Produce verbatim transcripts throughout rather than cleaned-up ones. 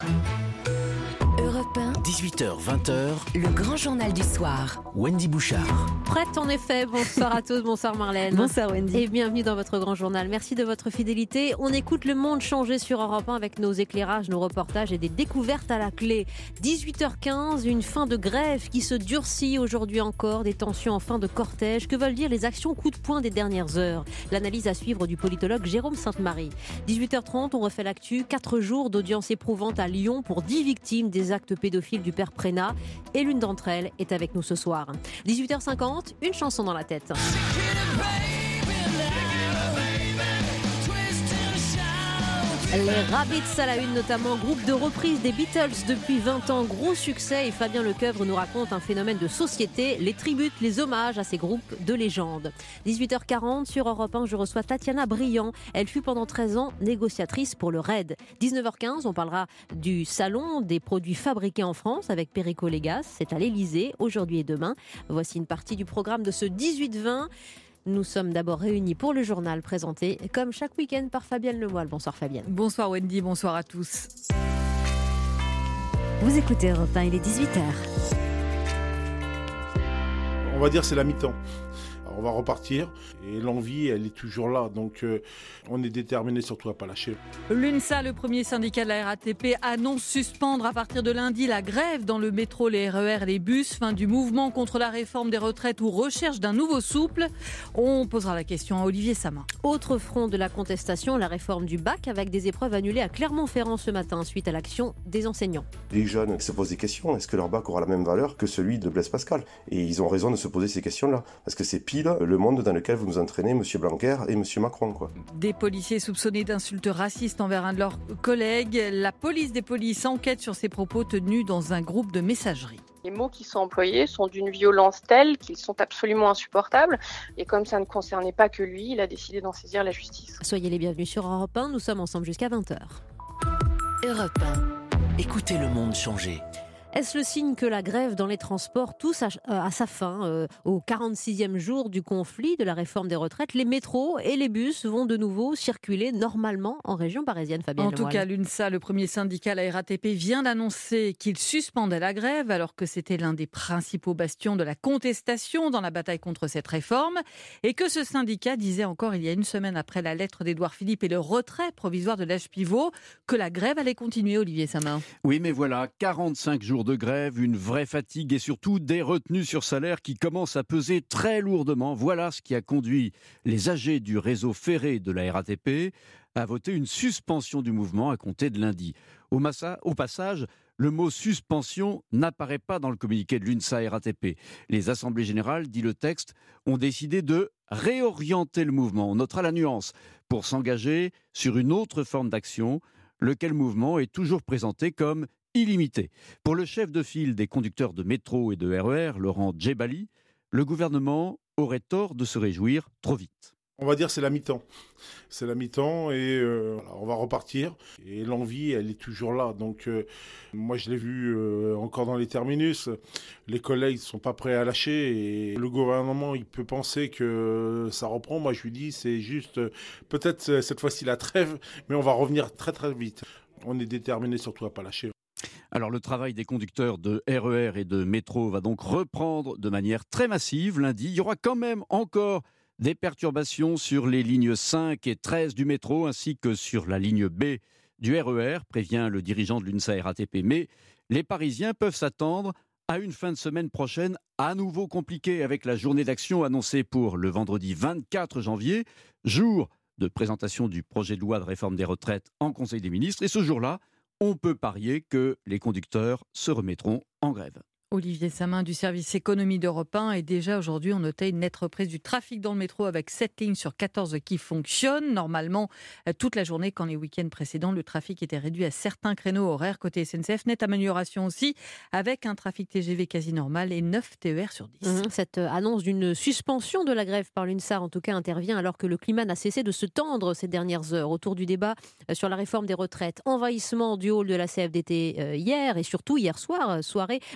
Europe un, dix-huit heures vingt, le grand journal du soir. Wendy Bouchard. Prête en effet, bonsoir à tous, bonsoir Marlène. Bonsoir Wendy. Et bienvenue dans votre grand journal. Merci de votre fidélité. On écoute le monde changer sur Europe un avec nos éclairages, nos reportages et des découvertes à la clé. dix-huit heures quinze, une fin de grève qui se durcit aujourd'hui encore, des tensions en fin de cortège. Que veulent dire les actions coup de poing des dernières heures? L'analyse à suivre du politologue Jérôme Sainte-Marie. dix-huit heures trente, on refait l'actu. Quatre jours d'audience éprouvante à Lyon pour dix victimes des actes pédophiles du père Prénat. Et l'une d'entre elles est avec nous ce soir. dix-huit heures cinquante, une chanson dans la tête. Les Rabbits à la une notamment, groupe de reprise des Beatles depuis vingt ans, gros succès, et Fabien Lecoeuvre nous raconte un phénomène de société, les tributes, les hommages à ces groupes de légende. dix-huit heures quarante sur Europe un, je reçois Tatiana Briand, elle fut pendant treize ans négociatrice pour le R A I D. dix-neuf heures quinze, on parlera du salon des produits fabriqués en France avec Perico Légas, c'est à l'Elysée aujourd'hui et demain. Voici une partie du programme de ce dix-huit vingt. Nous sommes d'abord réunis pour le journal présenté, comme chaque week-end, par Fabienne Lemoyle. Bonsoir Fabienne. Bonsoir Wendy, bonsoir à tous. Vous écoutez Europe un, il est dix-huit heures. On va dire c'est la mi-temps. Alors on va repartir et l'envie, elle est toujours là. Donc euh, on est déterminé surtout à ne pas lâcher. L'UNSA, le premier syndicat de la R A T P, annonce suspendre à partir de lundi la grève dans le métro, les R E R et les bus. Fin du mouvement contre la réforme des retraites ou recherche d'un nouveau souple. On posera la question à Olivier Samin. Autre front de la contestation, la réforme du bac avec des épreuves annulées à Clermont-Ferrand ce matin suite à l'action des enseignants. Les jeunes se posent des questions. Est-ce que leur bac aura la même valeur que celui de Blaise Pascal? Et ils ont raison de se poser ces questions-là. Parce que c'est pile le monde dans lequel vous nous entraînez, M. Blanquer et M. Macron, quoi. Des policiers soupçonnés d'insultes racistes envers un de leurs collègues. La police des polices enquête sur ces propos tenus dans un groupe de messagerie. Les mots qui sont employés sont d'une violence telle qu'ils sont absolument insupportables. Et comme ça ne concernait pas que lui, il a décidé d'en saisir la justice. Soyez les bienvenus sur Europe un, nous sommes ensemble jusqu'à vingt heures. Europe un. Écoutez le monde changer. Est-ce le signe que la grève dans les transports touche à, à sa fin euh, au quarante-sixième jour du conflit de la réforme des retraites? Les métros et les bus vont de nouveau circuler normalement en région parisienne, Fabienne En tout Lemoyle. cas, l'UNSA, le premier syndicat, la R A T P, vient d'annoncer qu'il suspendait la grève alors que c'était l'un des principaux bastions de la contestation dans la bataille contre cette réforme et que ce syndicat disait encore il y a une semaine après la lettre d'Édouard Philippe et le retrait provisoire de l'âge pivot que la grève allait continuer, Olivier Samin. Oui, mais voilà, quarante-cinq jours de grève, une vraie fatigue et surtout des retenues sur salaire qui commencent à peser très lourdement. Voilà ce qui a conduit les A G du réseau ferré de la R A T P à voter une suspension du mouvement à compter de lundi. Au, massa, au passage, le mot suspension n'apparaît pas dans le communiqué de l'UNSA R A T P. Les assemblées générales, dit le texte, ont décidé de réorienter le mouvement. On notera la nuance pour s'engager sur une autre forme d'action, lequel mouvement est toujours présenté comme illimité. Pour le chef de file des conducteurs de métro et de R E R, Laurent Djebali, le gouvernement aurait tort de se réjouir trop vite. On va dire c'est la mi-temps. C'est la mi-temps et euh, on va repartir. Et l'envie, elle est toujours là. Donc euh, moi, je l'ai vu euh, encore dans les terminus. Les collègues ne sont pas prêts à lâcher. Et le gouvernement, il peut penser que ça reprend. Moi, je lui dis, c'est juste euh, peut-être cette fois-ci la trêve, mais on va revenir très très vite. On est déterminé surtout à ne pas lâcher. Alors le travail des conducteurs de R E R et de métro va donc reprendre de manière très massive lundi. Il y aura quand même encore des perturbations sur les lignes cinq et treize du métro ainsi que sur la ligne B du R E R, prévient le dirigeant de l'UNSA R A T P. Mais les Parisiens peuvent s'attendre à une fin de semaine prochaine à nouveau compliquée avec la journée d'action annoncée pour le vendredi vingt-quatre janvier, jour de présentation du projet de loi de réforme des retraites en Conseil des ministres. Et ce jour-là, on peut parier que les conducteurs se remettront en grève. Olivier Samin du service économie d'Europe un. Et déjà aujourd'hui, on notait une nette reprise du trafic dans le métro avec sept lignes sur quatorze qui fonctionnent. Normalement, toute la journée, quand les week-ends précédents, le trafic était réduit à certains créneaux horaires. Côté S N C F, nette amélioration aussi avec un trafic T G V quasi normal et neuf T E R sur dix. Mmh, cette annonce d'une suspension de la grève par l'UNSA, en tout cas, intervient alors que le climat n'a cessé de se tendre ces dernières heures autour du débat sur la réforme des retraites. Envahissement du hall de la C F D T hier et surtout hier soir, soirée mouvementée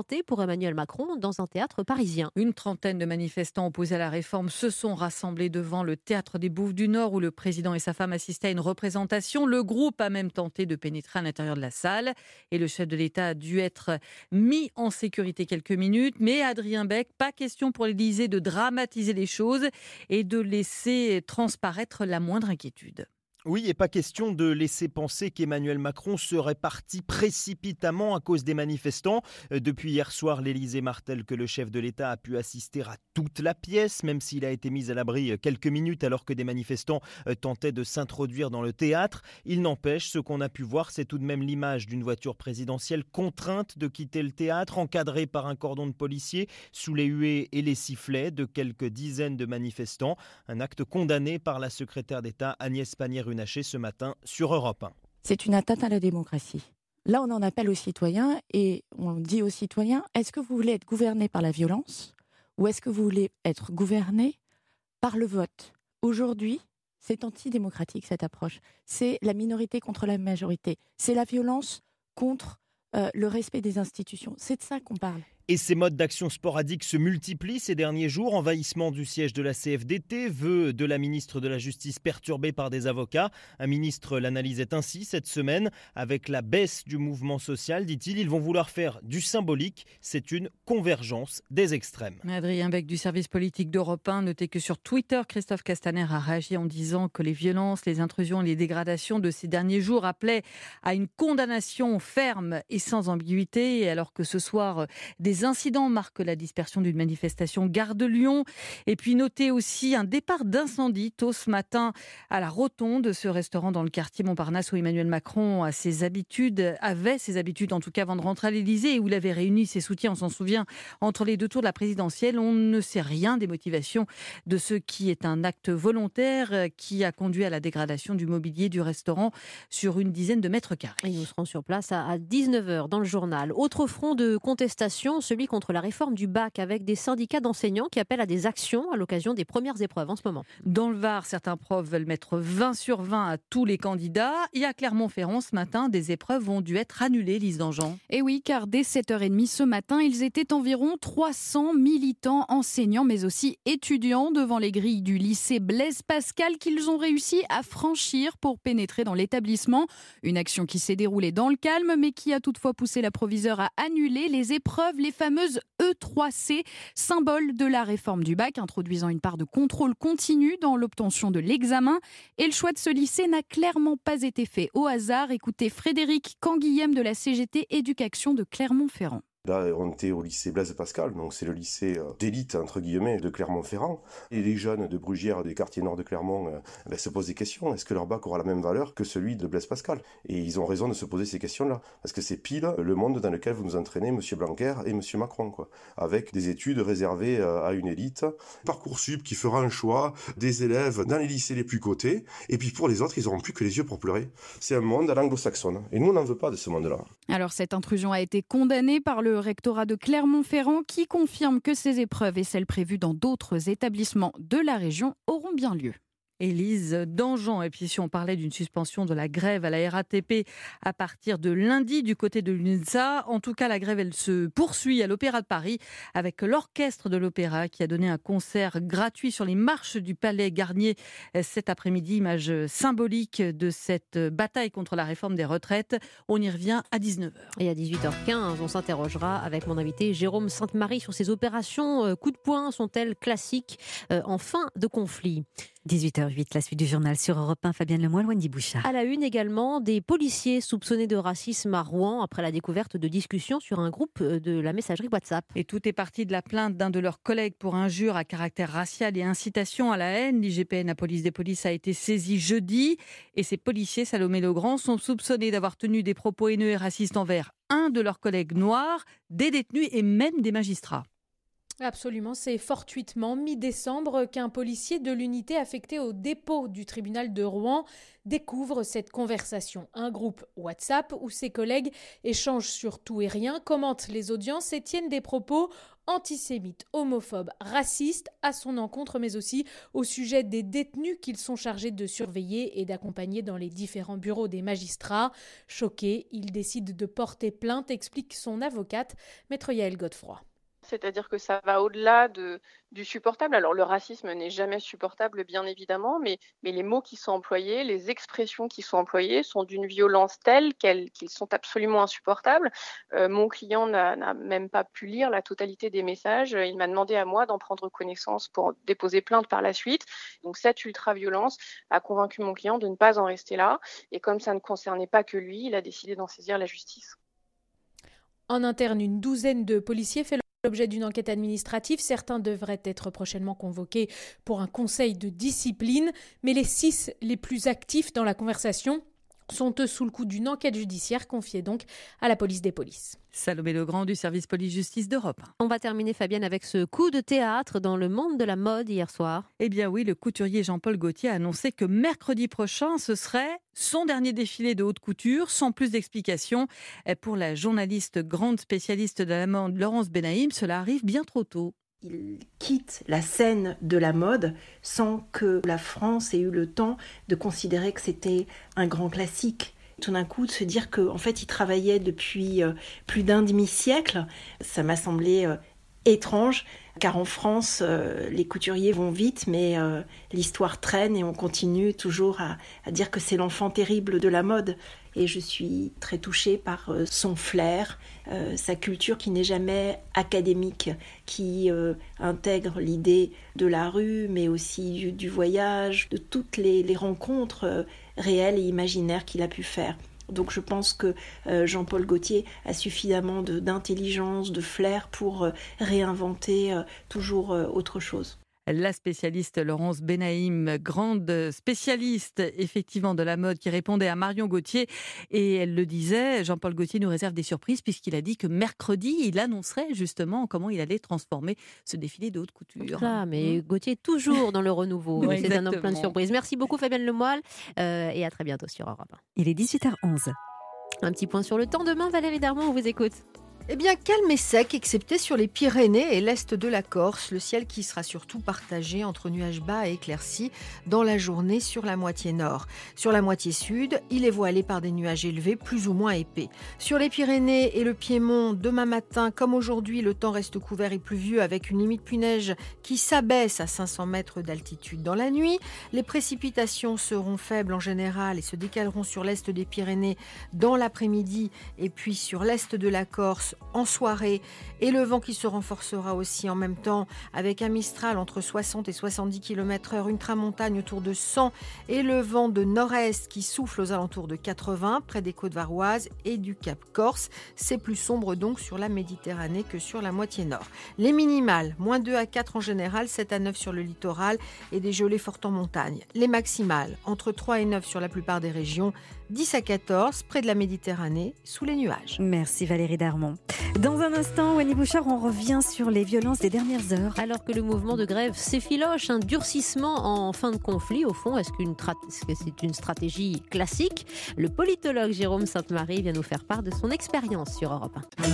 chanté pour Emmanuel Macron dans un théâtre parisien. Une trentaine de manifestants opposés à la réforme se sont rassemblés devant le théâtre des Bouffes du Nord où le président et sa femme assistaient à une représentation. Le groupe a même tenté de pénétrer à l'intérieur de la salle et le chef de l'État a dû être mis en sécurité quelques minutes. Mais Adrien Beck, pas question pour l'Élysée de dramatiser les choses et de laisser transparaître la moindre inquiétude. Oui, et pas question de laisser penser qu'Emmanuel Macron serait parti précipitamment à cause des manifestants. Depuis hier soir, l'Élysée martèle que le chef de l'État a pu assister à toute la pièce, même s'il a été mis à l'abri quelques minutes alors que des manifestants tentaient de s'introduire dans le théâtre. Il n'empêche, ce qu'on a pu voir, c'est tout de même l'image d'une voiture présidentielle contrainte de quitter le théâtre, encadrée par un cordon de policiers, sous les huées et les sifflets de quelques dizaines de manifestants. Un acte condamné par la secrétaire d'État Agnès Pannier-Runacher ce matin sur Europe un. C'est une atteinte à la démocratie. Là, on en appelle aux citoyens et on dit aux citoyens, est-ce que vous voulez être gouverné par la violence ou est-ce que vous voulez être gouverné par le vote ? Aujourd'hui, c'est antidémocratique cette approche. C'est la minorité contre la majorité. C'est la violence contre euh, le respect des institutions. C'est de ça qu'on parle. Et ces modes d'action sporadiques se multiplient ces derniers jours. Envahissement du siège de la C F D T, vœu de la ministre de la Justice perturbé par des avocats. Un ministre l'analysait ainsi cette semaine. Avec la baisse du mouvement social, dit-il, ils vont vouloir faire du symbolique. C'est une convergence des extrêmes. Adrien Beck du service politique d'Europe un, notez que sur Twitter, Christophe Castaner a réagi en disant que les violences, les intrusions et les dégradations de ces derniers jours appelaient à une condamnation ferme et sans ambiguïté. Et alors que ce soir, des Les incidents marquent la dispersion d'une manifestation gare de Lyon. Et puis notez aussi un départ d'incendie tôt ce matin à la rotonde, ce restaurant dans le quartier Montparnasse où Emmanuel Macron a ses habitudes, avait ses habitudes en tout cas avant de rentrer à l'Élysée et où il avait réuni ses soutiens, on s'en souvient, entre les deux tours de la présidentielle. On ne sait rien des motivations de ce qui est un acte volontaire qui a conduit à la dégradation du mobilier du restaurant sur une dizaine de mètres carrés. Et nous serons sur place à dix-neuf heures dans le journal. Autre front de contestation, celui contre la réforme du bac avec des syndicats d'enseignants qui appellent à des actions à l'occasion des premières épreuves en ce moment. Dans le Var, certains profs veulent mettre vingt sur vingt à tous les candidats. Et à Clermont-Ferrand, ce matin, des épreuves ont dû être annulées, Lise Dangean. Et oui, car dès sept heures trente ce matin, ils étaient environ trois cents militants, enseignants, mais aussi étudiants devant les grilles du lycée Blaise Pascal qu'ils ont réussi à franchir pour pénétrer dans l'établissement. Une action qui s'est déroulée dans le calme, mais qui a toutefois poussé la proviseure à annuler les épreuves, les fameuses E trois C, symbole de la réforme du bac, introduisant une part de contrôle continu dans l'obtention de l'examen. Et le choix de ce lycée n'a clairement pas été fait au hasard. Écoutez Frédéric Canguilhem de la C G T Éducation de Clermont-Ferrand. Là, on était au lycée Blaise Pascal, donc c'est le lycée d'élite, entre guillemets, de Clermont-Ferrand. Et les jeunes de Brugière, des quartiers nord de Clermont, euh, ben, se posent des questions. Est-ce que leur bac aura la même valeur que celui de Blaise Pascal ? Et ils ont raison de se poser ces questions-là. Parce que c'est pile le monde dans lequel vous nous entraînez, M. Blanquer et M. Macron, quoi. Avec des études réservées à une élite. Parcoursup qui fera un choix des élèves dans les lycées les plus cotés. Et puis pour les autres, ils n'auront plus que les yeux pour pleurer. C'est un monde à l'anglo-saxonne. Et nous, on n'en veut pas de ce monde-là. Alors cette intrusion a été condamnée par le rectorat de Clermont-Ferrand qui confirme que ces épreuves et celles prévues dans d'autres établissements de la région auront bien lieu. Élise Dangean. Et puis si on parlait d'une suspension de la grève à la R A T P à partir de lundi du côté de l'U N S A, en tout cas la grève elle se poursuit à l'Opéra de Paris avec l'orchestre de l'Opéra qui a donné un concert gratuit sur les marches du Palais Garnier cet après-midi, image symbolique de cette bataille contre la réforme des retraites. On y revient à dix-neuf heures. Et à dix-huit heures quinze, on s'interrogera avec mon invité Jérôme Sainte-Marie sur ces opérations coup de poing sont-elles classiques en fin de conflit ? dix-huit heures huit, la suite du journal sur Europe un, Fabienne Lemoyle, Wendy Bouchard. À la une également, des policiers soupçonnés de racisme à Rouen après la découverte de discussions sur un groupe de la messagerie WhatsApp. Et tout est parti de la plainte d'un de leurs collègues pour injure à caractère racial et incitation à la haine. L'I G P N, la police des polices, a été saisie jeudi. Et ces policiers, Salomé Legrand, sont soupçonnés d'avoir tenu des propos haineux et racistes envers un de leurs collègues noirs, des détenus et même des magistrats. Absolument, c'est fortuitement mi-décembre qu'un policier de l'unité affectée au dépôt du tribunal de Rouen découvre cette conversation. Un groupe WhatsApp où ses collègues échangent sur tout et rien, commentent les audiences et tiennent des propos antisémites, homophobes, racistes à son encontre, mais aussi au sujet des détenus qu'ils sont chargés de surveiller et d'accompagner dans les différents bureaux des magistrats. Choqué, il décide de porter plainte, explique son avocate, maître Yaël Godefroy. C'est-à-dire que ça va au-delà de, du supportable. Alors le racisme n'est jamais supportable, bien évidemment, mais, mais les mots qui sont employés, les expressions qui sont employées sont d'une violence telle qu'elles, qu'ils sont absolument insupportables. Euh, mon client n'a, n'a même pas pu lire la totalité des messages. Il m'a demandé à moi d'en prendre connaissance pour déposer plainte par la suite. Donc cette ultra-violence a convaincu mon client de ne pas en rester là. Et comme ça ne concernait pas que lui, il a décidé d'en saisir la justice. En interne, une douzaine de policiers fait l'objet d'une enquête administrative. Certains devraient être prochainement convoqués pour un conseil de discipline, mais les six les plus actifs dans la conversation sont eux sous le coup d'une enquête judiciaire confiée donc à la police des polices. Salomé Legrand du service police-justice d'Europe. On va terminer, Fabienne, avec ce coup de théâtre dans le monde de la mode hier soir. Eh bien oui, le couturier Jean-Paul Gaultier a annoncé que mercredi prochain, ce serait son dernier défilé de haute couture, sans plus d'explications. Pour la journaliste grande spécialiste de la mode Laurence Benaïm, cela arrive bien trop tôt. Il quitte la scène de la mode sans que la France ait eu le temps de considérer que c'était un grand classique. Tout d'un coup, de se dire qu'en fait, il travaillait depuis euh, plus d'un demi-siècle, ça m'a semblé euh, étrange, car en France, euh, les couturiers vont vite, mais euh, l'histoire traîne et on continue toujours à, à dire que c'est l'enfant terrible de la mode. Et je suis très touchée par euh, son flair, euh, sa culture qui n'est jamais académique, qui euh, intègre l'idée de la rue, mais aussi du, du voyage, de toutes les, les rencontres euh, réelles et imaginaires qu'il a pu faire. Donc je pense que euh, Jean-Paul Gaultier a suffisamment de, d'intelligence, de flair pour euh, réinventer euh, toujours euh, autre chose. La spécialiste Laurence Benaïm, grande spécialiste effectivement de la mode, qui répondait à Marion Gauthier. Et elle le disait, Jean-Paul Gaultier nous réserve des surprises puisqu'il a dit que mercredi, il annoncerait justement comment il allait transformer ce défilé de haute couture. Là, mais Gaultier est toujours dans le renouveau. Oui, c'est un homme plein de exactement. surprises. Merci beaucoup Fabienne Lemoyle euh, et à très bientôt sur Europe un. Il est dix-huit heures onze. Un petit point sur le temps demain, Valérie Darmon, on vous écoute. Eh bien, calme et sec, excepté sur les Pyrénées et l'est de la Corse. Le ciel qui sera surtout partagé entre nuages bas et éclaircis dans la journée sur la moitié nord. Sur la moitié sud, il est voilé par des nuages élevés, plus ou moins épais. Sur les Pyrénées et le Piémont, demain matin, comme aujourd'hui, le temps reste couvert et pluvieux avec une limite pluie-neige qui s'abaisse à cinq cents mètres d'altitude dans la nuit. Les précipitations seront faibles en général et se décaleront sur l'est des Pyrénées dans l'après-midi et puis sur l'est de la Corse en soirée, et le vent qui se renforcera aussi en même temps avec un Mistral entre soixante et soixante-dix kilomètres heure, une tramontagne autour de cent et le vent de nord-est qui souffle aux alentours de quatre-vingts près des côtes varoises et du Cap Corse. C'est plus sombre donc sur la Méditerranée que sur la moitié nord. Les minimales, moins deux à quatre en général, sept à neuf sur le littoral et des gelées fortes en montagne. Les maximales, entre trois et neuf sur la plupart des régions, dix à quatorze près de la Méditerranée, sous les nuages. Merci Valérie Darmon. Dans un instant, Wendy Bouchard, on revient sur les violences des dernières heures. Alors que le mouvement de grève s'effiloche, un durcissement en fin de conflit, au fond, est-ce, qu'une tra- est-ce que c'est une stratégie classique ? Le politologue Jérôme Sainte-Marie vient nous faire part de son expérience sur Europe un.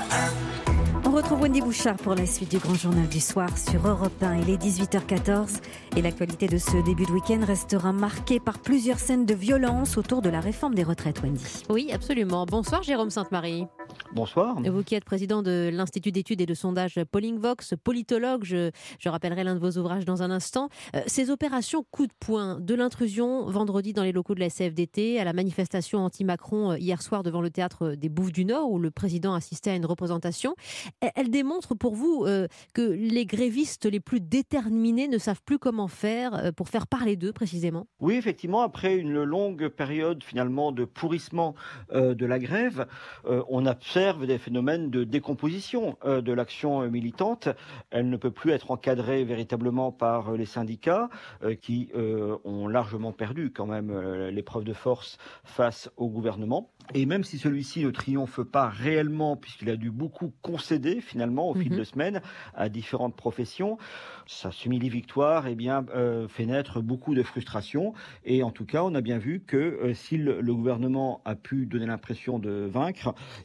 On retrouve Wendy Bouchard pour la suite du Grand Journal du Soir sur Europe un. Il est dix-huit heures quatorze et l'actualité de ce début de week-end restera marquée par plusieurs scènes de violence autour de la réforme des retraites, Wendy. Oui, absolument. Bonsoir Jérôme Sainte-Marie. Bonsoir. Vous qui êtes président de l'Institut d'études et de sondage Pollingvox, politologue, je, je rappellerai l'un de vos ouvrages dans un instant. Euh, ces opérations coup de poing, de l'intrusion vendredi dans les locaux de la C F D T, à la manifestation anti-Macron hier soir devant le théâtre des Bouffes du Nord où le président assistait à une représentation, elle démontre pour vous euh, que les grévistes les plus déterminés ne savent plus comment faire euh, pour faire parler d'eux précisément. Oui, effectivement, après une longue période finalement de pourrissement euh, de la grève, euh, on observe des phénomènes de décomposition euh, de l'action militante. Elle ne peut plus être encadrée véritablement par les syndicats euh, qui euh, ont largement perdu quand même euh, l'épreuve de force face au gouvernement. Et même si celui-ci ne triomphe pas réellement, puisqu'il a dû beaucoup concéder finalement au fil mmh. de semaines à différentes professions, sa simili-victoire eh bien, euh, fait naître beaucoup de frustration. Et en tout cas, on a bien vu que euh, si le, le gouvernement a pu donner l'impression de vaincre, il n'avait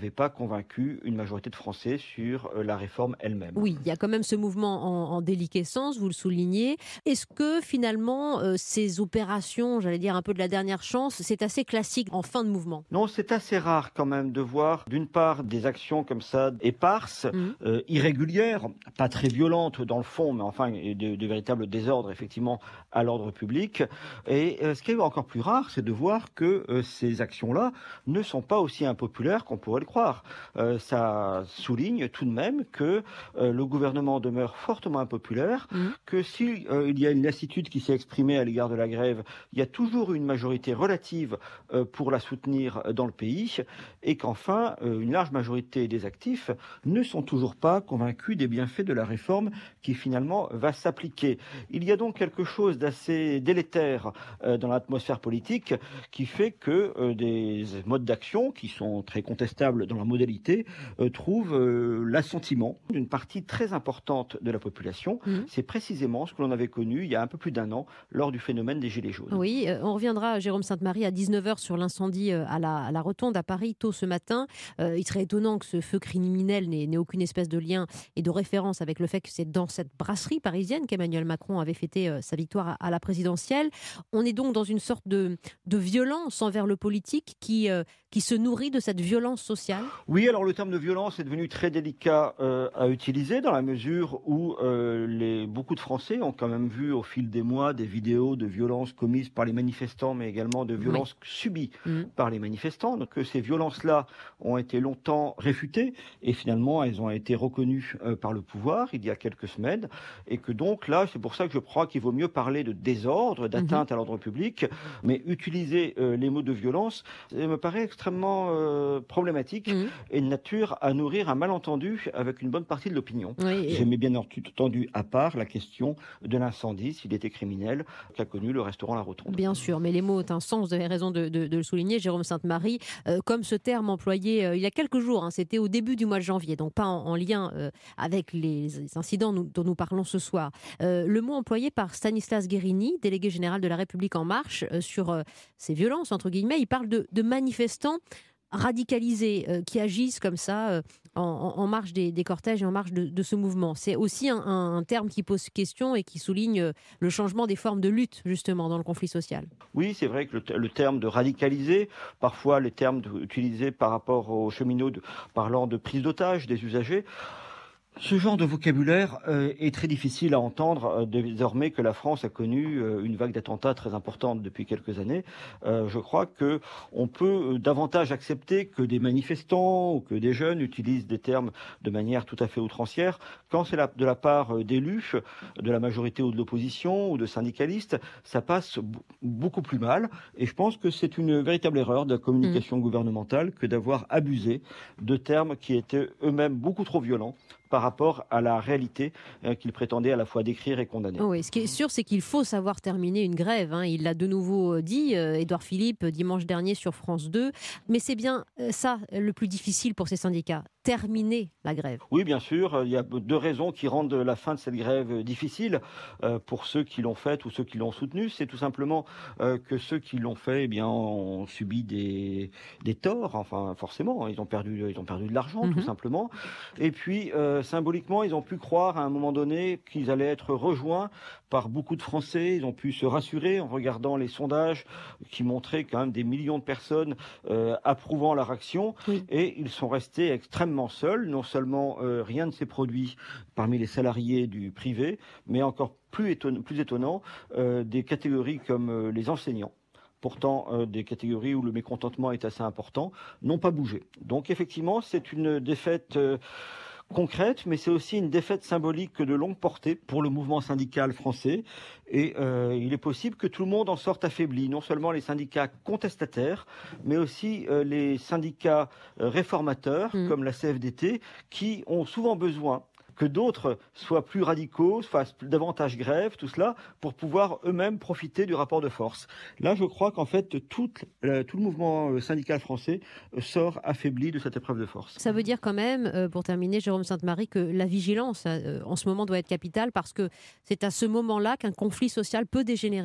n'avait pas convaincu une majorité de Français sur euh, la réforme elle-même. Oui, il y a quand même ce mouvement en, en déliquescence, vous le soulignez. Est-ce que finalement, euh, ces opérations, j'allais dire un peu de la dernière chance, c'est assez classique en fin de mouvement? Non, c'est assez rare quand même de voir d'une part des actions comme ça éparses, mmh. euh, irrégulières, pas très violentes dans le fond, mais enfin de, de véritables désordres effectivement à l'ordre public. Et euh, ce qui est encore plus rare, c'est de voir que euh, ces actions-là ne sont pas aussi impopulaires qu'on pourrait le croire. Euh, ça souligne tout de même que euh, le gouvernement demeure fortement impopulaire, mmh. que s'il euh, il y a une lassitude qui s'est exprimée à l'égard de la grève, il y a toujours une majorité relative euh, pour la soutenir dans le pays, et qu'enfin, euh, une large majorité des actifs ne sont toujours pas convaincus des bienfaits de la réforme qui finalement va s'appliquer. Il y a donc quelque chose d'assez délétère euh, dans l'atmosphère politique qui fait que euh, des modes d'action qui sont très contestables dans leur modalité euh, trouvent euh, l'assentiment d'une partie très importante de la population. Mmh. C'est précisément ce que l'on avait connu il y a un peu plus d'un an lors du phénomène des Gilets jaunes. Oui, euh, on reviendra, Jérôme Sainte-Marie, à dix-neuf heures sur l'incendie euh, à, la, à la Rotonde à Paris tôt ce matin. Euh, il serait étonnant que ce feu criminel n'ait, n'ait aucune espèce de lien et de référence avec le fait que c'est dans cette brasserie parisienne qu'Emmanuel Macron avait fêté euh, sa victoire à, à la présidentielle. On est donc dans une sorte de, de violence envers le politique qui, euh, qui se nourrit de cette violence sociale. Oui, alors le terme de violence est devenu très délicat euh, à utiliser dans la mesure où euh, les, beaucoup de Français ont quand même vu au fil des mois des vidéos de violences commises par les manifestants, mais également de violences oui. subies mmh. par les manifestants. Donc ces violences-là ont été longtemps réfutées et finalement elles ont été reconnues euh, par le pouvoir il y a quelques semaines, et que donc là, c'est pour ça que je crois qu'il vaut mieux parler de désordre, d'atteinte mmh. à l'ordre public, mais utiliser euh, les mots de violence, ça me paraît extrêmement euh, problématique mmh. et de nature à nourrir un malentendu avec une bonne partie de l'opinion. Oui, J'ai et... bien entendu à part la question de l'incendie, s'il était criminel, qu'a connu le restaurant La Rotonde. Bien sûr, mais les mots ont un sens, vous avez raison de, de, de le souligner, Jérôme Sainte-Marie, euh, comme ce terme employé euh, il y a quelques jours, hein, c'était au début du mois de janvier, donc pas en, en lien euh, avec les incidents nous, dont nous parlons ce soir. Euh, le mot employé par Stanislas Guerini, délégué général de La République En Marche, euh, sur euh, ces violences, entre guillemets, il parle de, de manifestants radicalisés euh, qui agissent comme ça euh, en, en marge des, des cortèges et en marge de, de ce mouvement. C'est aussi un, un, un terme qui pose question et qui souligne euh, le changement des formes de lutte justement dans le conflit social. Oui, c'est vrai que le, le terme de radicaliser, parfois les termes de, utilisés par rapport aux cheminots de, parlant de prise d'otage des usagers, ce genre de vocabulaire euh, est très difficile à entendre euh, désormais que la France a connu euh, une vague d'attentats très importante depuis quelques années. Euh, je crois que on peut euh, davantage accepter que des manifestants ou que des jeunes utilisent des termes de manière tout à fait outrancière quand c'est la, de la part euh, d'élus, de la majorité ou de l'opposition ou de syndicalistes. Ça passe b- beaucoup plus mal. Et je pense que c'est une véritable erreur de la communication mmh. gouvernementale que d'avoir abusé de termes qui étaient eux-mêmes beaucoup trop violents par rapport à la réalité euh, qu'il prétendait à la fois décrire et condamner. Oui, ce qui est sûr, c'est qu'il faut savoir terminer une grève. Hein. Il l'a de nouveau dit, euh, Édouard Philippe, dimanche dernier sur France deux. Mais c'est bien euh, ça le plus difficile pour ces syndicats, terminer la grève. Oui, bien sûr. Il y a deux raisons qui rendent la fin de cette grève difficile euh, pour ceux qui l'ont faite ou ceux qui l'ont soutenue. C'est tout simplement euh, que ceux qui l'ont fait eh bien, ont subi des, des torts. Enfin, forcément, ils ont perdu, ils ont perdu de l'argent, mm-hmm. tout simplement. Et puis, euh, symboliquement, ils ont pu croire à un moment donné qu'ils allaient être rejoints par beaucoup de Français. Ils ont pu se rassurer en regardant les sondages qui montraient quand même des millions de personnes euh, approuvant leur action. Oui. Et ils sont restés extrêmement seuls. Non seulement euh, rien ne s'est produit parmi les salariés du privé, mais encore plus étonnant, plus étonnant euh, des catégories comme euh, les enseignants. Pourtant, euh, des catégories où le mécontentement est assez important, n'ont pas bougé. Donc effectivement, c'est une défaite euh, concrète, mais c'est aussi une défaite symbolique de longue portée pour le mouvement syndical français. Et euh, il est possible que tout le monde en sorte affaibli, non seulement les syndicats contestataires, mais aussi euh, les syndicats euh, réformateurs, mmh. comme la C F D T, qui ont souvent besoin que d'autres soient plus radicaux, fassent davantage grève, tout cela, pour pouvoir eux-mêmes profiter du rapport de force. Là, je crois qu'en fait, tout, euh, tout le mouvement syndical français euh, sort affaibli de cette épreuve de force. Ça veut dire quand même, euh, pour terminer, Jérôme Sainte-Marie, que la vigilance, euh, en ce moment, doit être capitale, parce que c'est à ce moment-là qu'un conflit social peut dégénérer.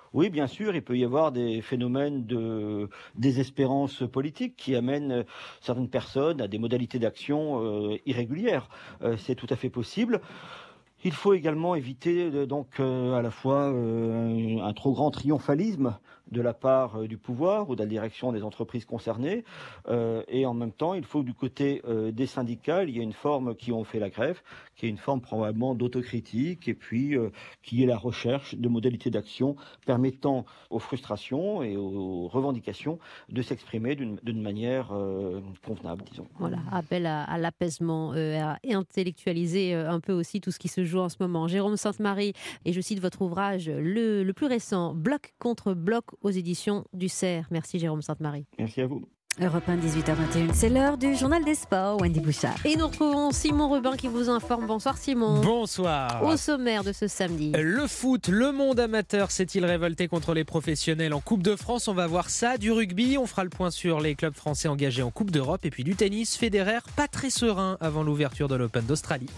Oui, bien sûr, il peut y avoir des phénomènes de désespérance politique qui amènent certaines personnes à des modalités d'action euh, irrégulières. Euh, c'est tout à fait possible. Il faut également éviter euh, donc euh, à la fois euh, un trop grand triomphalisme de la part euh, du pouvoir ou de la direction des entreprises concernées, euh, et en même temps, il faut que du côté euh, des syndicats, il y ait une forme qui ont fait la grève, qui est une forme probablement d'autocritique, et puis euh, qui est la recherche de modalités d'action permettant aux frustrations et aux revendications de s'exprimer d'une, d'une manière euh, convenable, disons. Voilà, appel à, à l'apaisement euh, à, et intellectualiser euh, un peu aussi tout ce qui se joue en ce moment. Jérôme Sainte-Marie, et je cite votre ouvrage, le, le plus récent, Bloc contre Bloc, aux éditions du Cerf. Merci Jérôme Sainte-Marie. Merci à vous. Europe un, dix-huit heures vingt et une, c'est l'heure du journal des sports. Wendy Bouchard. Et nous retrouvons Simon Rubin qui vous informe. Bonsoir Simon. Bonsoir. Au sommaire de ce samedi. Le foot, le monde amateur s'est-il révolté contre les professionnels en Coupe de France? On va voir ça. Du rugby, on fera le point sur les clubs français engagés en Coupe d'Europe. Et puis du tennis, Federer pas très serein avant l'ouverture de l'Open d'Australie.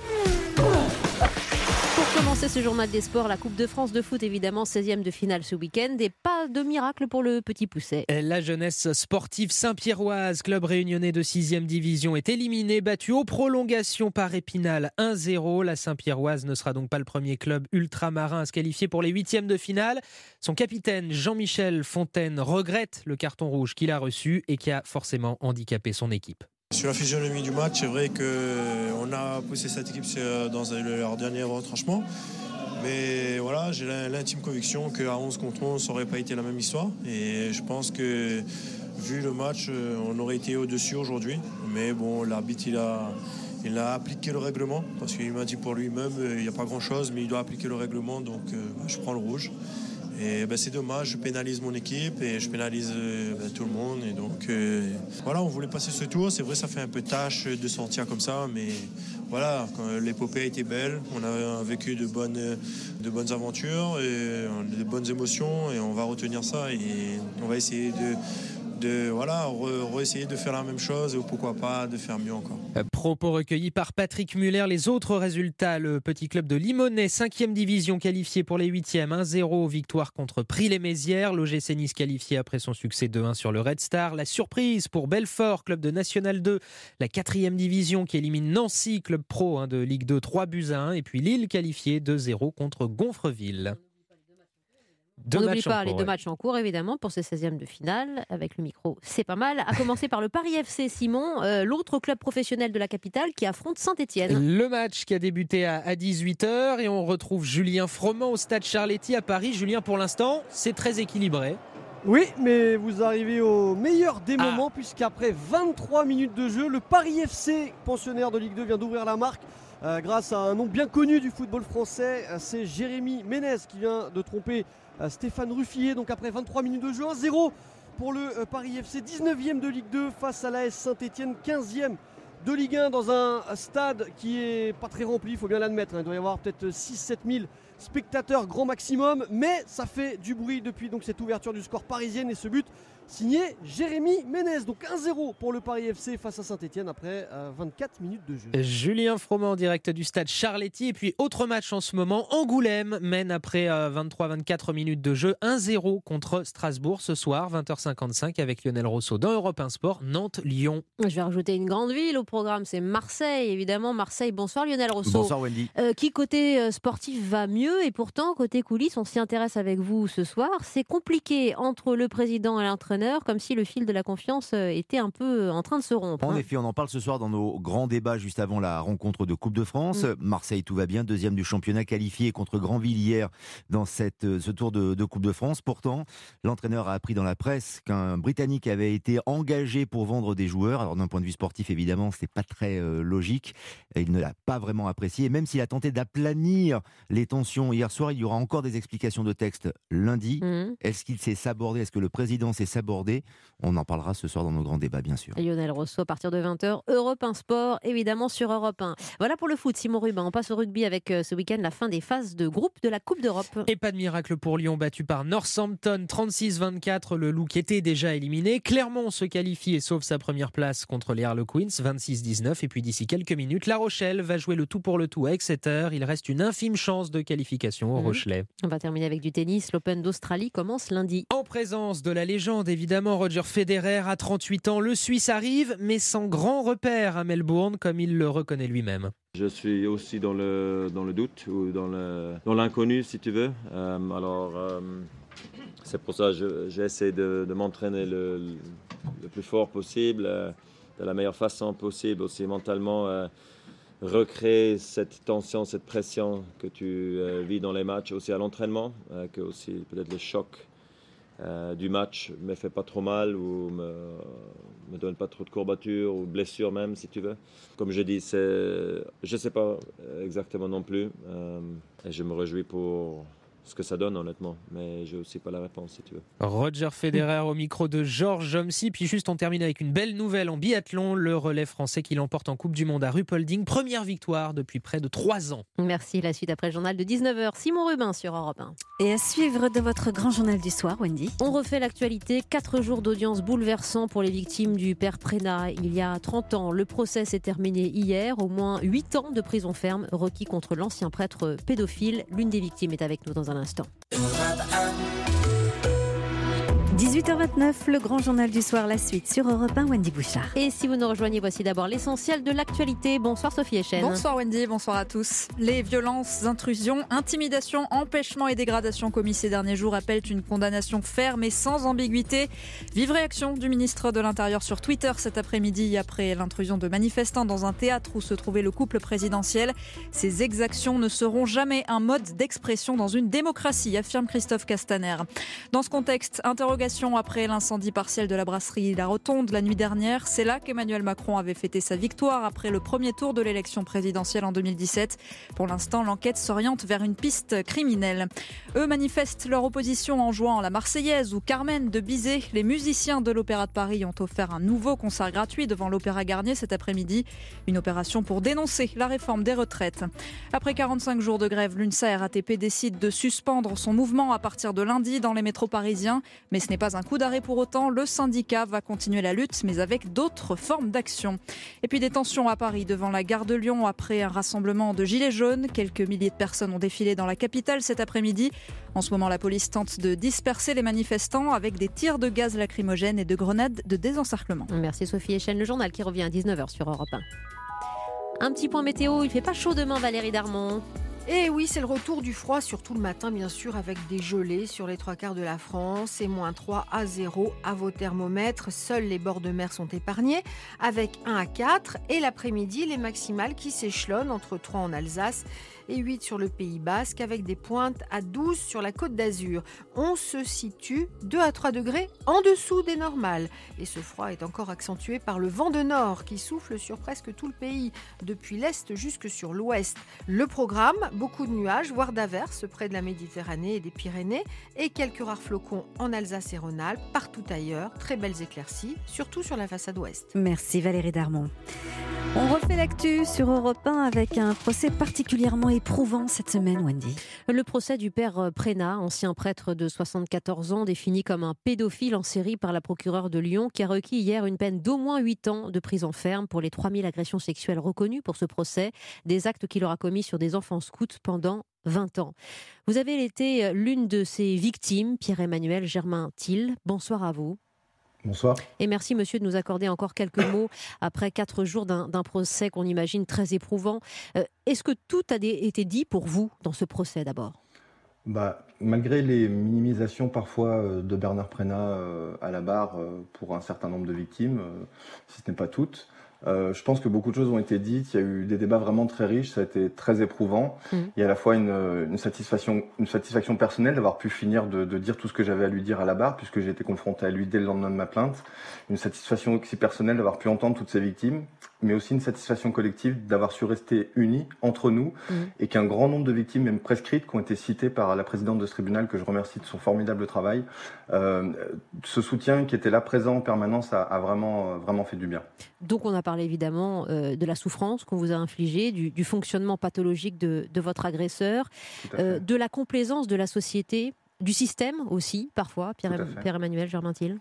Pour commencer ce journal des sports, la Coupe de France de foot, évidemment, seizième de finale ce week-end. Et pas de miracle pour le petit Pousset. La jeunesse sportive Saint-Pierroise, club réunionnais de sixième division, est éliminée, battue aux prolongations par Épinal un zéro. La Saint-Pierroise ne sera donc pas le premier club ultramarin à se qualifier pour les huitièmes de finale. Son capitaine Jean-Michel Fontaine regrette le carton rouge qu'il a reçu et qui a forcément handicapé son équipe. Sur la physionomie du match, c'est vrai qu'on a poussé cette équipe dans leur dernier retranchement. Mais voilà, j'ai l'intime conviction qu'à onze contre onze, ça n'aurait pas été la même histoire. Et je pense que, vu le match, on aurait été au-dessus aujourd'hui. Mais bon, l'arbitre, il a, il a appliqué le règlement. Parce qu'il m'a dit pour lui-même, il n'y a pas grand-chose, mais il doit appliquer le règlement. Donc je prends le rouge. Et ben, c'est dommage, je pénalise mon équipe et je pénalise ben, tout le monde. Et donc euh, voilà, on voulait passer ce tour. C'est vrai, ça fait un peu tâche de sortir comme ça, mais voilà, quand l'épopée a été belle. On a vécu de bonnes, de bonnes aventures, et de bonnes émotions, et on va retenir ça et on va essayer de. de voilà, re, re-essayer de faire la même chose ou pourquoi pas de faire mieux encore. Propos recueillis par Patrick Muller. Les autres résultats, le petit club de Limonest, cinquième division, qualifié pour les huitièmes, un zéro, victoire contre Pris-les-Mézières. L'O G C Nice qualifié après son succès deux un sur le Red Star. La surprise pour Belfort, club de National deux, la quatrième division qui élimine Nancy, club pro hein, de Ligue deux, trois buts à un. Et puis Lille qualifié deux zéro contre Gonfreville. Deux On n'oublie pas cours, les deux ouais. matchs en cours, évidemment, pour ce seizième de finale. Avec le micro, c'est pas mal. À commencer par le Paris F C, Simon, euh, l'autre club professionnel de la capitale qui affronte Saint-Etienne. Le match qui a débuté à, à dix-huit heures et on retrouve Julien Froment au stade Charletti à Paris. Julien, pour l'instant, c'est très équilibré. Oui, mais vous arrivez au meilleur des moments, ah. puisqu'après vingt-trois minutes de jeu, le Paris F C, pensionnaire de Ligue deux, vient d'ouvrir la marque. Euh, grâce à un nom bien connu du football français, c'est Jérémy Ménez qui vient de tromper euh, Stéphane Ruffier. Donc après vingt-trois minutes de jeu, un zéro pour le euh, Paris F C, dix-neuvième de Ligue deux face à l'A S Saint-Etienne, quinzième de Ligue un dans un stade qui est pas très rempli, il faut bien l'admettre. Hein. Il doit y avoir peut-être six à sept mille spectateurs grand maximum, mais ça fait du bruit depuis donc cette ouverture du score parisienne et ce but signé Jérémy Ménez. Donc un zéro pour le Paris F C face à Saint-Etienne après euh, vingt-quatre minutes de jeu. Julien Froment en direct du stade Charletti. Et puis autre match en ce moment, Angoulême mène après euh, vingt-trois à vingt-quatre minutes de jeu un zéro contre Strasbourg ce soir, vingt heures cinquante-cinq avec Lionel Rousseau dans Europe un Sport, Nantes-Lyon. Je vais rajouter une grande ville au programme, c'est Marseille évidemment. Marseille, bonsoir Lionel Rousseau. Bonsoir Wendy. Euh, qui côté euh, sportif va mieux et pourtant côté coulisses on s'y intéresse avec vous ce soir. C'est compliqué entre le président et l'entraîneur, comme si le fil de la confiance était un peu en train de se rompre. En hein. effet, on en parle ce soir dans nos grands débats juste avant la rencontre de Coupe de France. Mmh. Marseille, tout va bien, deuxième du championnat, qualifié contre Granville hier dans cette, ce tour de, de Coupe de France. Pourtant, l'entraîneur a appris dans la presse qu'un Britannique avait été engagé pour vendre des joueurs. Alors d'un point de vue sportif, évidemment, c'est pas très euh, logique. Il ne l'a pas vraiment apprécié. Et même s'il a tenté d'aplanir les tensions hier soir, il y aura encore des explications de texte lundi. Mmh. Est-ce qu'il s'est sabordé? Est-ce que le président s'est sabordé? On en parlera ce soir dans nos grands débats, bien sûr. Lionel Rousseau, à partir de vingt heures, Europe un Sport, évidemment sur Europe un. Voilà pour le foot, Simon Rubin. On passe au rugby avec euh, ce week-end la fin des phases de groupe de la Coupe d'Europe. Et pas de miracle pour Lyon, battu par Northampton, trente-six vingt-quatre. Le Loup qui était déjà éliminé. Clermont se qualifie et sauve sa première place contre les Harlequins, vingt-six dix-neuf. Et puis d'ici quelques minutes, La Rochelle va jouer le tout pour le tout à Exeter. Il reste une infime chance de qualifier qualification au Mmh. Rochelet. On va terminer avec du tennis. L'Open d'Australie commence lundi. En présence de la légende, évidemment, Roger Federer à trente-huit ans. Le Suisse arrive, mais sans grand repère à Melbourne, comme il le reconnaît lui-même. Je suis aussi dans le, dans le doute ou dans, le, dans l'inconnu, si tu veux. Euh, alors, euh, c'est pour ça que j'essaie de, de m'entraîner le, le plus fort possible, euh, de la meilleure façon possible, aussi mentalement. Euh, recréer cette tension, cette pression que tu euh, vis dans les matchs, aussi à l'entraînement, euh, que aussi peut-être le choc euh, du match me fait pas trop mal ou me, me donne pas trop de courbatures ou blessures même, si tu veux. Comme je dis, c'est, je sais pas exactement non plus, euh, et je me réjouis pour ce que ça donne honnêtement, mais j'ai aussi pas la réponse si tu veux. Roger Federer au micro de Georges Jomsy. Puis juste on termine avec une belle nouvelle en biathlon, le relais français qui l'emporte en Coupe du Monde à Ruppolding, première victoire depuis près de trois ans. Merci, la suite après le journal de dix-neuf heures. Simon Rubin sur Europe un. Et à suivre de votre grand journal du soir, Wendy. On refait l'actualité, quatre jours d'audience bouleversants pour les victimes du père Prénat. Il y a trente ans, le procès s'est terminé hier, au moins huit ans de prison ferme requis contre l'ancien prêtre pédophile. L'une des victimes est avec nous dans un instant. dix-huit heures vingt-neuf, le grand journal du soir, la suite sur Europe un, Wendy Bouchard. Et si vous nous rejoignez, voici d'abord l'essentiel de l'actualité. Bonsoir Sophie Echen. Bonsoir Wendy, bonsoir à tous. Les violences, intrusions, intimidations, empêchements et dégradations commis ces derniers jours appellent une condamnation ferme et sans ambiguïté. Vive réaction du ministre de l'Intérieur sur Twitter cet après-midi après l'intrusion de manifestants dans un théâtre où se trouvait le couple présidentiel. Ces exactions ne seront jamais un mode d'expression dans une démocratie, affirme Christophe Castaner. Dans ce contexte, interrogation après l'incendie partiel de la brasserie La Rotonde la nuit dernière. C'est là qu'Emmanuel Macron avait fêté sa victoire après le premier tour de l'élection présidentielle en deux mille dix-sept. Pour l'instant, l'enquête s'oriente vers une piste criminelle. Eux manifestent leur opposition en jouant la Marseillaise ou Carmen de Bizet. Les musiciens de l'Opéra de Paris ont offert un nouveau concert gratuit devant l'Opéra Garnier cet après-midi. Une opération pour dénoncer la réforme des retraites. Après quarante-cinq jours de grève, l'UNSA R A T P décide de suspendre son mouvement à partir de lundi dans les métros parisiens. Mais ce n'est pas un coup d'arrêt pour autant. Le syndicat va continuer la lutte, mais avec d'autres formes d'action. Et puis des tensions à Paris devant la gare de Lyon après un rassemblement de gilets jaunes. Quelques milliers de personnes ont défilé dans la capitale cet après-midi. En ce moment, la police tente de disperser les manifestants avec des tirs de gaz lacrymogène et de grenades de désencerclement. Merci Sophie Echen. Le journal qui revient à dix-neuf heures sur Europe un. Un petit point météo, il fait pas chaud demain Valérie Darmon. Et oui, c'est le retour du froid, surtout le matin, bien sûr, avec des gelées sur les trois quarts de la France. Et moins trois à zéro à vos thermomètres. Seuls les bords de mer sont épargnés, avec un à quatre. Et l'après-midi, les maximales qui s'échelonnent entre trois en Alsace et huit sur le Pays Basque, avec des pointes à douze sur la Côte d'Azur. On se situe deux à trois degrés en dessous des normales. Et ce froid est encore accentué par le vent de nord qui souffle sur presque tout le pays, depuis l'est jusque sur l'ouest. Le programme, beaucoup de nuages, voire d'averses près de la Méditerranée et des Pyrénées, et quelques rares flocons en Alsace et Rhône-Alpes. Partout ailleurs, très belles éclaircies, surtout sur la façade ouest. Merci Valérie Darmon. On refait l'actu sur Europe un avec un procès particulièrement éprouvant cette semaine, Wendy. Le procès du père Prénat, ancien prêtre de soixante-quatorze ans, défini comme un pédophile en série par la procureure de Lyon, qui a requis hier une peine d'au moins huit ans de prison ferme pour les trois mille agressions sexuelles reconnues pour ce procès, des actes qu'il aura commis sur des enfants scouts pendant vingt ans. Vous avez été l'une de ces victimes, Pierre-Emmanuel Germain-Thill. Bonsoir à vous. Bonsoir. Et merci monsieur de nous accorder encore quelques mots après quatre jours d'un, d'un procès qu'on imagine très éprouvant. Euh, est-ce que tout a dé- été dit pour vous dans ce procès d'abord ? Bah, malgré les minimisations parfois de Bernard Prénat euh, à la barre euh, pour un certain nombre de victimes, euh, si ce n'est pas toutes, Euh, je pense que beaucoup de choses ont été dites. Il y a eu des débats vraiment très riches. Ça a été très éprouvant. Mmh. Il y a à la fois une, une, satisfaction, une satisfaction personnelle d'avoir pu finir de, de dire tout ce que j'avais à lui dire à la barre, puisque j'ai été confronté à lui dès le lendemain de ma plainte. Une satisfaction aussi personnelle d'avoir pu entendre toutes ces victimes, mais aussi une satisfaction collective d'avoir su rester unis entre nous mmh. et qu'un grand nombre de victimes, même prescrites, qui ont été citées par la présidente de ce tribunal, que je remercie de son formidable travail, euh, ce soutien qui était là présent en permanence a, a vraiment, vraiment fait du bien. Donc on a parlé évidemment euh, de la souffrance qu'on vous a infligée, du, du fonctionnement pathologique de, de votre agresseur, euh, de la complaisance de la société, du système aussi, parfois, Pierre, Pierre-Emmanuel Germain-Thill.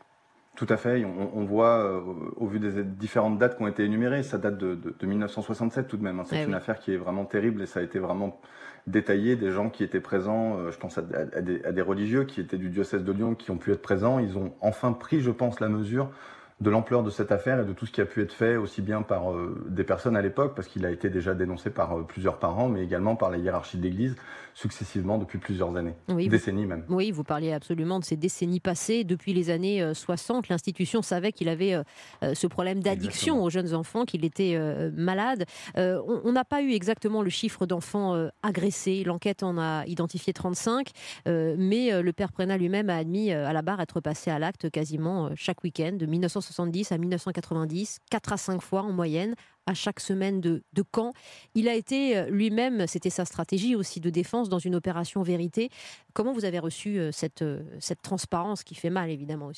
Tout à fait. On, on voit, euh, au vu des différentes dates qui ont été énumérées, ça date de, de, de mille neuf cent soixante-sept tout de même. Hein. C'est eh une oui. affaire qui est vraiment terrible et ça a été vraiment détaillé. Des gens qui étaient présents, euh, je pense à, à, à, des, à des religieux qui étaient du diocèse de Lyon, qui ont pu être présents. Ils ont enfin pris, je pense, la mesure de l'ampleur de cette affaire et de tout ce qui a pu être fait, aussi bien par euh, des personnes à l'époque, parce qu'il a été déjà dénoncé par euh, plusieurs parents, mais également par la hiérarchie de l'Église, successivement depuis plusieurs années, oui, décennies même. Oui, vous parliez absolument de ces décennies passées. Depuis les années euh, soixante, l'institution savait qu'il avait euh, ce problème d'addiction exactement. aux jeunes enfants, qu'il était euh, malade. Euh, on n'a pas eu exactement le chiffre d'enfants euh, agressés. L'enquête en a identifié trente-cinq, euh, mais euh, le père Prénat lui-même a admis euh, à la barre être passé à l'acte quasiment euh, chaque week-end, de mille neuf cent soixante-dix à mille neuf cent quatre-vingt-dix, quatre à cinq fois en moyenne, à chaque semaine de, de camp. Il a été lui-même, c'était sa stratégie aussi de défense dans une opération vérité. Comment vous avez reçu cette, cette transparence qui fait mal évidemment aussi ?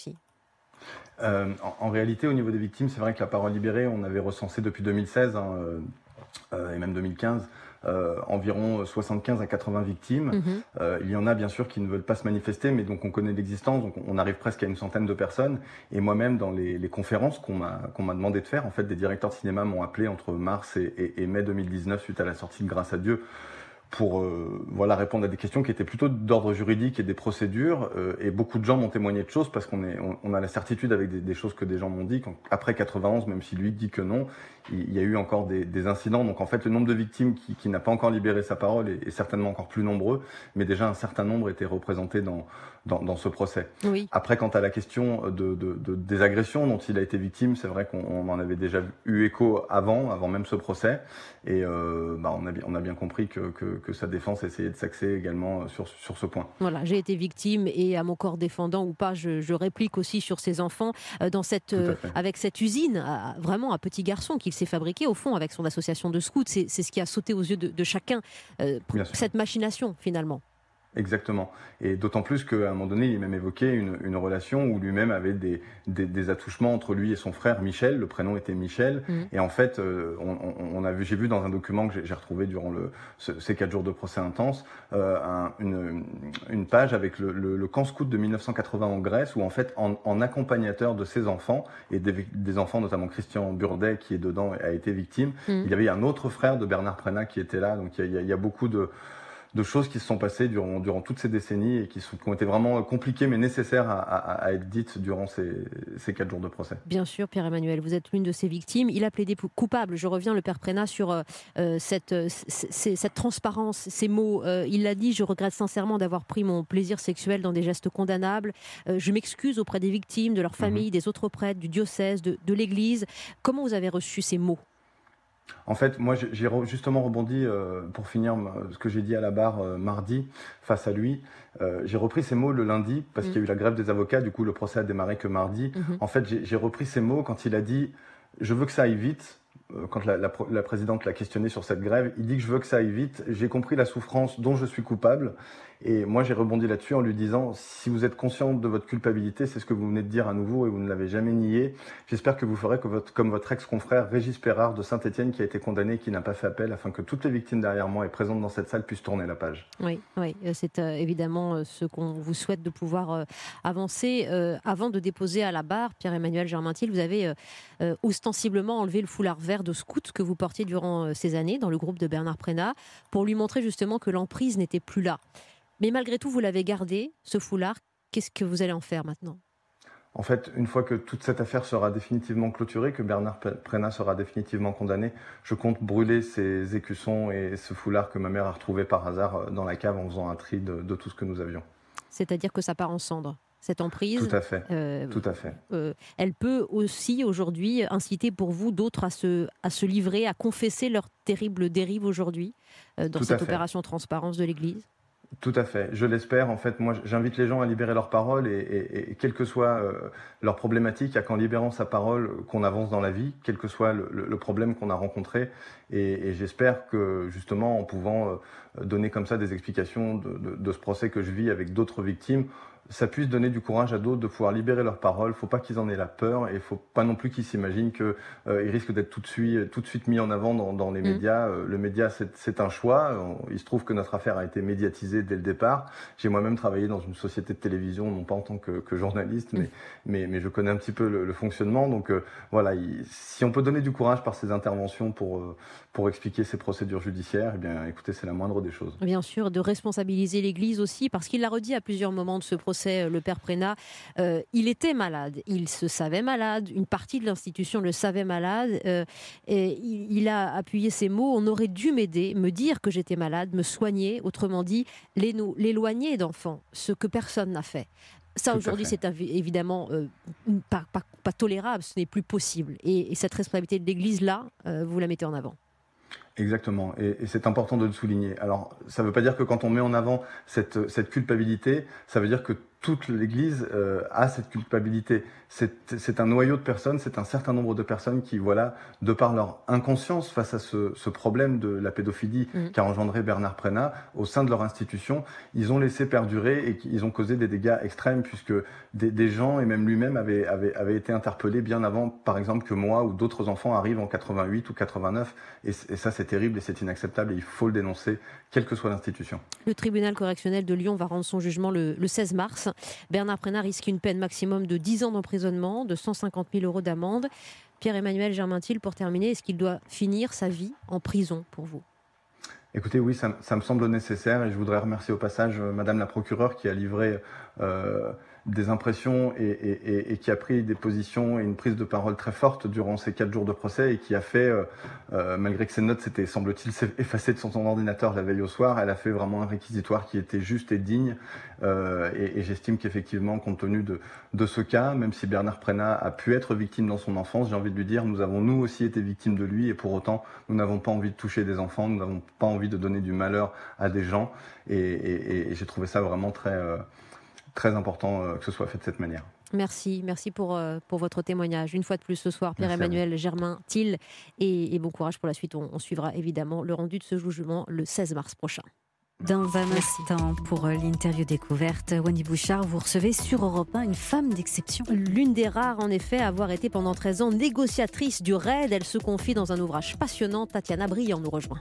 euh, en, en réalité, au niveau des victimes, c'est vrai que la parole libérée, on avait recensé depuis deux mille seize hein, euh, et même deux mille quinze Euh, environ soixante-quinze à quatre-vingts victimes. Mmh. Euh, il y en a bien sûr qui ne veulent pas se manifester, mais donc on connaît l'existence, donc on arrive presque à une centaine de personnes. Et moi-même, dans les, les conférences qu'on m'a, qu'on m'a demandé de faire, en fait, des directeurs de cinéma m'ont appelé entre mars et, et, et mai deux mille dix-neuf, suite à la sortie de Grâce à Dieu, pour euh, voilà, répondre à des questions qui étaient plutôt d'ordre juridique et des procédures. Euh, et beaucoup de gens m'ont témoigné de choses parce qu'on est, on, on a la certitude avec des, des choses que des gens m'ont dit. Quand, après quatre-vingt-onze, même si lui dit que non, il, il y a eu encore des, des incidents. Donc en fait, le nombre de victimes qui, qui n'a pas encore libéré sa parole est, est certainement encore plus nombreux. Mais déjà, un certain nombre étaient représentés dans, dans, dans ce procès. Oui. Après, quant à la question de, de, de, des agressions dont il a été victime, c'est vrai qu'on en avait déjà eu écho avant, avant même ce procès. Et euh, bah, on, a, on a bien compris que, que que sa défense essayait de s'axer également sur, sur ce point. Voilà, j'ai été victime et à mon corps défendant ou pas, je, je réplique aussi sur ces enfants dans cette, euh, avec cette usine, à, vraiment à petit garçon qu'il s'est fabriqué au fond avec son association de scouts. C'est, c'est ce qui a sauté aux yeux de, de chacun, euh, cette machination finalement. Exactement. Et d'autant plus qu'à un moment donné, il même évoqué une, une relation où lui-même avait des, des, des attouchements entre lui et son frère Michel. Le prénom était Michel. Mmh. Et en fait, euh, on, on a vu, j'ai vu dans un document que j'ai, j'ai retrouvé durant le, ce, ces quatre jours de procès intense, euh, un, une, une page avec le, le, le camp scout de mille neuf cent quatre-vingts en Grèce, où en fait, en, en accompagnateur de ses enfants, et des, des enfants, notamment Christian Burdet, qui est dedans, a été victime, mmh. il y avait un autre frère de Bernard Prénat qui était là. Donc il y a, il y a beaucoup de... de choses qui se sont passées durant, durant toutes ces décennies et qui, sont, qui ont été vraiment compliquées mais nécessaires à, à, à être dites durant ces, ces quatre jours de procès. Bien sûr, Pierre-Emmanuel, vous êtes l'une de ces victimes. Il a plaidé coupable. Je reviens, le père Prénat, sur euh, cette, c- cette transparence, ces mots. Euh, il l'a dit, je regrette sincèrement d'avoir pris mon plaisir sexuel dans des gestes condamnables. Euh, je m'excuse auprès des victimes, de leurs familles, mmh. des autres prêtres, du diocèse, de, de l'Église. Comment vous avez reçu ces mots ? En fait, moi, j'ai justement rebondi, euh, pour finir ce que j'ai dit à la barre euh, mardi, face à lui. Euh, j'ai repris ces mots le lundi, parce mmh. qu'il y a eu la grève des avocats, du coup, le procès a démarré que mardi. Mmh. En fait, j'ai repris ces mots quand il a dit « Je veux que ça aille vite ». Quand la, la, la présidente l'a questionné sur cette grève, il dit que je veux que ça aille vite. J'ai compris la souffrance dont je suis coupable. Et moi, j'ai rebondi là-dessus en lui disant, si vous êtes conscient de votre culpabilité, c'est ce que vous venez de dire à nouveau et vous ne l'avez jamais nié. J'espère que vous ferez que votre, comme votre ex-confrère Régis Perrard de Saint-Étienne, qui a été condamné et qui n'a pas fait appel, afin que toutes les victimes derrière moi et présentes dans cette salle puissent tourner la page. Oui, oui, c'est euh, évidemment ce qu'on vous souhaite de pouvoir euh, avancer. Euh, avant de déposer à la barre, Pierre-Emmanuel Germain-Thiel, vous avez euh, euh, ostensiblement enlevé le foulard vert de scout que vous portiez durant euh, ces années dans le groupe de Bernard Prénat pour lui montrer justement que l'emprise n'était plus là. Mais malgré tout, vous l'avez gardé, ce foulard. Qu'est-ce que vous allez en faire maintenant ? En fait, une fois que toute cette affaire sera définitivement clôturée, que Bernard Prénat sera définitivement condamné, je compte brûler ces écussons et ce foulard que ma mère a retrouvé par hasard dans la cave en faisant un tri de, de tout ce que nous avions. C'est-à-dire que ça part en cendres, cette emprise. Tout à fait. Euh, tout à fait. Euh, elle peut aussi aujourd'hui inciter pour vous d'autres à se, à se livrer, à confesser leur terrible dérive aujourd'hui euh, dans tout cette opération transparence de l'Église. Tout à fait, je l'espère. En fait, moi, j'invite les gens à libérer leur parole et, et, et quelle que soit euh, leur problématique, il n'y a qu'en libérant sa parole qu'on avance dans la vie, quel que soit le, le, le problème qu'on a rencontré. Et, et j'espère que, justement, en pouvant euh, donner comme ça des explications de, de, de ce procès que je vis avec d'autres victimes, ça puisse donner du courage à d'autres de pouvoir libérer leurs paroles. Il ne faut pas qu'ils en aient la peur et il ne faut pas non plus qu'ils s'imaginent qu'ils euh, risquent d'être tout de suite, tout de suite mis en avant dans, dans les mmh. médias. Euh, le média, c'est, c'est un choix. Il se trouve que notre affaire a été médiatisée dès le départ. J'ai moi-même travaillé dans une société de télévision, non pas en tant que, que journaliste, mmh. mais, mais, mais je connais un petit peu le, le fonctionnement. Donc euh, voilà, il, si on peut donner du courage par ces interventions pour, euh, pour expliquer ces procédures judiciaires, eh bien, écoutez, c'est la moindre des choses. Bien sûr, de responsabiliser l'Église aussi, parce qu'il l'a redit à plusieurs moments de ce procès. Le père Prénat, euh, il était malade, il se savait malade, une partie de l'institution le savait malade, euh, et il, il a appuyé ces mots, on aurait dû m'aider, me dire que j'étais malade, me soigner, autrement dit, l'éloigner d'enfants, ce que personne n'a fait. Ça, tout aujourd'hui, c'est évidemment euh, pas, pas, pas tolérable, ce n'est plus possible. Et, et cette responsabilité de l'Église, là, euh, vous la mettez en avant. Exactement, et, et c'est important de le souligner. Alors, ça ne veut pas dire que quand on met en avant cette, cette culpabilité, ça veut dire que toute l'Église euh, a cette culpabilité. C'est, c'est un noyau de personnes, c'est un certain nombre de personnes qui, voilà, de par leur inconscience face à ce, ce problème de la pédophilie mmh. qu'a engendré Bernard Prénat, au sein de leur institution, ils ont laissé perdurer et ils ont causé des dégâts extrêmes puisque des, des gens, et même lui-même, avaient, avaient, avaient été interpellés bien avant, par exemple, que moi ou d'autres enfants arrivent en quatre-vingt-huit ou quatre-vingt-neuf. Et, et ça, c'est terrible et c'est inacceptable et il faut le dénoncer, quelle que soit l'institution. Le tribunal correctionnel de Lyon va rendre son jugement le, le seize mars. Bernard Prénat risque une peine maximum de dix ans d'emprisonnement, de cent cinquante mille euros d'amende. Pierre-Emmanuel Germain-Thiel, pour terminer, est-ce qu'il doit finir sa vie en prison pour vous ? Écoutez, oui, ça, ça me semble nécessaire et je voudrais remercier au passage euh, Madame la procureure qui a livré euh, des impressions et, et, et, et qui a pris des positions et une prise de parole très forte durant ces quatre jours de procès et qui a fait, euh, euh, malgré que ses notes s'étaient, semble-t-il, effacées de son, son ordinateur la veille au soir, elle a fait vraiment un réquisitoire qui était juste et digne. Euh, et, et j'estime qu'effectivement, compte tenu de, de ce cas, même si Bernard Prénat a pu être victime dans son enfance, j'ai envie de lui dire, nous avons nous aussi été victimes de lui et pour autant, nous n'avons pas envie de toucher des enfants, nous n'avons pas envie de donner du malheur à des gens et, et, et j'ai trouvé ça vraiment très... Euh, très important euh, que ce soit fait de cette manière. Merci, merci pour, euh, pour votre témoignage. Une fois de plus ce soir, Pierre-Emmanuel Germain-Thiel et, et bon courage pour la suite. On, on suivra évidemment le rendu de ce jugement le seize mars prochain. Dans un instant, pour l'interview découverte, Wendy Bouchard, vous recevez sur Europe un une femme d'exception. L'une des rares, en effet, à avoir été pendant treize ans négociatrice du RAID. Elle se confie dans un ouvrage passionnant. Tatiana Briand nous rejoint.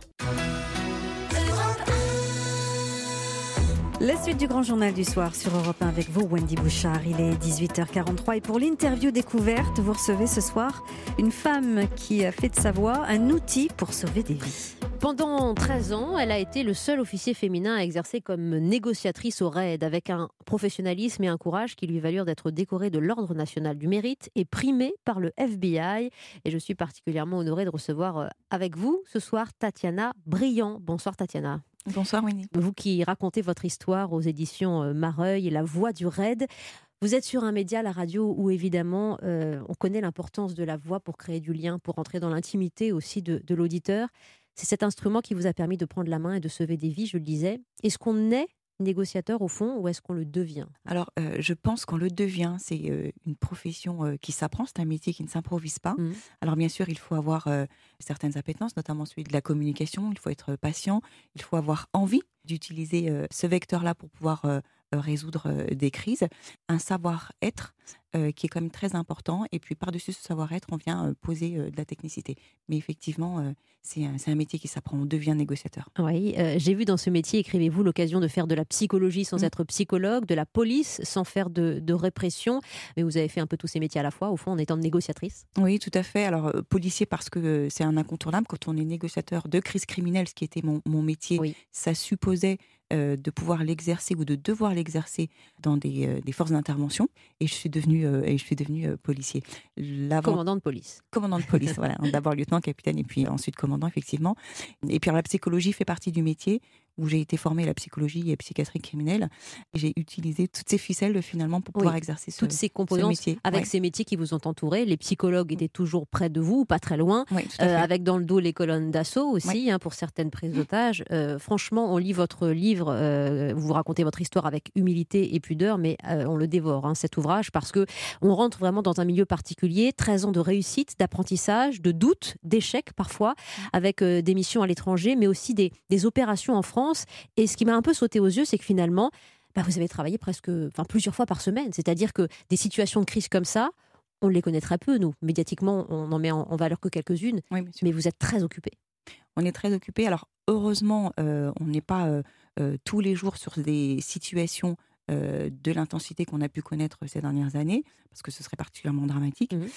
La suite du grand journal du soir sur Europe un avec vous, Wendy Bouchard. Il est dix-huit heures quarante-trois et pour l'interview découverte, vous recevez ce soir une femme qui a fait de sa voix un outil pour sauver des vies. Pendant treize ans, elle a été le seul officier féminin à exercer comme négociatrice au RAID, avec un professionnalisme et un courage qui lui valurent d'être décorée de l'Ordre national du mérite et primée par le F B I. Et je suis particulièrement honorée de recevoir avec vous ce soir Tatiana Briand. Bonsoir Tatiana. Bonsoir Winnie. Vous qui racontez votre histoire aux éditions Mareuil et La Voix du RAID. Vous êtes sur un média, la radio, où évidemment euh, on connaît l'importance de la voix pour créer du lien, pour entrer dans l'intimité aussi de, de l'auditeur. C'est cet instrument qui vous a permis de prendre la main et de sauver des vies, je le disais. Est-ce qu'on est négociateur au fond ou est-ce qu'on le devient ? Alors, euh, je pense qu'on le devient. C'est euh, une profession euh, qui s'apprend, c'est un métier qui ne s'improvise pas. Mmh. Alors, bien sûr, il faut avoir euh, certaines appétences, notamment celui de la communication. Il faut être patient, il faut avoir envie d'utiliser euh, ce vecteur-là pour pouvoir euh, résoudre euh, des crises. Un savoir-être euh, qui est quand même très important. Et puis, par-dessus ce savoir-être, on vient euh, poser euh, de la technicité. Mais effectivement, euh, c'est, un, c'est un métier qui s'apprend. On devient négociateur. Oui, euh, j'ai vu dans ce métier, écrivez-vous, l'occasion de faire de la psychologie sans mmh. être psychologue, de la police sans faire de, de répression. Mais vous avez fait un peu tous ces métiers à la fois, au fond, en étant négociatrice. Oui, tout à fait. Alors, euh, policier parce que euh, c'est un incontournable. Quand on est négociateur de crise criminelle, ce qui était mon, mon métier, oui. ça supposait euh, de pouvoir l'exercer ou de devoir l'exercer dans des, euh, des forces d'intervention. Et je suis devenue, euh, et je suis devenue euh, policier. L'avant... Commandant de police. Commandant de police, voilà. D'abord lieutenant, capitaine et puis ensuite commandant, effectivement. Et puis alors, la psychologie fait partie du métier où j'ai été formée à la psychologie et psychiatrie criminelle. Et j'ai utilisé toutes ces ficelles finalement pour pouvoir oui, exercer ce, toutes ces composantes ce métier. Avec ouais. ces métiers qui vous ont entouré. Les psychologues étaient toujours près de vous, pas très loin, oui, euh, avec dans le dos les colonnes d'assaut aussi, oui. hein, pour certaines prises d'otages. Euh, franchement, on lit votre livre, euh, vous racontez votre histoire avec humilité et pudeur, mais euh, on le dévore, hein, cet ouvrage, parce que on rentre vraiment dans un milieu particulier. treize ans de réussite, d'apprentissage, de doutes, d'échecs parfois, avec euh, des missions à l'étranger, mais aussi des, des opérations en France. Et ce qui m'a un peu sauté aux yeux, c'est que finalement, bah, vous avez travaillé presque, enfin, plusieurs fois par semaine. C'est-à-dire que des situations de crise comme ça, on les connaît très peu, nous. Médiatiquement, on n'en met en, en valeur que quelques-unes, oui, mais vous êtes très occupés. On est très occupés. Alors, heureusement, euh, on n'est pas euh, euh, tous les jours sur des situations euh, de l'intensité qu'on a pu connaître ces dernières années, parce que ce serait particulièrement dramatique. Mmh.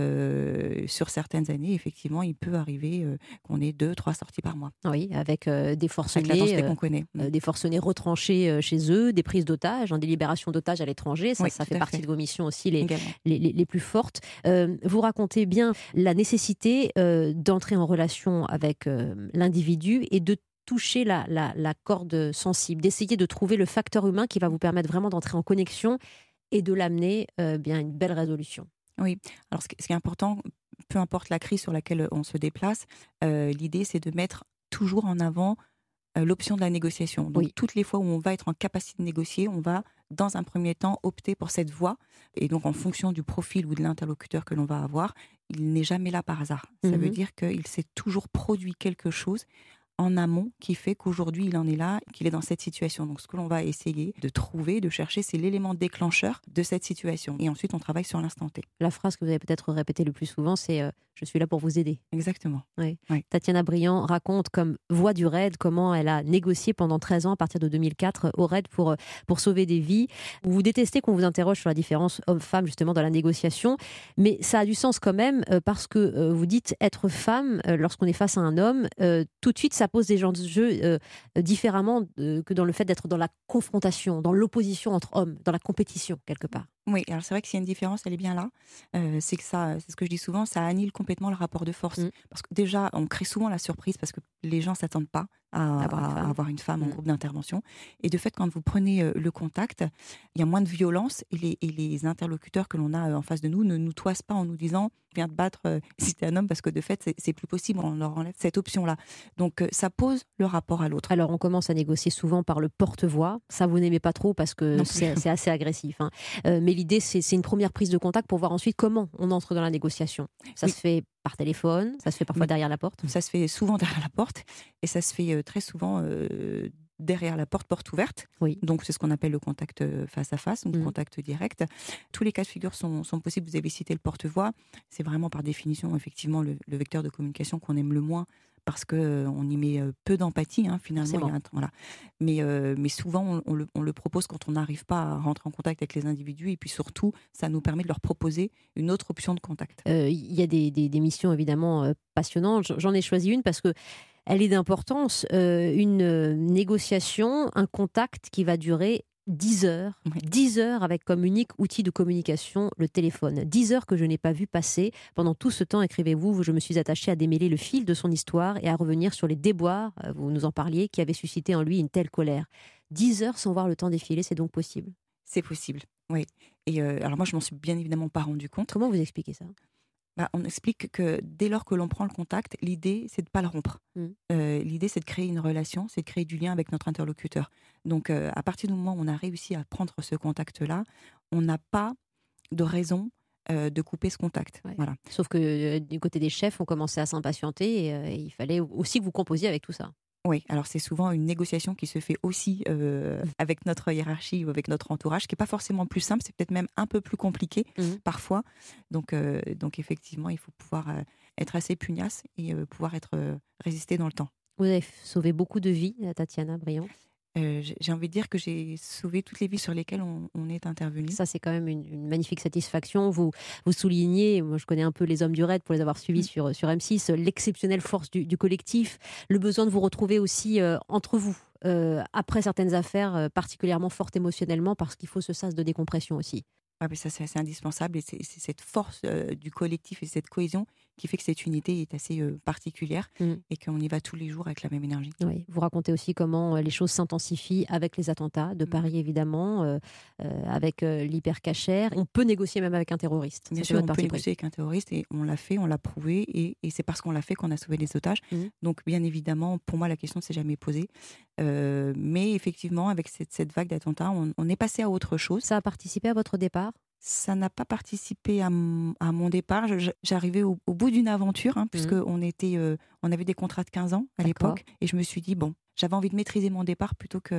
Euh, sur certaines années, effectivement, il peut arriver euh, qu'on ait deux, trois sorties par mois. Oui, avec euh, des forcenés, euh, qu'on connaît. Euh, des forcenés retranchés euh, chez eux, des prises d'otages, hein, des libérations d'otages à l'étranger. Ça, oui, ça fait partie fait. de vos missions aussi les, les, les, les plus fortes. Euh, vous racontez bien la nécessité euh, d'entrer en relation avec euh, l'individu et de toucher la, la, la corde sensible, d'essayer de trouver le facteur humain qui va vous permettre vraiment d'entrer en connexion et de l'amener euh, bien à une belle résolution. Oui, alors ce qui est important, peu importe la crise sur laquelle on se déplace, euh, l'idée c'est de mettre toujours en avant euh, l'option de la négociation. Donc oui. Toutes les fois où on va être en capacité de négocier, on va dans un premier temps opter pour cette voie. Et donc en fonction du profil ou de l'interlocuteur que l'on va avoir, il n'est jamais là par hasard. Ça mm-hmm. veut dire qu'il s'est toujours produit quelque chose en amont qui fait qu'aujourd'hui il en est là, qu'il est dans cette situation. Donc ce que l'on va essayer de trouver, de chercher, c'est l'élément déclencheur de cette situation. Et ensuite on travaille sur l'instant T. La phrase que vous avez peut-être répétée le plus souvent, c'est euh, « je suis là pour vous aider ». Exactement. Oui. Oui. Tatiana Briand raconte comme voix du R A I D comment elle a négocié pendant treize ans à partir de deux mille quatre au R A I D pour, pour sauver des vies. Vous détestez qu'on vous interroge sur la différence homme-femme justement dans la négociation, mais ça a du sens quand même euh, parce que euh, vous dites être femme euh, lorsqu'on est face à un homme, euh, tout de suite ça pose des enjeux euh, différemment euh, que dans le fait d'être dans la confrontation, dans l'opposition entre hommes, dans la compétition quelque part. Oui, alors c'est vrai que s'il y a une différence, elle est bien là. Euh, c'est que ça, c'est ce que je dis souvent, ça annule complètement le rapport de force. Mmh. Parce que déjà, on crée souvent la surprise parce que les gens ne s'attendent pas à, à, à avoir une femme mmh. en groupe d'intervention. Et de fait, quand vous prenez euh, le contact, il y a moins de violence et les, et les interlocuteurs que l'on a euh, en face de nous ne nous toisent pas en nous disant « viens te battre euh, si t'es un homme » parce que de fait, c'est, c'est plus possible, on leur enlève cette option-là. Donc euh, ça pose le rapport à l'autre. Alors on commence à négocier souvent par le porte-voix. Ça, vous n'aimez pas trop parce que c'est, c'est assez agressif. Hein. Euh, mais l'idée, c'est, c'est une première prise de contact pour voir ensuite comment on entre dans la négociation. Ça oui. se fait par téléphone, ça se fait parfois oui. derrière la porte. Ça se fait souvent derrière la porte et ça se fait euh, très souvent euh, derrière la porte, porte ouverte. Oui. Donc c'est ce qu'on appelle le contact face à face, donc mmh. contact direct. Tous les cas de figure sont, sont possibles. Vous avez cité le porte-voix. C'est vraiment par définition effectivement le, le vecteur de communication qu'on aime le moins. Parce qu'on euh, y met euh, peu d'empathie, hein, finalement. Bon. Il y a un, voilà. mais, euh, mais souvent, on, on, le, on le propose quand on n'arrive pas à rentrer en contact avec les individus. Et puis surtout, ça nous permet de leur proposer une autre option de contact. Il euh, y a des, des, des missions évidemment euh, passionnantes. J'en ai choisi une parce que elle est d'importance. Euh, une euh, négociation, un contact qui va durer dix heures, oui. dix heures avec comme unique outil de communication le téléphone. dix heures que je n'ai pas vu passer. Pendant tout ce temps, écrivez-vous, je me suis attachée à démêler le fil de son histoire et à revenir sur les déboires, vous nous en parliez, qui avaient suscité en lui une telle colère. dix heures sans voir le temps défiler, c'est donc possible ? C'est possible, oui. Et euh, alors moi, je m'en suis bien évidemment pas rendu compte. Comment vous expliquez ça ? Bah, on explique que dès lors que l'on prend le contact, l'idée, c'est de ne pas le rompre. Mmh. Euh, l'idée, c'est de créer une relation, c'est de créer du lien avec notre interlocuteur. Donc, euh, à partir du moment où on a réussi à prendre ce contact-là, on n'a pas de raison euh, de couper ce contact. Ouais. Voilà. Sauf que euh, du côté des chefs, on commençait à s'impatienter et euh, il fallait aussi que vous composiez avec tout ça. Oui, alors c'est souvent une négociation qui se fait aussi euh, avec notre hiérarchie ou avec notre entourage, qui n'est pas forcément plus simple, c'est peut-être même un peu plus compliqué mmh. parfois. Donc, euh, donc effectivement, il faut pouvoir euh, être assez pugnace et euh, pouvoir être euh, résisté dans le temps. Vous avez sauvé beaucoup de vies, Tatiana Briand. Euh, j'ai envie de dire que j'ai sauvé toutes les vies sur lesquelles on, on est intervenu. Ça, c'est quand même une, une magnifique satisfaction. Vous, vous soulignez, moi je connais un peu les hommes du R A I D pour les avoir suivis mmh. sur, sur M six, l'exceptionnelle force du, du collectif, le besoin de vous retrouver aussi euh, entre vous, euh, après certaines affaires euh, particulièrement fortes émotionnellement, parce qu'il faut ce sas de décompression aussi. Ah, mais ça, c'est assez indispensable et c'est, c'est cette force euh, du collectif et cette cohésion qui fait que cette unité est assez euh, particulière mmh. et qu'on y va tous les jours avec la même énergie. Oui. Vous racontez aussi comment euh, les choses s'intensifient avec les attentats de mmh. Paris, évidemment, euh, euh, avec euh, l'hypercachère. On peut négocier même avec un terroriste. Bien sûr, on peut négocier avec un terroriste et on l'a fait, on l'a prouvé et, et c'est parce qu'on l'a fait qu'on a sauvé les otages. Mmh. Donc, bien évidemment, pour moi, la question ne s'est jamais posée. Euh, mais effectivement, avec cette, cette vague d'attentats, on, on est passé à autre chose. Ça a participé à votre départ ? Ça n'a pas participé à, m- à mon départ. Je, j'arrivais au, au bout d'une aventure, hein, puisque mmh. on était, euh, on avait des contrats de quinze ans à D'accord. l'époque. Et je me suis dit, bon, j'avais envie de maîtriser mon départ plutôt que,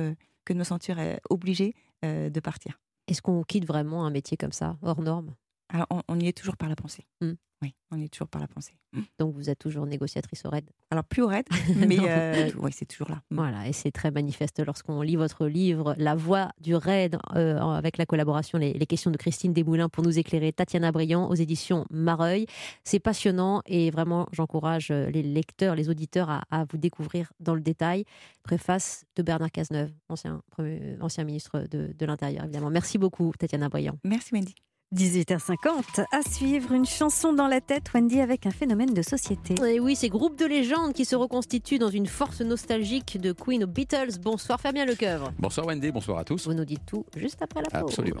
que de me sentir euh, obligée euh, de partir. Est-ce qu'on quitte vraiment un métier comme ça, hors norme? Alors, on, on y est toujours par la pensée. Mmh. Oui, on y est toujours par la pensée. Mmh. Donc vous êtes toujours négociatrice au R A I D? Alors plus au R A I D, mais euh, oui, c'est toujours là. Mmh. Voilà, et c'est très manifeste lorsqu'on lit votre livre La Voix du R A I D, euh, avec la collaboration, les, les questions de Christine Desmoulins pour nous éclairer, Tatiana Briand aux éditions Mareuil. C'est passionnant et vraiment j'encourage les lecteurs, les auditeurs à, à vous découvrir dans le détail. Préface de Bernard Cazeneuve, ancien, premier, ancien ministre de, de l'Intérieur évidemment. Merci beaucoup Tatiana Briand. Merci Wendy. dix-huit heures cinquante, à suivre, une chanson dans la tête, Wendy, avec un phénomène de société. Et oui, ces groupes de légendes qui se reconstituent dans une force nostalgique de Queen aux Beatles. Bonsoir Fabien Lecoeuvre. Bonsoir Wendy, bonsoir à tous. Vous nous dites tout juste après la pause. Absolument.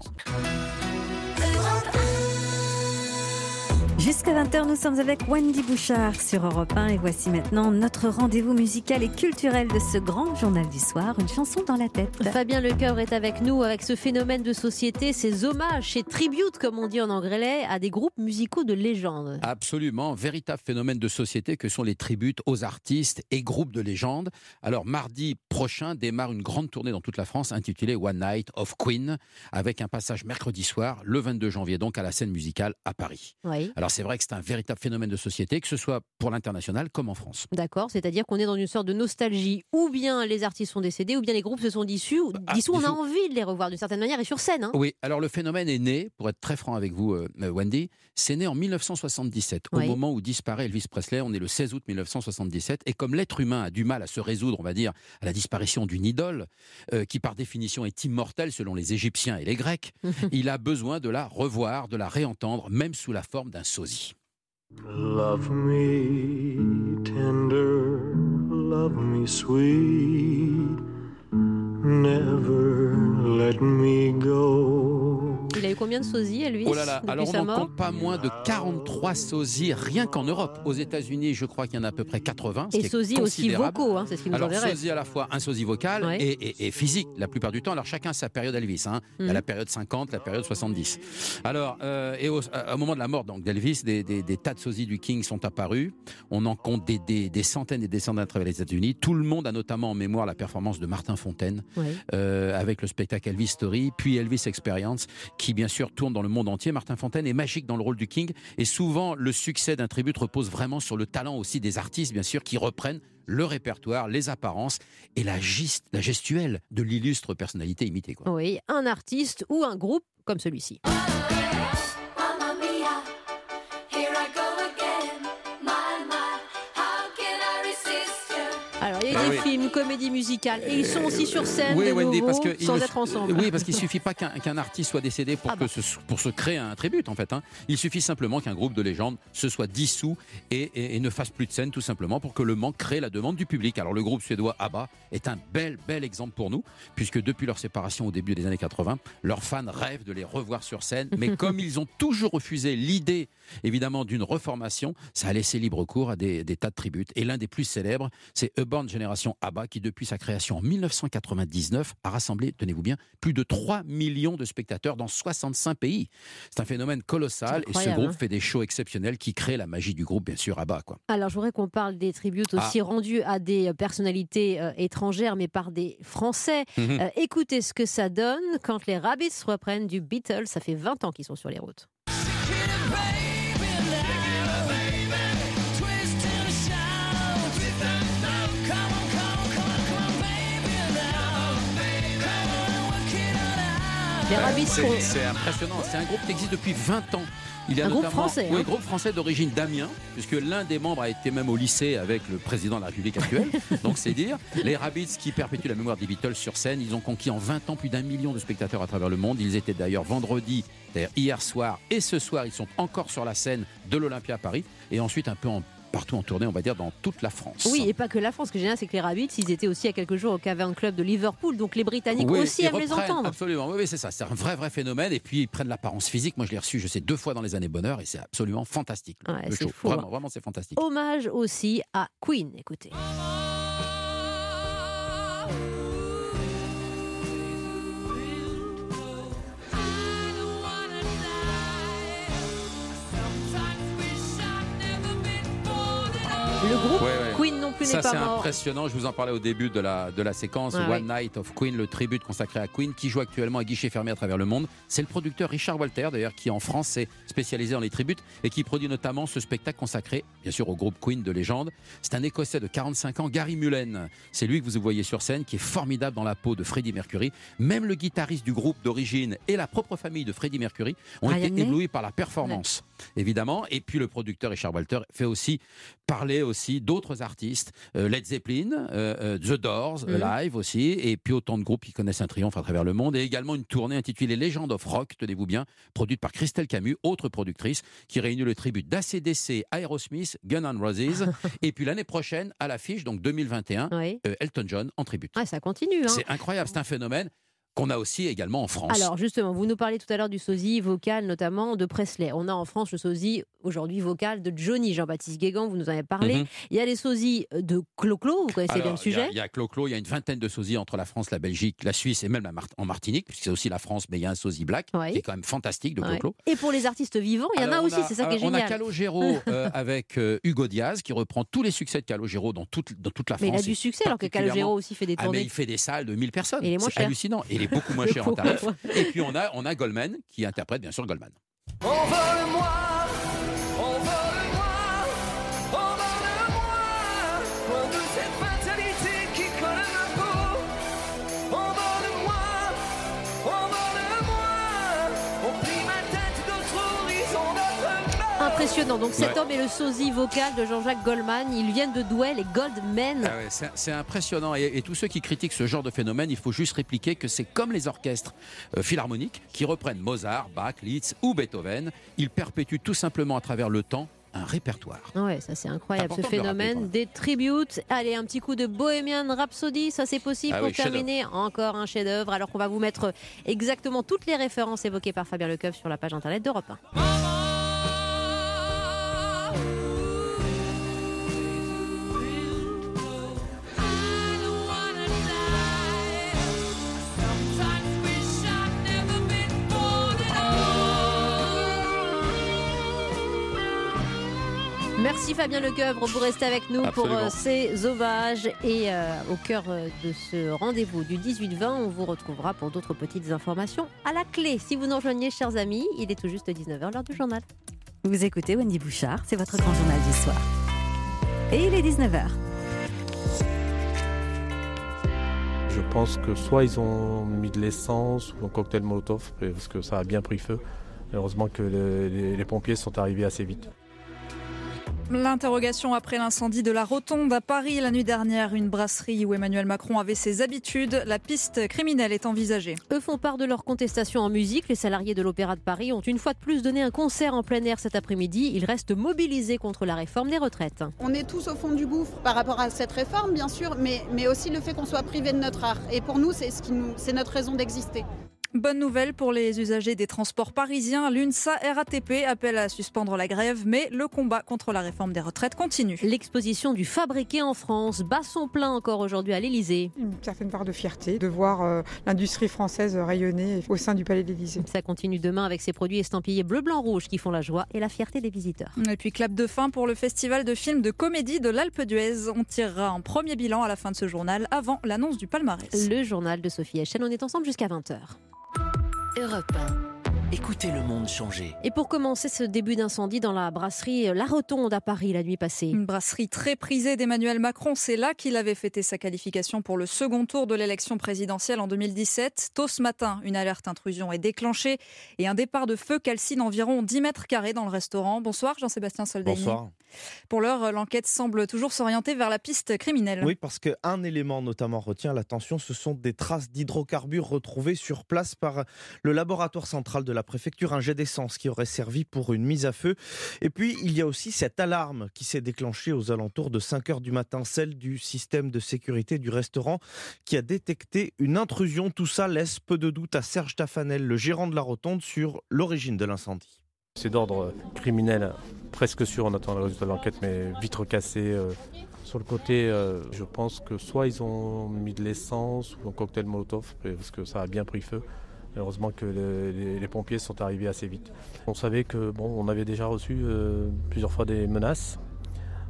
Jusqu'à vingt heures, nous sommes avec Wendy Bouchard sur Europe un et voici maintenant notre rendez-vous musical et culturel de ce grand journal du soir, une chanson dans la tête. Fabien Lecoeuvre est avec nous avec ce phénomène de société, ces hommages, ces tributes comme on dit en anglais, à des groupes musicaux de légende. Absolument, véritable phénomène de société que sont les tributes aux artistes et groupes de légende. Alors mardi prochain démarre une grande tournée dans toute la France intitulée One Night of Queen, avec un passage mercredi soir, le vingt-deux janvier donc à la Scène Musicale à Paris. Oui. Alors c'est vrai que c'est un véritable phénomène de société, que ce soit pour l'international comme en France. D'accord, c'est-à-dire qu'on est dans une sorte de nostalgie. Ou bien les artistes sont décédés, ou bien les groupes se sont dissous. Ah, dissous, on a envie de les revoir d'une certaine manière et sur scène. Hein. Oui, alors le phénomène est né, pour être très franc avec vous, euh, Wendy, c'est né en mille neuf cent soixante-dix-sept, oui. Au moment où disparaît Elvis Presley. On est le seize août mille neuf cent soixante-dix-sept. Et comme l'être humain a du mal à se résoudre, on va dire, à la disparition d'une idole, euh, qui par définition est immortelle selon les Égyptiens et les Grecs, il a besoin de la revoir, de la réentendre, même sous la forme d'un sosie. Love me tender, love me sweet, never let me go. Il a eu combien de sosies, Elvis? Oh là là, alors on n'en compte pas moins de quarante-trois sosies rien qu'en Europe. Aux États-Unis, je crois qu'il y en a à peu près quatre-vingts. Et sosies aussi vocaux, hein, c'est ce qui nous alors, intéresse. sosie à la fois un sosie vocal ouais. et, et, et physique, la plupart du temps. Alors chacun a sa période Elvis. Hein. Mm. Il y a la période cinquante, la période soixante-dix. Alors, euh, et au, au moment de la mort donc, d'Elvis, des, des, des tas de sosies du King sont apparus. On en compte des, des, des centaines et des centaines à travers les États-Unis. Tout le monde a notamment en mémoire la performance de Martin Fontaine, ouais. euh, avec le spectacle Elvis Story, puis Elvis Experience, qui bien sûr tourne dans le monde entier. Martin Fontaine est magique dans le rôle du King et souvent le succès d'un tribute repose vraiment sur le talent aussi des artistes bien sûr qui reprennent le répertoire, les apparences et la, gist, la gestuelle de l'illustre personnalité imitée. Quoi. Oui, un artiste ou un groupe comme celui-ci. Alors, il y a des oui. films, comédies musicales, et ils sont aussi sur scène oui, de Wendy, nouveau, parce que sans il être ne, ensemble. Oui, parce qu'il ne suffit pas qu'un, qu'un artiste soit décédé pour, ah que bah. ce, pour se créer un tribute, en fait. Hein. Il suffit simplement qu'un groupe de légendes se soit dissous et, et, et ne fasse plus de scène, tout simplement, pour que le manque crée la demande du public. Alors, le groupe suédois ABBA est un bel, bel exemple pour nous, puisque depuis leur séparation au début des années quatre-vingts, leurs fans rêvent de les revoir sur scène, mais comme ils ont toujours refusé l'idée, évidemment, d'une reformation, ça a laissé libre cours à des, des tas de tributes. Et l'un des plus célèbres, c'est A Born Generation ABBA, qui depuis sa création en mille neuf cent quatre-vingt-dix-neuf a rassemblé, tenez-vous bien, plus de trois millions de spectateurs dans soixante-cinq pays. C'est un phénomène colossal et ce groupe hein. fait des shows exceptionnels qui créent la magie du groupe, bien sûr, ABBA. Quoi. Alors je voudrais qu'on parle des tributes aussi ah. rendus à des personnalités euh, étrangères, mais par des Français. Mm-hmm. Euh, écoutez ce que ça donne quand les Rabbits reprennent du Beatles. Ça fait vingt ans qu'ils sont sur les routes. Les Rabbits c'est, sont... c'est impressionnant, c'est un groupe qui existe depuis vingt ans. Il y a un groupe français. Oui, hein. groupe français d'origine d'Amiens, puisque l'un des membres a été même au lycée avec le président de la République actuelle. Donc c'est dire. Les Rabbits qui perpétuent la mémoire des Beatles sur scène, ils ont conquis en vingt ans plus d'un million de spectateurs à travers le monde. Ils étaient d'ailleurs vendredi, d'ailleurs hier soir et ce soir, ils sont encore sur la scène de l'Olympia à Paris et ensuite un peu en partout en tournée, on va dire, dans toute la France. Oui, et pas que la France. Ce que j'ai génial, c'est que les Rabbits, ils étaient aussi il y a quelques jours au Cavern Club de Liverpool, donc les Britanniques oui, aussi aiment les entendre. Absolument, oui, oui, c'est ça. C'est un vrai, vrai phénomène. Et puis, ils prennent l'apparence physique. Moi, je l'ai reçu, je sais, deux fois dans les années bonheur, et c'est absolument fantastique. Ouais, le c'est show. fou, vraiment, hein. vraiment, c'est fantastique. Hommage aussi à Queen, écoutez. Le groupe ouais, ouais. Queen non plus Ça, n'est pas c'est mort. impressionnant. Je vous en parlais au début de la, de la séquence. Ah, One oui. Night of Queen, le tribut consacré à Queen, qui joue actuellement à guichet fermé à travers le monde. C'est le producteur Richard Walter, d'ailleurs, qui en France s'est spécialisé dans les tributs et qui produit notamment ce spectacle consacré, bien sûr, au groupe Queen de légende. C'est un Écossais de quarante-cinq ans, Gary Mullen. C'est lui que vous voyez sur scène, qui est formidable dans la peau de Freddie Mercury. Même le guitariste du groupe d'origine et la propre famille de Freddie Mercury ont Ryan été May. éblouis par la performance, évidemment. Et puis le producteur Richard Walter fait aussi parler aussi d'autres artistes, euh, Led Zeppelin, euh, euh, The Doors, Mhm. Live aussi, et puis autant de groupes qui connaissent un triomphe à travers le monde, et également une tournée intitulée Legend of Rock, tenez-vous bien, produite par Christelle Camus, autre productrice, qui réunit le tribut d'A C D C, Aerosmith, Guns N' Roses, et puis l'année prochaine, à l'affiche, donc deux mille vingt et un, Oui. euh, Elton John en tribut. Ah, ça continue. Hein. C'est incroyable, c'est un phénomène qu'on a aussi également en France. Alors justement, vous nous parlez tout à l'heure du sosie vocal, notamment de Presley. On a en France le sosie aujourd'hui vocal de Johnny, Jean-Baptiste Guégan, vous nous en avez parlé. Mhm. Il y a les sosies de Clo-Clo, vous connaissez Alors, bien le il y a- sujet. Il y a Clo-Clo, il y a une vingtaine de sosies entre la France, la Belgique, la Suisse et même la Mar- en Martinique, puisque c'est aussi la France, mais il y a un sosie black Ouais. qui est quand même fantastique de Ouais. Clo-Clo. Et pour les artistes vivants, il y en Alors, a on aussi, c'est ça qui est euh, On génial. a Calogero euh, avec euh, Hugo Diaz qui reprend tous les succès de Calogero dans toute, dans toute la Mais France. il a du et succès alors que particulièrement- Calogero aussi fait des Ah, mais tournées. il fait des salles de mille personnes. Et il est moins C'est cher. hallucinant. Et il est beaucoup moins Le cher en pauvre. tarif. Et puis on a, on a Goldman qui interprète bien sûr Goldman. Envole-moi, envole-moi, envole-moi, loin de cette fatalité qui colle à ma peau. Envole-moi, envole-moi, oublie ma tête d'autres horizons, d'autres mers. Impressionnant. Donc cet Ouais. homme est le sosie vocal de Jean-Jacques Goldman. Ils viennent de Douai, les Goldmen. Ah ouais, c'est, c'est impressionnant. Et, et tous ceux qui critiquent ce genre de phénomène, il faut juste répliquer que c'est comme les orchestres euh, philharmoniques qui reprennent Mozart, Bach, Liszt ou Beethoven. Ils perpétuent tout simplement à travers le temps un répertoire. Ouais, ça c'est incroyable C'est ce important de le rappeler, phénomène quand des tributes. Allez, un petit coup de Bohemian Rhapsody, ça c'est possible Ah pour oui, terminer. Encore un chef-d'œuvre. Alors qu'on va vous mettre exactement toutes les références évoquées par Fabien Lecoeuf sur la page internet d'Europe un. Merci Fabien Lecoeuvre pour rester avec nous Absolument. pour euh, ces hommages. Et euh, au cœur euh, de ce rendez-vous du dix-huit vingt, on vous retrouvera pour d'autres petites informations à la clé. Si vous nous rejoignez, chers amis, il est tout juste dix-neuf heures, l'heure du journal. Vous écoutez Wendy Bouchard, c'est votre grand journal du soir. Et il est dix-neuf heures. Je pense que soit ils ont mis de l'essence ou un cocktail Molotov, parce que ça a bien pris feu. Heureusement que le- les, les pompiers sont arrivés assez vite. L'interrogation après l'incendie de la Rotonde à Paris la nuit dernière, une brasserie où Emmanuel Macron avait ses habitudes. La piste criminelle est envisagée. Eux font part de leur contestation en musique. Les salariés de l'Opéra de Paris ont une fois de plus donné un concert en plein air cet après-midi. Ils restent mobilisés contre la réforme des retraites. On est tous au fond du gouffre par rapport à cette réforme, bien sûr, mais, mais aussi le fait qu'on soit privé de notre art. Et pour nous, c'est ce qui nous, c'est notre raison d'exister. Bonne nouvelle pour les usagers des transports parisiens. L'UNSA R A T P appelle à suspendre la grève, mais le combat contre la réforme des retraites continue. L'exposition du fabriqué en France bat son plein encore aujourd'hui à l'Élysée. Une certaine part de fierté de voir euh, l'industrie française rayonner au sein du Palais de l'Élysée. Ça continue demain avec ces produits estampillés bleu, blanc, rouge qui font la joie et la fierté des visiteurs. Et puis clap de fin pour le festival de films de comédie de l'Alpe d'Huez. On tirera un premier bilan à la fin de ce journal avant l'annonce du palmarès. Le journal de Sophie Echel, on est ensemble jusqu'à vingt heures. Europe un. Écoutez le monde changer. Et pour commencer ce début d'incendie dans la brasserie La Rotonde à Paris la nuit passée. Une brasserie très prisée d'Emmanuel Macron, c'est là qu'il avait fêté sa qualification pour le second tour de l'élection présidentielle en deux mille dix-sept. Tôt ce matin, une alerte intrusion est déclenchée et un départ de feu calcine environ dix mètres carrés dans le restaurant. Bonsoir Jean-Sébastien Soldani. Bonsoir. Pour l'heure, l'enquête semble toujours s'orienter vers la piste criminelle. Oui, parce qu'un élément notamment retient l'attention, ce sont des traces d'hydrocarbures retrouvées sur place par le laboratoire central de la préfecture, un jet d'essence qui aurait servi pour une mise à feu. Et puis, il y a aussi cette alarme qui s'est déclenchée aux alentours de cinq heures du matin, celle du système de sécurité du restaurant qui a détecté une intrusion. Tout ça laisse peu de doute à Serge Tafanel, le gérant de la Rotonde, sur l'origine de l'incendie. C'est d'ordre criminel, presque sûr, on attend le résultat de l'enquête, mais vitres cassées. Euh, sur le côté, euh, je pense que soit ils ont mis de l'essence ou un cocktail Molotov, parce que ça a bien pris feu. Heureusement que le, les, les pompiers sont arrivés assez vite. On savait que bon, on avait déjà reçu euh, plusieurs fois des menaces.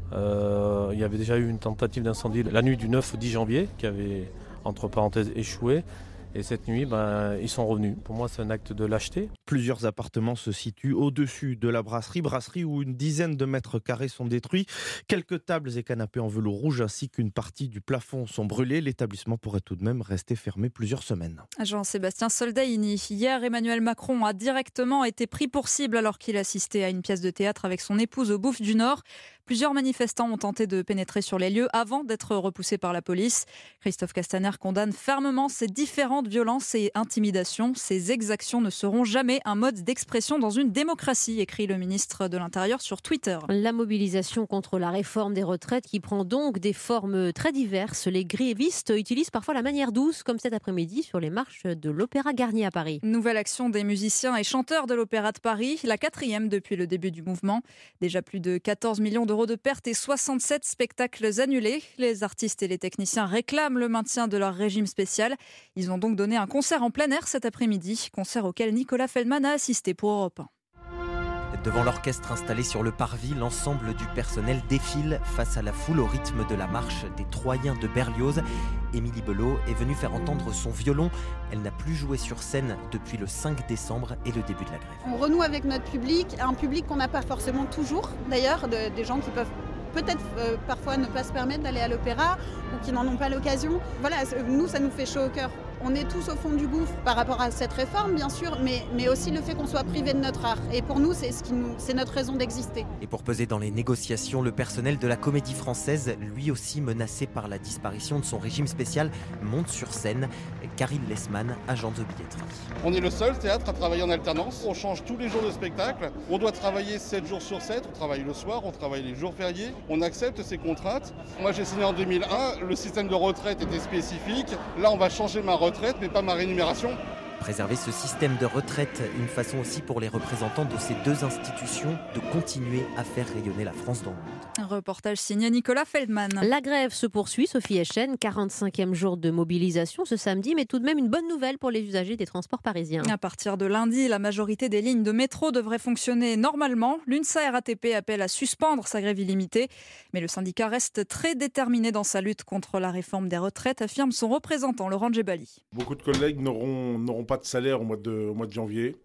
Euh, il y avait déjà eu une tentative d'incendie la nuit du neuf au dix janvier qui avait, entre parenthèses, échoué. Et cette nuit, ben, ils sont revenus. Pour moi, c'est un acte de lâcheté. Plusieurs appartements se situent au-dessus de la brasserie, brasserie où une dizaine de mètres carrés sont détruits. Quelques tables et canapés en velours rouge ainsi qu'une partie du plafond sont brûlés. L'établissement pourrait tout de même rester fermé plusieurs semaines. Jean-Sébastien Soldaini. Hier, Emmanuel Macron a directement été pris pour cible alors qu'il assistait à une pièce de théâtre avec son épouse au Bouffe du Nord. Plusieurs manifestants ont tenté de pénétrer sur les lieux avant d'être repoussés par la police. Christophe Castaner condamne fermement ces différentes violences et intimidations. Ces exactions ne seront jamais un mode d'expression dans une démocratie, écrit le ministre de l'Intérieur sur Twitter. La mobilisation contre la réforme des retraites qui prend donc des formes très diverses. Les grévistes utilisent parfois la manière douce, comme cet après-midi sur les marches de l'Opéra Garnier à Paris. Nouvelle action des musiciens et chanteurs de l'Opéra de Paris, la quatrième depuis le début du mouvement. Déjà plus de quatorze millions d'euros de pertes et soixante-sept spectacles annulés. Les artistes et les techniciens réclament le maintien de leur régime spécial. Ils ont donc donné un concert en plein air cet après-midi, concert auquel Nicolas Feldman a assisté pour Europe un. Devant l'orchestre installé sur le parvis, l'ensemble du personnel défile face à la foule au rythme de la marche des Troyens de Berlioz. Émilie Belot est venue faire entendre son violon. Elle n'a plus joué sur scène depuis le cinq décembre et le début de la grève. On renoue avec notre public, un public qu'on n'a pas forcément toujours d'ailleurs, de, des gens qui peuvent peut-être euh, parfois ne pas se permettre d'aller à l'opéra ou qui n'en ont pas l'occasion. Voilà, nous ça nous fait chaud au cœur. On est tous au fond du gouffre par rapport à cette réforme, bien sûr, mais, mais aussi le fait qu'on soit privé de notre art. Et pour nous, c'est, ce qui nous, c'est notre raison d'exister. Et pour peser dans les négociations, le personnel de la Comédie Française, lui aussi menacé par la disparition de son régime spécial, monte sur scène. Karine Lessman, agent de billetterie. On est le seul théâtre à travailler en alternance. On change tous les jours de spectacle. On doit travailler sept jours sur sept. On travaille le soir, on travaille les jours fériés. On accepte ces contraintes. Moi, j'ai signé en deux mille un. Le système de retraite était spécifique. Là, on va changer ma retraite. retraite, mais pas ma rémunération. Préserver ce système de retraite, une façon aussi pour les représentants de ces deux institutions de continuer à faire rayonner la France dans le monde. Un reportage signé Nicolas Feldman. La grève se poursuit, Sophie Echen, quarante-cinquième jour de mobilisation ce samedi, mais tout de même une bonne nouvelle pour les usagers des transports parisiens. À partir de lundi, la majorité des lignes de métro devraient fonctionner normalement. L'UNSA R A T P appelle à suspendre sa grève illimitée, mais le syndicat reste très déterminé dans sa lutte contre la réforme des retraites, affirme son représentant Laurent Djebali. Beaucoup de collègues n'auront, n'auront pas de salaire au mois de, au mois de janvier.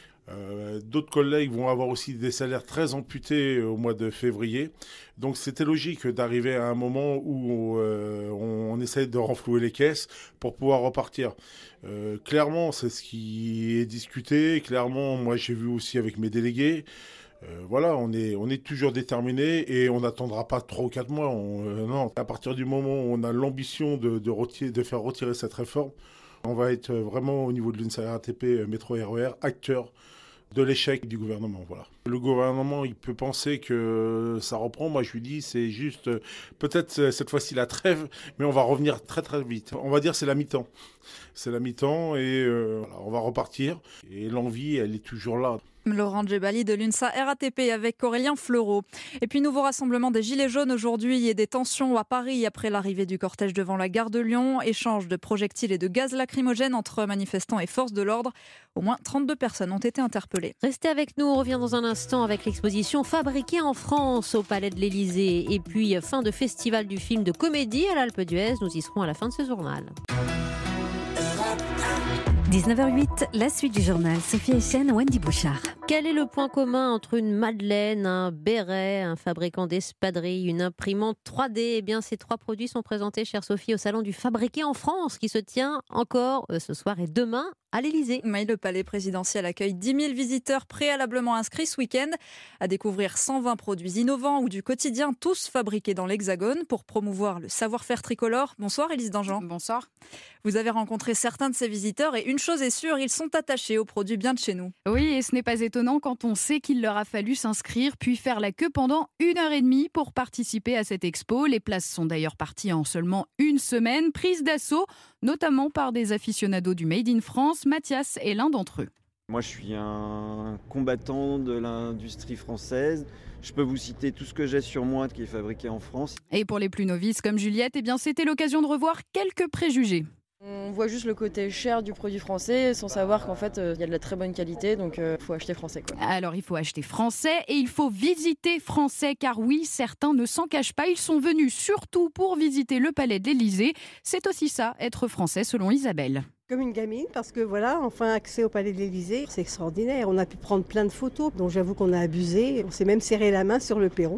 Euh, d'autres collègues vont avoir aussi des salaires très amputés au mois de février. Donc c'était logique d'arriver à un moment où euh, on, on essaie de renflouer les caisses pour pouvoir repartir. Euh, clairement, c'est ce qui est discuté. Clairement, moi j'ai vu aussi avec mes délégués. Euh, voilà, on est, on est toujours déterminé et on n'attendra pas trois ou quatre mois. On, euh, non, à partir du moment où on a l'ambition de, de, retirer, de faire retirer cette réforme, on va être vraiment au niveau de l'UNSA R A T P, métro R E R, acteur de l'échec du gouvernement. Voilà. Le gouvernement, il peut penser que ça reprend. Moi, je lui dis, c'est juste peut-être cette fois-ci la trêve, mais on va revenir très très vite. On va dire c'est la mi-temps. C'est la mi-temps et euh, voilà, on va repartir. Et l'envie, elle est toujours là. Laurent Djebali de l'UNSA R A T P avec Aurélien Fleureau. Et puis nouveau rassemblement des Gilets jaunes aujourd'hui et des tensions à Paris après l'arrivée du cortège devant la gare de Lyon. Échange de projectiles et de gaz lacrymogènes entre manifestants et forces de l'ordre. Au moins trente-deux personnes ont été interpellées. Restez avec nous, on revient dans un instant avec l'exposition Fabriquée en France au Palais de l'Élysée. Et puis fin de festival du film de comédie à l'Alpe d'Huez. Nous y serons à la fin de ce journal. dix-neuf heures huit, la suite du journal. Sophie Echen, Wendy Bouchard. Quel est le point commun entre une madeleine, un béret, un fabricant d'espadrilles, une imprimante trois D ? Eh bien, ces trois produits sont présentés, chère Sophie, au salon du Fabriqué en France, qui se tient encore euh, ce soir et demain à l'Élysée. Oui, le palais présidentiel accueille dix mille visiteurs préalablement inscrits ce week-end à découvrir cent vingt produits innovants ou du quotidien, tous fabriqués dans l'Hexagone pour promouvoir le savoir-faire tricolore. Bonsoir Élise Dangean. Bonsoir. Vous avez rencontré certains de ces visiteurs et une chose est sûre, ils sont attachés aux produits bien de chez nous. Oui, et ce n'est pas étonnant quand on sait qu'il leur a fallu s'inscrire puis faire la queue pendant une heure et demie pour participer à cette expo. Les places sont d'ailleurs parties en seulement une semaine, prises d'assaut, notamment par des aficionados du Made in France. Mathias est l'un d'entre eux. Moi, je suis un combattant de l'industrie française. Je peux vous citer tout ce que j'ai sur moi qui est fabriqué en France. Et pour les plus novices comme Juliette, eh bien, c'était l'occasion de revoir quelques préjugés. On voit juste le côté cher du produit français sans savoir qu'en fait, il euh, y a de la très bonne qualité, donc il euh, faut acheter français, quoi. Alors, il faut acheter français et il faut visiter français, car oui, certains ne s'en cachent pas. Ils sont venus surtout pour visiter le palais de l'Élysée. C'est aussi ça, être français, selon Isabelle. Comme une gamine, parce que voilà, enfin accès au palais de l'Élysée, c'est extraordinaire. On a pu prendre plein de photos, donc j'avoue qu'on a abusé. On s'est même serré la main sur le perron.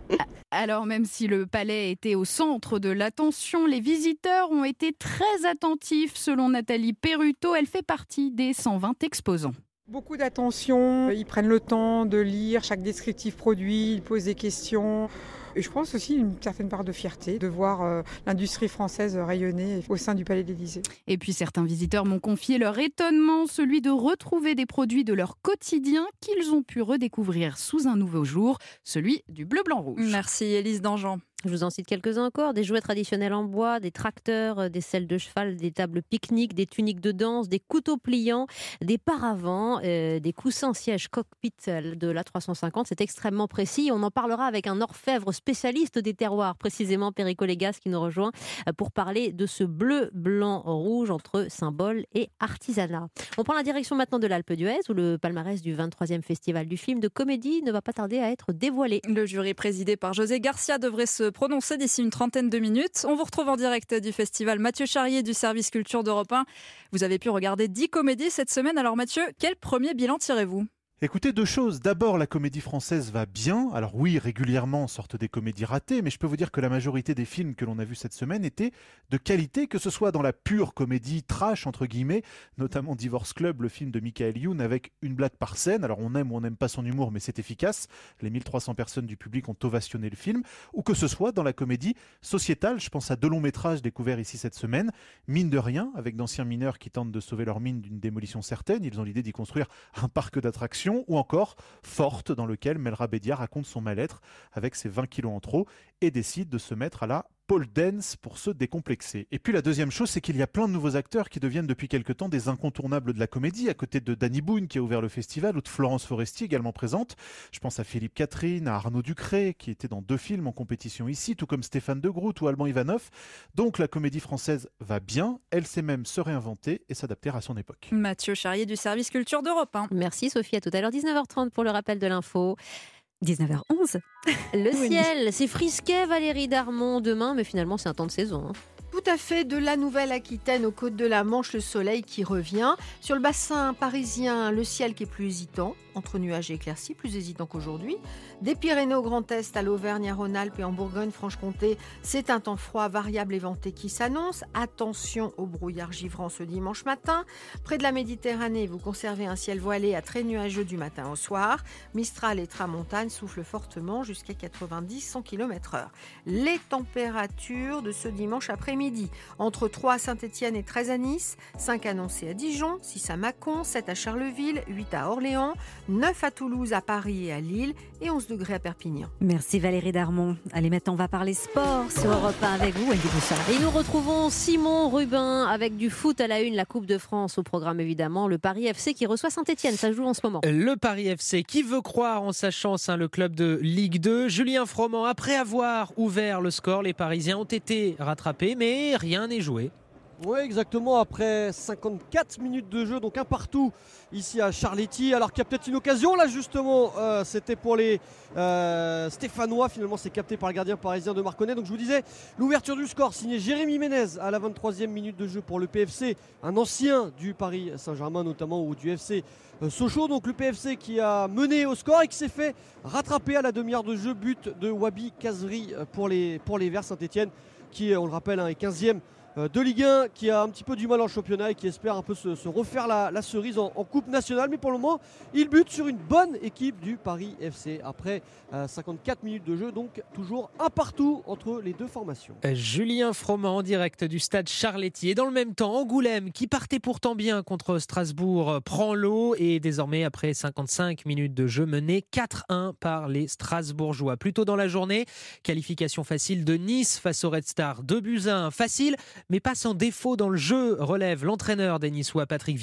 Alors même si le palais était au centre de l'attention, les visiteurs ont été très attentifs. Selon Nathalie Perruto, elle fait partie des cent vingt exposants. Beaucoup d'attention, ils prennent le temps de lire chaque descriptif produit, ils posent des questions. Et je pense aussi une certaine part de fierté de voir euh, l'industrie française rayonner au sein du Palais de l'Élysée. Et puis certains visiteurs m'ont confié leur étonnement, celui de retrouver des produits de leur quotidien qu'ils ont pu redécouvrir sous un nouveau jour, celui du bleu, blanc, rouge. Merci Élise Dangean. Je vous en cite quelques-uns encore, des jouets traditionnels en bois, des tracteurs, des selles de cheval, des tables pique-nique, des tuniques de danse, des couteaux pliants, des paravents, euh, des coussins sièges cockpit de l'A trois cent cinquante. C'est extrêmement précis. On en parlera avec un orfèvre spécialiste des terroirs, précisément Perico Légas, qui nous rejoint pour parler de ce bleu, blanc, rouge entre symbole et artisanat. On prend la direction maintenant de l'Alpe d'Huez, où le palmarès du vingt-troisième festival du film de comédie ne va pas tarder à être dévoilé. Le jury présidé par José Garcia devrait se prononcer d'ici une trentaine de minutes. On vous retrouve en direct du festival. Mathieu Charrier du service culture d'Europe un. Vous avez pu regarder dix comédies cette semaine. Alors Mathieu, quel premier bilan tirez-vous ? Écoutez, deux choses. D'abord, la comédie française va bien. Alors oui, régulièrement sortent des comédies ratées, mais je peux vous dire que la majorité des films que l'on a vus cette semaine étaient de qualité, que ce soit dans la pure comédie trash, entre guillemets, notamment Divorce Club, le film de Michael Youn, avec une blague par scène. Alors on aime ou on n'aime pas son humour, mais c'est efficace. Les mille trois cents personnes du public ont ovationné le film. Ou que ce soit dans la comédie sociétale, je pense à deux longs métrages découverts ici cette semaine. Mine de rien, avec d'anciens mineurs qui tentent de sauver leur mine d'une démolition certaine. Ils ont l'idée d'y construire un parc d'attractions. Ou encore Forte, dans lequel Melra Bédia raconte son mal-être avec ses vingt kilos en trop et décide de se mettre à la pole dance pour se décomplexer. Et puis la deuxième chose, c'est qu'il y a plein de nouveaux acteurs qui deviennent depuis quelque temps des incontournables de la comédie, à côté de Danny Boone qui a ouvert le festival, ou de Florence Foresti également présente. Je pense à Philippe Catherine, à Arnaud Ducré qui était dans deux films en compétition ici, tout comme Stéphane De Groot ou Alban Ivanov. Donc la comédie française va bien, elle sait même se réinventer et s'adapter à son époque. Mathieu Charrier du service culture d'Europe un. Merci Sophie, à tout à l'heure dix-neuf heures trente pour le rappel de l'info. dix-neuf heures onze. Le ciel, c'est frisquet Valérie Darmon demain, mais finalement c'est un temps de saison. Hein. Tout à fait, de la Nouvelle-Aquitaine aux côtes de la Manche, le soleil qui revient. Sur le bassin parisien, le ciel qui est plus hésitant, entre nuages et éclaircies, plus hésitant qu'aujourd'hui. Des Pyrénées au Grand Est, à l'Auvergne, à Rhône-Alpes et en Bourgogne-Franche-Comté, c'est un temps froid, variable et venté qui s'annonce. Attention au brouillard givrant ce dimanche matin. Près de la Méditerranée, vous conservez un ciel voilé à très nuageux du matin au soir. Mistral et tramontane soufflent fortement jusqu'à quatre-vingt-dix à cent kilomètres heure. Les températures de ce dimanche après-midi, entre trois à Saint-Étienne et treize à Nice, cinq annoncés à Dijon, six à Mâcon, sept à Charleville, huit à Orléans, neuf à Toulouse, à Paris et à Lille et onze degrés à Perpignan. Merci Valérie Darmon. Allez, maintenant on va parler sport sur Europe un avec vous, Wendy Bouchard. Et nous retrouvons Simon Rubin avec du foot à la une, la Coupe de France au programme évidemment, le Paris F C qui reçoit Saint-Étienne, ça joue en ce moment. Le Paris F C qui veut croire en sa chance, hein, le club de Ligue deux. Julien Froment, après avoir ouvert le score, les Parisiens ont été rattrapés, mais rien n'est joué. Oui, exactement, après cinquante-quatre minutes de jeu, donc un partout ici à Charletti. Alors qu'il y a peut-être une occasion là justement, euh, c'était pour les euh, Stéphanois, finalement c'est capté par le gardien parisien de Marconnet. Donc je vous disais, l'ouverture du score signée Jérémy Ménez à la vingt-troisième minute de jeu pour le P F C, un ancien du Paris Saint-Germain notamment ou du F C euh, Sochaux. Donc le P F C qui a mené au score et qui s'est fait rattraper à la demi-heure de jeu, but de Wabi Kazri pour les, pour les Verts. Saint-Etienne qui, on le rappelle, hein, est quinzième de Ligue un, qui a un petit peu du mal en championnat et qui espère un peu se, se refaire la, la cerise en, en Coupe nationale. Mais pour le moment, il bute sur une bonne équipe du Paris F C après euh, cinquante-quatre minutes de jeu, donc toujours un partout entre les deux formations. Julien Froment en direct du stade Charletti. Et dans le même temps, Angoulême, qui partait pourtant bien contre Strasbourg, prend l'eau et désormais, après cinquante-cinq minutes de jeu, mené quatre un par les Strasbourgeois. Plus tôt dans la journée, qualification facile de Nice face au Red Star. deux buts à un, facile, mais pas sans défaut dans le jeu, relève l'entraîneur des Niçois, Patrick Vieira.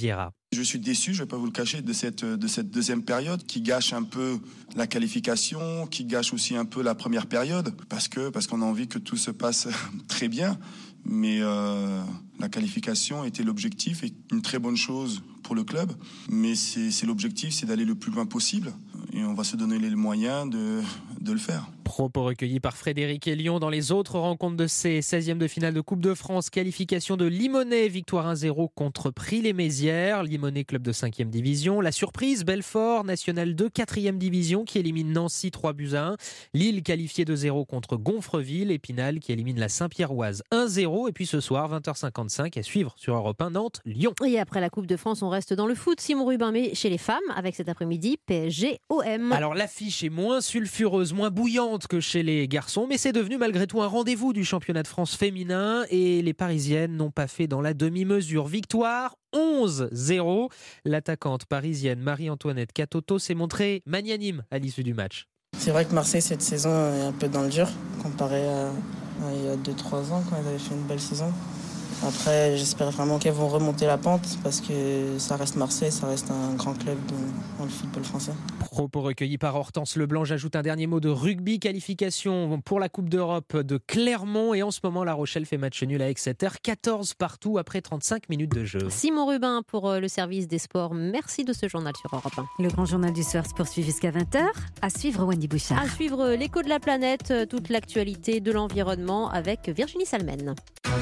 Je suis déçu, je ne vais pas vous le cacher, de cette, de cette deuxième période qui gâche un peu la qualification, qui gâche aussi un peu la première période, parce que parce qu'on a envie que tout se passe très bien. Mais euh, la qualification était l'objectif et une très bonne chose pour le club. Mais c'est, c'est l'objectif, c'est d'aller le plus loin possible. Et on va se donner les moyens de, de le faire. Propos recueillis par Frédéric Elion dans les autres rencontres de ces seizièmes de finale de Coupe de France. Qualification de Limonest, victoire un zéro contre Prix-les-Mézières. Limonest, club de cinquième division. La surprise, Belfort, National deux, quatrième division, qui élimine Nancy trois buts à un. Lille qualifié deux zéro contre Gonfreville. Épinal qui élimine la Saint-Pierroise un zéro. Et puis ce soir, vingt heures cinquante-cinq, à suivre sur Europe un, Nantes, Lyon. Et après la Coupe de France, on reste dans le foot. Simon Rubin, mais chez les femmes, avec cet après-midi P S G O M. Alors l'affiche est moins sulfureuse, moins bouillante que chez les garçons, mais c'est devenu malgré tout un rendez-vous du championnat de France féminin et les Parisiennes n'ont pas fait dans la demi-mesure. Victoire onze zéro. L'attaquante parisienne Marie-Antoinette Catoto s'est montrée magnanime à l'issue du match. C'est vrai que Marseille cette saison est un peu dans le dur comparé à, à il y a deux trois ans quand elles avaient fait une belle saison. Après, j'espère vraiment qu'elles vont remonter la pente parce que ça reste Marseille, ça reste un grand club dans le football français. Propos recueillis par Hortense Leblanc. J'ajoute un dernier mot de rugby. Qualification pour la Coupe d'Europe de Clermont. Et en ce moment, La Rochelle fait match nul à Exeter. quatorze partout après trente-cinq minutes de jeu. Simon Rubin pour le service des sports. Merci de ce journal sur Europe un. Le grand journal du soir se poursuit jusqu'à vingt heures. À suivre Wendy Bouchard. À suivre l'écho de la planète, toute l'actualité de l'environnement avec Virginie Salmen.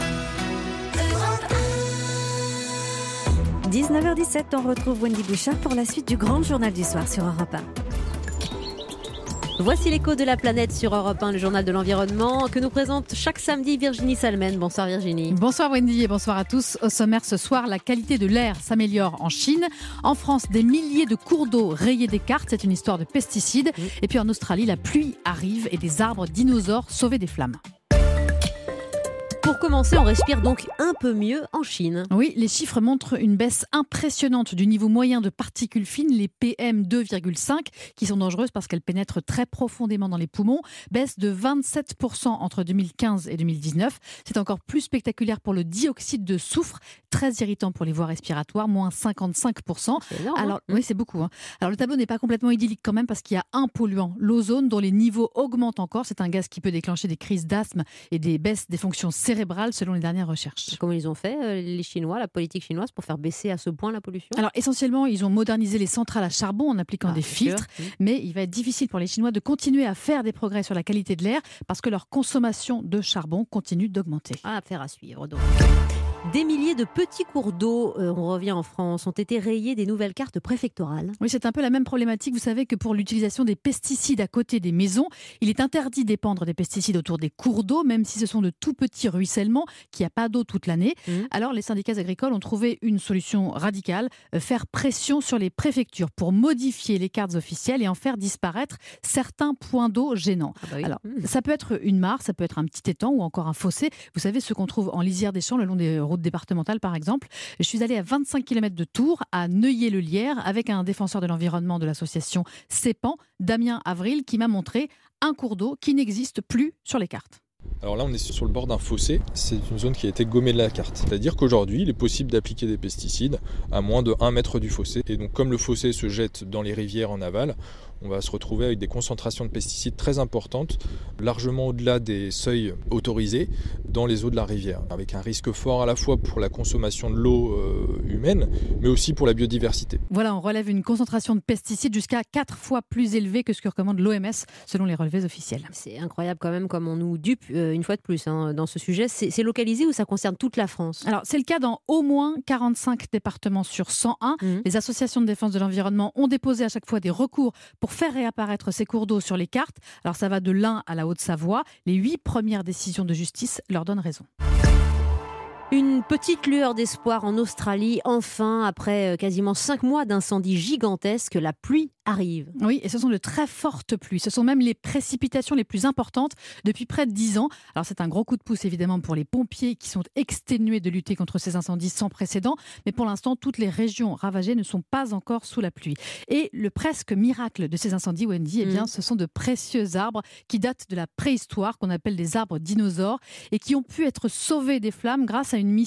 dix-neuf heures dix-sept, on retrouve Wendy Bouchard pour la suite du grand journal du soir sur Europe un. Voici l'écho de la planète sur Europe un, le journal de l'environnement que nous présente chaque samedi Virginie Salmen. Bonsoir Virginie. Bonsoir Wendy et bonsoir à tous. Au sommaire ce soir, la qualité de l'air s'améliore en Chine. En France, des milliers de cours d'eau rayés des cartes. C'est une histoire de pesticides. Mmh. Et puis en Australie, la pluie arrive et des arbres dinosaures sauvés des flammes. Pour commencer, on respire donc un peu mieux en Chine. Oui, les chiffres montrent une baisse impressionnante du niveau moyen de particules fines, les P M deux virgule cinq, qui sont dangereuses parce qu'elles pénètrent très profondément dans les poumons. Baisse de vingt-sept pour cent entre deux mille quinze et deux mille dix-neuf. C'est encore plus spectaculaire pour le dioxyde de soufre, très irritant pour les voies respiratoires, moins cinquante-cinq pour cent. C'est énorme. Alors, oui, c'est beaucoup. Hein. Alors, le tableau n'est pas complètement idyllique quand même parce qu'il y a un polluant, l'ozone, dont les niveaux augmentent encore. C'est un gaz qui peut déclencher des crises d'asthme et des baisses des fonctions cérébrales selon les dernières recherches. Comment ils ont fait, euh, les Chinois, la politique chinoise, pour faire baisser à ce point la pollution ? Alors essentiellement, ils ont modernisé les centrales à charbon en appliquant ah, des filtres, sûr. mais il va être difficile pour les Chinois de continuer à faire des progrès sur la qualité de l'air parce que leur consommation de charbon continue d'augmenter. Ah, affaire à suivre donc. Des milliers de petits cours d'eau, euh, on revient en France, ont été rayés des nouvelles cartes préfectorales. Oui, c'est un peu la même problématique. Vous savez que pour l'utilisation des pesticides à côté des maisons, il est interdit d'épandre des pesticides autour des cours d'eau, même si ce sont de tout petits ruissellements, qu'il n'y a pas d'eau toute l'année. Mmh. Alors les syndicats agricoles ont trouvé une solution radicale, euh, faire pression sur les préfectures pour modifier les cartes officielles et en faire disparaître certains points d'eau gênants. Ah bah oui. Alors, mmh. ça peut être une mare, ça peut être un petit étang ou encore un fossé. Vous savez, ce qu'on trouve en lisière des champs le long des routes départementales par exemple. Je suis allée à vingt-cinq kilomètres de Tours, à Neuilly-le-Lierre, avec un défenseur de l'environnement de l'association CEPAN, Damien Avril, qui m'a montré un cours d'eau qui n'existe plus sur les cartes. Alors là, on est sur le bord d'un fossé. C'est une zone qui a été gommée de la carte. C'est-à-dire qu'aujourd'hui, il est possible d'appliquer des pesticides à moins de un mètre du fossé. Et donc, comme le fossé se jette dans les rivières en aval, on va se retrouver avec des concentrations de pesticides très importantes, largement au-delà des seuils autorisés dans les eaux de la rivière, avec un risque fort à la fois pour la consommation de l'eau euh, humaine, mais aussi pour la biodiversité. Voilà, on relève une concentration de pesticides jusqu'à quatre fois plus élevée que ce que recommande l'O M S, selon les relevés officiels. C'est incroyable quand même comme on nous dupe euh, une fois de plus hein, dans ce sujet. C'est, c'est localisé ou ça concerne toute la France ? Alors, c'est le cas dans au moins quarante-cinq départements sur cent un. Mmh. Les associations de défense de l'environnement ont déposé à chaque fois des recours pour faire réapparaître ces cours d'eau sur les cartes. Alors ça va de l'Ain à la Haute-Savoie. Les huit premières décisions de justice leur donnent raison. Une petite lueur d'espoir en Australie. Enfin, après quasiment cinq mois d'incendies gigantesques, la pluie arrive. Oui, et ce sont de très fortes pluies. Ce sont même les précipitations les plus importantes depuis près de dix ans. Alors c'est un gros coup de pouce évidemment pour les pompiers qui sont exténués de lutter contre ces incendies sans précédent. Mais pour l'instant, toutes les régions ravagées ne sont pas encore sous la pluie. Et le presque miracle de ces incendies, Wendy, eh bien, mmh. ce sont de précieux arbres qui datent de la préhistoire, qu'on appelle des arbres dinosaures, et qui ont pu être sauvés des flammes grâce à une mission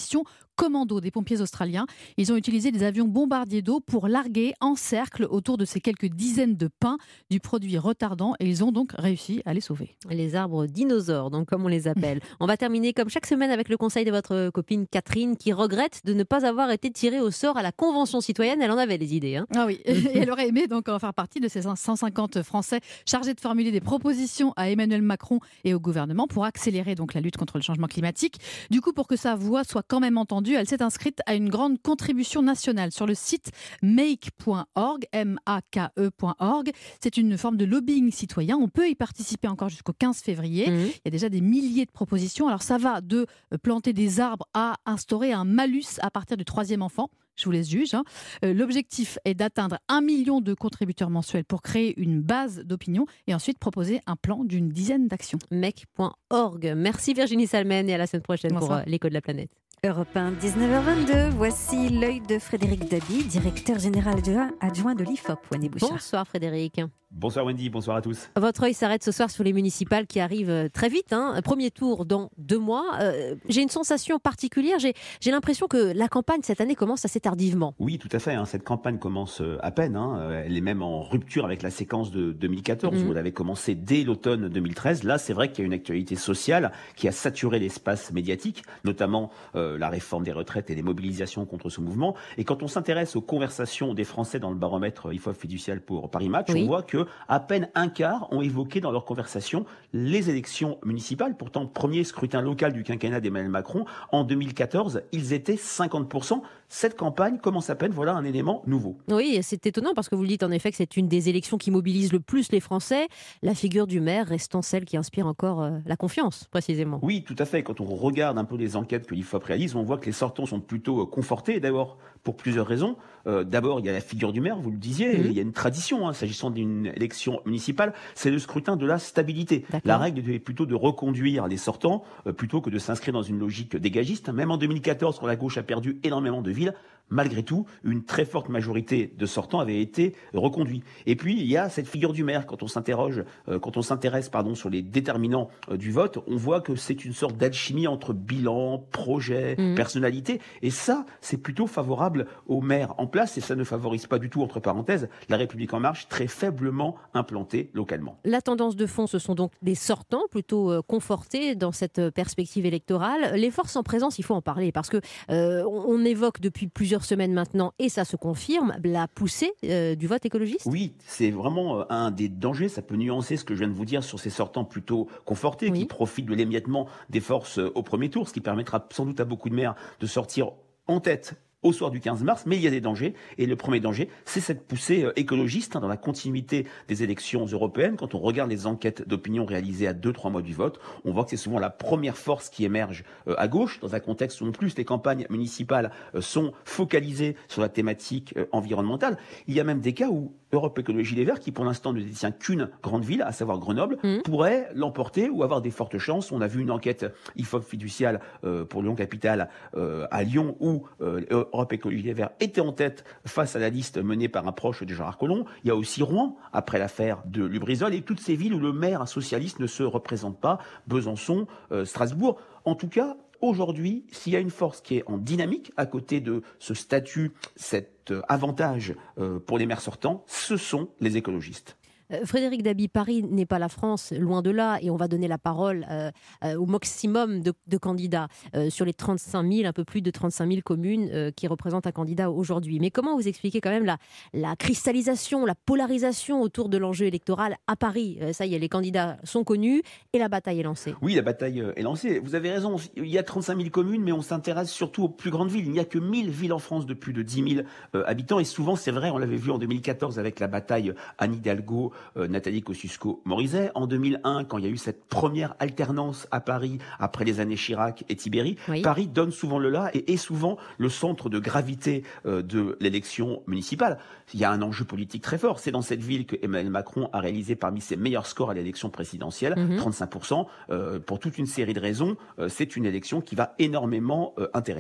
commando des pompiers australiens. Ils ont utilisé des avions bombardiers d'eau pour larguer en cercle autour de ces quelques dizaines de pins du produit retardant et ils ont donc réussi à les sauver. Les arbres dinosaures, donc comme on les appelle. On va terminer comme chaque semaine avec le conseil de votre copine Catherine qui regrette de ne pas avoir été tirée au sort à la Convention citoyenne. Elle en avait les idées. Hein. Ah oui, et elle aurait aimé donc en faire partie de ces cent cinquante Français chargés de formuler des propositions à Emmanuel Macron et au gouvernement pour accélérer donc la lutte contre le changement climatique. Du coup, pour que sa voix soit quand même entendue, elle s'est inscrite à une grande contribution nationale sur le site make point org, M A K E point org. C'est une forme de lobbying citoyen. On peut y participer encore jusqu'au quinze février. Mmh. Il y a déjà des milliers de propositions. Alors ça va de planter des arbres à instaurer un malus à partir du troisième enfant. Je vous laisse juge. Hein. Euh, l'objectif est d'atteindre un million de contributeurs mensuels pour créer une base d'opinion et ensuite proposer un plan d'une dizaine d'actions. make point org. Merci Virginie Salmen et à la semaine prochaine Bonsoir. Pour l'écho de la planète. Europe un, dix-neuf heures vingt-deux. Voici l'œil de Frédéric Dabi, directeur général adjoint de l'I F O P. Wendy Bouchard. Bonsoir Frédéric. Bonsoir Wendy, bonsoir à tous. Votre œil s'arrête ce soir sur les municipales qui arrivent très vite. Hein. Premier tour dans deux mois. Euh, j'ai une sensation particulière. J'ai, j'ai l'impression que la campagne cette année commence assez tardivement. Oui, tout à fait. Hein. Cette campagne commence à peine. Hein. Elle est même en rupture avec la séquence de deux mille quatorze. Mmh. Où elle avait commencé dès l'automne deux mille treize. Là, c'est vrai qu'il y a une actualité sociale qui a saturé l'espace médiatique, notamment euh, la réforme des retraites et les mobilisations contre ce mouvement. Et quand on s'intéresse aux conversations des Français dans le baromètre I F O P fiducial pour Paris Match, oui. On voit que à peine un quart ont évoqué dans leur conversation les élections municipales. Pourtant, premier scrutin local du quinquennat d'Emmanuel Macron en deux mille quatorze, ils étaient cinquante pour cent. Cette campagne commence à peine, voilà un élément nouveau. Oui, c'est étonnant parce que vous le dites en effet que c'est une des élections qui mobilise le plus les Français, la figure du maire restant celle qui inspire encore euh, la confiance, précisément. Oui, tout à fait. Quand on regarde un peu les enquêtes que l'I F O P réalise, on voit que les sortants sont plutôt confortés, d'abord pour plusieurs raisons. Euh, d'abord, il y a la figure du maire, vous le disiez, mmh. Il y a une tradition, hein, s'agissant d'une élection municipale, c'est le scrutin de la stabilité. D'accord. La règle est plutôt de reconduire les sortants, euh, plutôt que de s'inscrire dans une logique dégagiste. Même en deux mille quatorze, quand la gauche a perdu énormément de villes, malgré tout, une très forte majorité de sortants avait été reconduits. Et puis, il y a cette figure du maire. Quand on s'interroge, euh, quand on s'intéresse, pardon, sur les déterminants euh, du vote, on voit que c'est une sorte d'alchimie entre bilan, projet, mmh. personnalité. Et ça, c'est plutôt favorable au maire en place et ça ne favorise pas du tout, entre parenthèses, la République en marche, très faiblement implantée localement. La tendance de fond, ce sont donc des sortants plutôt euh, confortés dans cette perspective électorale. Les forces en présence, il faut en parler parce que euh, on évoque depuis plusieurs semaines maintenant, et ça se confirme, la poussée euh, du vote écologiste. Oui, c'est vraiment euh, un des dangers. Ça peut nuancer ce que je viens de vous dire sur ces sortants plutôt confortés, oui. Qui profitent de l'émiettement des forces euh, au premier tour, ce qui permettra sans doute à beaucoup de maires de sortir en tête au soir du quinze mars, mais il y a des dangers. Et le premier danger, c'est cette poussée euh, écologiste hein, dans la continuité des élections européennes. Quand on regarde les enquêtes d'opinion réalisées à deux trois mois du vote, on voit que c'est souvent la première force qui émerge euh, à gauche, dans un contexte où en plus les campagnes municipales euh, sont focalisées sur la thématique euh, environnementale. Il y a même des cas où Europe Écologie Les Verts, qui pour l'instant ne détient qu'une grande ville, à savoir Grenoble, mmh. pourrait l'emporter ou avoir des fortes chances. On a vu une enquête I F O P fiduciale euh, pour Lyon-Capitale euh, à Lyon, où euh, Europe Écologie Les Verts était en tête face à la liste menée par un proche de Gérard Collomb. Il y a aussi Rouen, après l'affaire de Lubrizol, et toutes ces villes où le maire socialiste ne se représente pas, Besançon, euh, Strasbourg. En tout cas, aujourd'hui, s'il y a une force qui est en dynamique à côté de ce statut, cet avantage pour les maires sortants, ce sont les écologistes. Frédéric Dabi, Paris n'est pas la France, loin de là, et on va donner la parole euh, euh, au maximum de, de candidats euh, sur les trente-cinq mille, un peu plus de trente-cinq mille communes euh, qui représentent un candidat aujourd'hui. Mais comment vous expliquez quand même la, la cristallisation, la polarisation autour de l'enjeu électoral à Paris? euh, Ça y est, les candidats sont connus et la bataille est lancée. Oui, la bataille est lancée. Vous avez raison, il y a trente-cinq mille communes, mais on s'intéresse surtout aux plus grandes villes. Il n'y a que mille villes en France de plus de dix mille euh, habitants, et souvent, c'est vrai, on l'avait vu en deux mille quatorze avec la bataille Anne Hidalgo, Euh, Nathalie Kosciusko-Morizet. En deux mille un, quand il y a eu cette première alternance à Paris, après les années Chirac et Tibéri, oui. Paris donne souvent le là et est souvent le centre de gravité euh, de l'élection municipale. Il y a un enjeu politique très fort. C'est dans cette ville que Emmanuel Macron a réalisé parmi ses meilleurs scores à l'élection présidentielle, mmh. trente-cinq pour cent. Euh, pour toute une série de raisons, euh, c'est une élection qui va énormément euh, intéresser.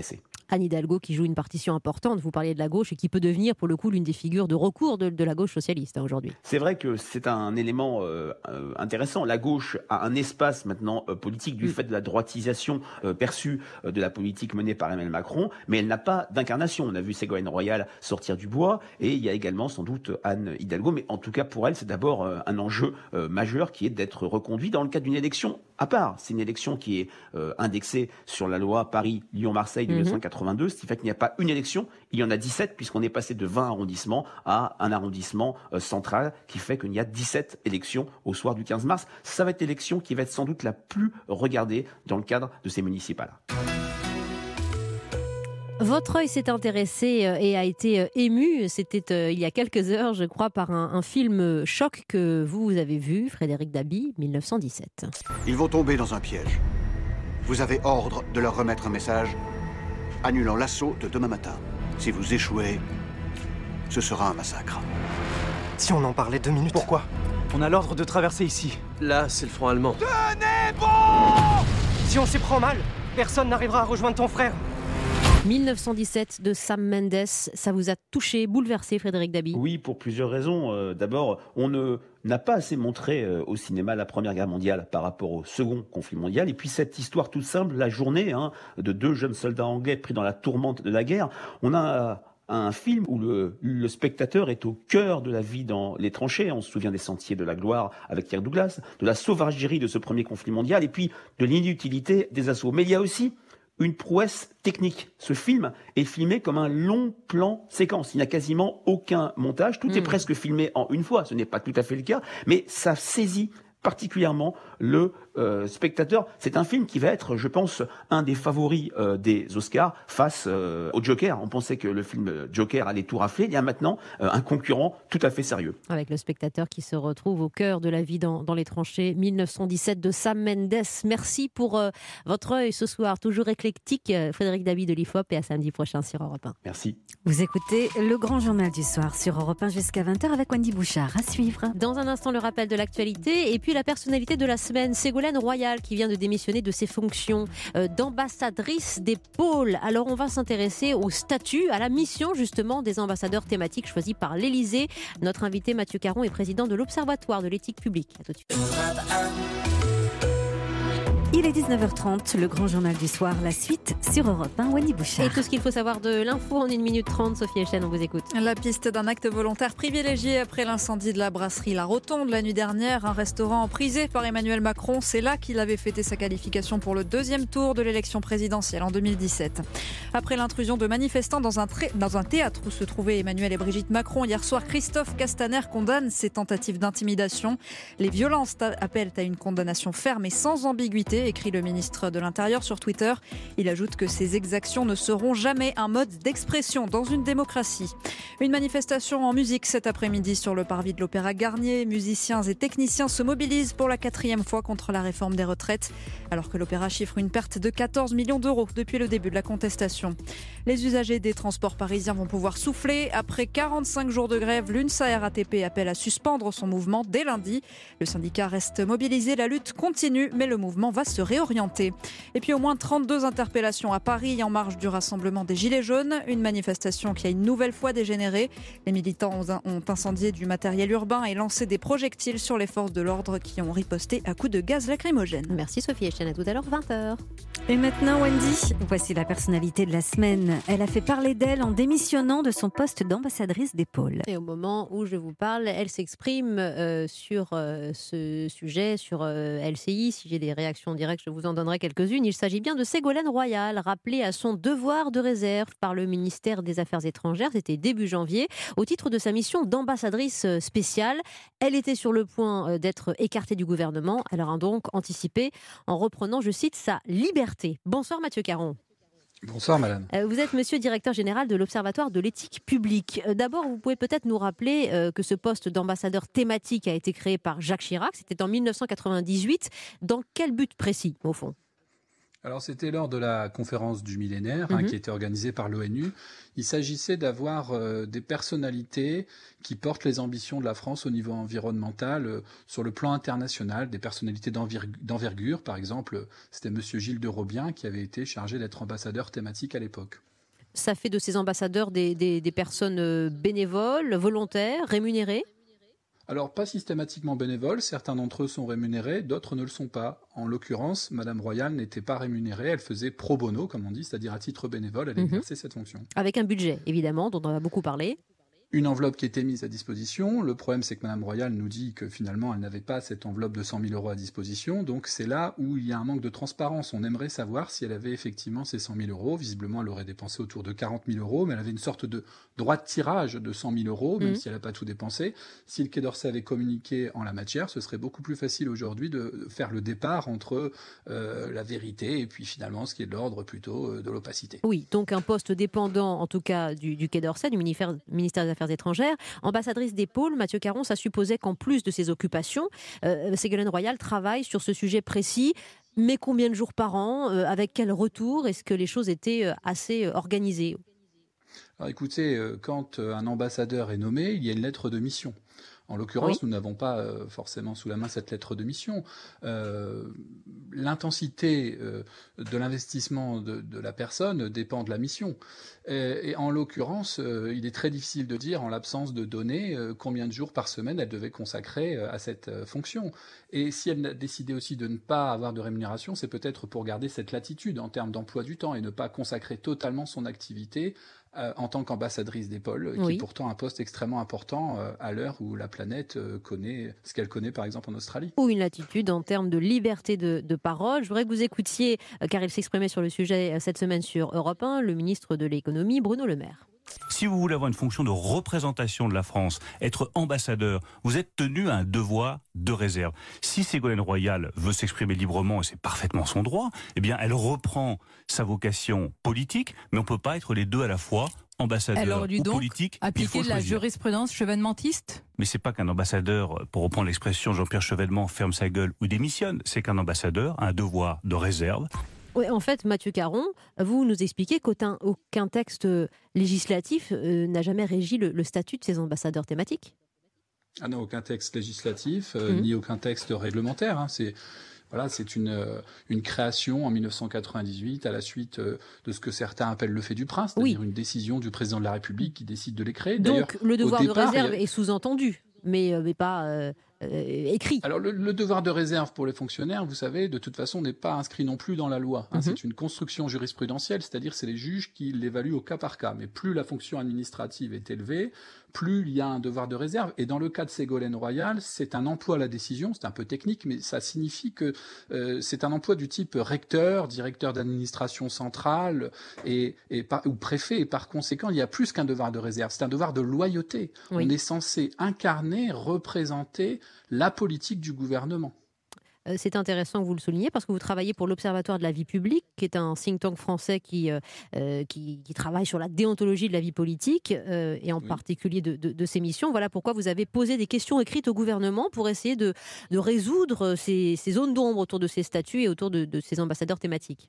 Anne Hidalgo qui joue une partition importante. Vous parliez de la gauche et qui peut devenir pour le coup l'une des figures de recours de, de la gauche socialiste hein, aujourd'hui. C'est vrai que c'est un élément euh, euh, intéressant. La gauche a un espace maintenant euh, politique du mmh. fait de la droitisation euh, perçue euh, de la politique menée par Emmanuel Macron, mais elle n'a pas d'incarnation. On a vu Ségolène Royal sortir du bois et il y a également sans doute Anne Hidalgo, mais en tout cas pour elle c'est d'abord euh, un enjeu euh, majeur qui est d'être reconduit dans le cadre d'une élection à part. C'est une élection qui est euh, indexée sur la loi Paris-Lyon-Marseille de mmh. dix-neuf cent quatre-vingt-deux, ce qui fait qu'il n'y a pas une élection, il y en a dix-sept puisqu'on est passé de vingt arrondissements à un arrondissement euh, central qui fait qu'il y a dix-sept élections au soir du quinze mars. Ça va être l'élection qui va être sans doute la plus regardée dans le cadre de ces municipales. Votre œil s'est intéressé et a été ému, c'était euh, il y a quelques heures, je crois, par un, un film choc que vous, vous avez vu, Frédéric Dabi, mille neuf cent dix-sept. Ils vont tomber dans un piège. Vous avez ordre de leur remettre un message annulant l'assaut de demain matin. Si vous échouez, ce sera un massacre. Si on en parlait deux minutes. Pourquoi ? On a l'ordre de traverser ici. Là, c'est le front allemand. Tenez bon ! Si on s'y prend mal, personne n'arrivera à rejoindre ton frère. mille neuf cent dix-sept de Sam Mendes, ça vous a touché, bouleversé, Frédéric Dabi? Oui, pour plusieurs raisons. Euh, d'abord, on ne, n'a pas assez montré euh, au cinéma la Première Guerre mondiale par rapport au Second Conflit mondial. Et puis cette histoire toute simple, la journée hein, de deux jeunes soldats anglais pris dans la tourmente de la guerre, on a un film où le, le spectateur est au cœur de la vie dans les tranchées. On se souvient des Sentiers de la Gloire avec Kirk Douglas, de la sauvagerie de ce premier conflit mondial et puis de l'inutilité des assauts. Mais il y a aussi une prouesse technique. Ce film est filmé comme un long plan séquence. Il n'y a quasiment aucun montage. Tout mmh. est presque filmé en une fois. Ce n'est pas tout à fait le cas, mais ça saisit particulièrement le euh, spectateur. C'est un film qui va être, je pense, un des favoris euh, des Oscars face euh, au Joker. On pensait que le film Joker allait tout rafler. Il y a maintenant euh, un concurrent tout à fait sérieux. Avec le spectateur qui se retrouve au cœur de la vie dans, dans les tranchées. mille neuf cent dix-sept de Sam Mendes. Merci pour euh, votre œil ce soir. Toujours éclectique. Frédéric Dabi de l'I F O P et à samedi prochain sur Europe un. Merci. Vous écoutez le Grand Journal du Soir sur Europe un jusqu'à vingt heures avec Wendy Bouchard. À suivre. Dans un instant, le rappel de l'actualité et puis la personnalité de la semaine, Ségolène Royal qui vient de démissionner de ses fonctions euh, d'ambassadrice des pôles. Alors on va s'intéresser au statut, à la mission justement des ambassadeurs thématiques choisis par l'Élysée. Notre invité Mathieu Caron est président de l'Observatoire de l'éthique publique. À tout de suite. Il est dix-neuf heures trente, le grand journal du soir, la suite sur Europe un, Wendy Bouchard. Et tout ce qu'il faut savoir de l'info en une minute trente, Sophie Echen, on vous écoute. La piste d'un acte volontaire privilégié après l'incendie de la brasserie La Rotonde la nuit dernière, un restaurant prisé par Emmanuel Macron. C'est là qu'il avait fêté sa qualification pour le deuxième tour de l'élection présidentielle en deux mille dix-sept. Après l'intrusion de manifestants dans un, tra- dans un théâtre où se trouvaient Emmanuel et Brigitte Macron hier soir, Christophe Castaner condamne ces tentatives d'intimidation. Les violences appellent à une condamnation ferme et sans ambiguïté, écrit le ministre de l'Intérieur sur Twitter. Il ajoute que ces exactions ne seront jamais un mode d'expression dans une démocratie. Une manifestation en musique cet après-midi sur le parvis de l'Opéra Garnier. Musiciens et techniciens se mobilisent pour la quatrième fois contre la réforme des retraites, alors que l'Opéra chiffre une perte de quatorze millions d'euros depuis le début de la contestation. Les usagers des transports parisiens vont pouvoir souffler. Après quarante-cinq jours de grève, l'UNSA R A T P appelle à suspendre son mouvement dès lundi. Le syndicat reste mobilisé, la lutte continue, mais le mouvement va se réorienter. Et puis au moins trente-deux interpellations à Paris en marge du rassemblement des Gilets jaunes. Une manifestation qui a une nouvelle fois dégénéré. Les militants ont incendié du matériel urbain et lancé des projectiles sur les forces de l'ordre qui ont riposté à coups de gaz lacrymogène. Merci Sophie Echen, à tout à l'heure vingt heures. Et maintenant Wendy, voici la personnalité de la semaine. Elle a fait parler d'elle en démissionnant de son poste d'ambassadrice des pôles. Et au moment où je vous parle, elle s'exprime euh, sur euh, ce sujet, sur euh, L C I. Si j'ai des réactions directes, je vous en donnerai quelques-unes. Il s'agit bien de Ségolène Royal, rappelée à son devoir de réserve par le ministère des Affaires étrangères. C'était début janvier, au titre de sa mission d'ambassadrice spéciale. Elle était sur le point d'être écartée du gouvernement. Elle a donc anticipé en reprenant, je cite, sa liberté. Bonsoir Mathieu Caron. Bonsoir madame. Vous êtes monsieur directeur général de l'Observatoire de l'éthique publique. D'abord, vous pouvez peut-être nous rappeler que ce poste d'ambassadeur thématique a été créé par Jacques Chirac. C'était en mille neuf cent quatre-vingt-dix-huit. Dans quel but précis, au fond ? Alors c'était lors de la conférence du millénaire mm-hmm. hein, qui était organisée par l'ONU. Il s'agissait d'avoir euh, des personnalités qui portent les ambitions de la France au niveau environnemental euh, sur le plan international, des personnalités d'enverg- d'envergure. Par exemple, c'était monsieur Gilles de Robien qui avait été chargé d'être ambassadeur thématique à l'époque. Ça fait de ces ambassadeurs des, des, des personnes bénévoles, volontaires, rémunérées ? Alors, pas systématiquement bénévoles, certains d'entre eux sont rémunérés, d'autres ne le sont pas. En l'occurrence, Madame Royal n'était pas rémunérée, elle faisait pro bono, comme on dit, c'est-à-dire à titre bénévole, elle Mhm. exerçait cette fonction. Avec un budget, évidemment, dont on a beaucoup parlé. Une enveloppe qui était mise à disposition. Le problème, c'est que Madame Royal nous dit que finalement, elle n'avait pas cette enveloppe de cent mille euros à disposition. Donc, c'est là où il y a un manque de transparence. On aimerait savoir si elle avait effectivement ces cent mille euros. Visiblement, elle aurait dépensé autour de quarante mille euros, mais elle avait une sorte de droit de tirage de cent mille euros, même Mhm. si elle n'a pas tout dépensé. Si le Quai d'Orsay avait communiqué en la matière, ce serait beaucoup plus facile aujourd'hui de faire le départ entre euh, la vérité et puis finalement ce qui est de l'ordre plutôt euh, de l'opacité. Oui, donc un poste dépendant, en tout cas, du, du Quai d'Orsay, du ministère, ministère des Affaires étrangères. Ambassadrice des pôles, Mathieu Caron, ça supposait qu'en plus de ses occupations, euh, Ségolène Royal travaille sur ce sujet précis. Mais combien de jours par an ? euh, Avec quel retour ? Est-ce que les choses étaient euh, assez euh, organisées ? Alors écoutez, euh, quand euh, un ambassadeur est nommé, il y a une lettre de mission. En l'occurrence, Oui. nous n'avons pas euh, forcément sous la main cette lettre de mission. Euh, L'intensité euh, de l'investissement de, de la personne dépend de la mission. Et, et en l'occurrence, euh, il est très difficile de dire, en l'absence de données, euh, combien de jours par semaine elle devait consacrer euh, à cette euh, fonction. Et si elle a décidé aussi de ne pas avoir de rémunération, c'est peut-être pour garder cette latitude en termes d'emploi du temps et ne pas consacrer totalement son activité euh, en tant qu'ambassadrice des pôles, qui Oui. est pourtant un poste extrêmement important euh, à l'heure où la planète euh, connaît ce qu'elle connaît par exemple en Australie. Ou une latitude en termes de liberté de, de parole. Je voudrais que vous écoutiez, euh, car il s'exprimait sur le sujet euh, cette semaine sur Europe un, le ministre de l'économie, Bruno Le Maire. Si vous voulez avoir une fonction de représentation de la France, être ambassadeur, vous êtes tenu à un devoir de réserve. Si Ségolène Royal veut s'exprimer librement, et c'est parfaitement son droit, eh bien elle reprend sa vocation politique, mais on ne peut pas être les deux à la fois, ambassadeur Alors, dis ou donc, politique. Il appliquer faut de la choisir. jurisprudence chevènementiste ? Mais c'est pas qu'un ambassadeur, pour reprendre l'expression Jean-Pierre Chevènement, ferme sa gueule ou démissionne. C'est qu'un ambassadeur a un devoir de réserve. Oui, en fait, Mathieu Caron, vous nous expliquez qu'aucun aucun texte législatif euh, n'a jamais régi le, le statut de ces ambassadeurs thématiques. Ah non, aucun texte législatif, euh, Mhm. ni aucun texte réglementaire. Hein. C'est voilà, c'est une euh, une création en mille neuf cent quatre-vingt-dix-huit à la suite euh, de ce que certains appellent le fait du prince, c'est-à-dire une décision du président de la République qui décide de les créer. D'ailleurs, Donc le au devoir départ, de réserve il y a- est sous-entendu, mais, euh, mais pas euh, euh, écrit. Alors le, le devoir de réserve pour les fonctionnaires, vous savez, de toute façon n'est pas inscrit non plus dans la loi. Hein. Mhm. C'est une construction jurisprudentielle, c'est-à-dire c'est les juges qui l'évaluent au cas par cas. Mais plus la fonction administrative est élevée, plus il y a un devoir de réserve. Et dans le cas de Ségolène Royal, c'est un emploi à la décision, c'est un peu technique, mais ça signifie que euh, c'est un emploi du type recteur, directeur d'administration centrale et, et par, ou préfet. Et par conséquent, il y a plus qu'un devoir de réserve, c'est un devoir de loyauté. Oui. On est censé incarner, représenter la politique du gouvernement. Euh, C'est intéressant que vous le souligniez parce que vous travaillez pour l'Observatoire de la vie publique, qui est un think tank français qui, euh, euh, qui, qui travaille sur la déontologie de la vie politique euh, et en Oui. particulier de, de, de ses missions. Voilà pourquoi vous avez posé des questions écrites au gouvernement pour essayer de, de résoudre ces, ces zones d'ombre autour de ces statuts et autour de, de ces ambassadeurs thématiques.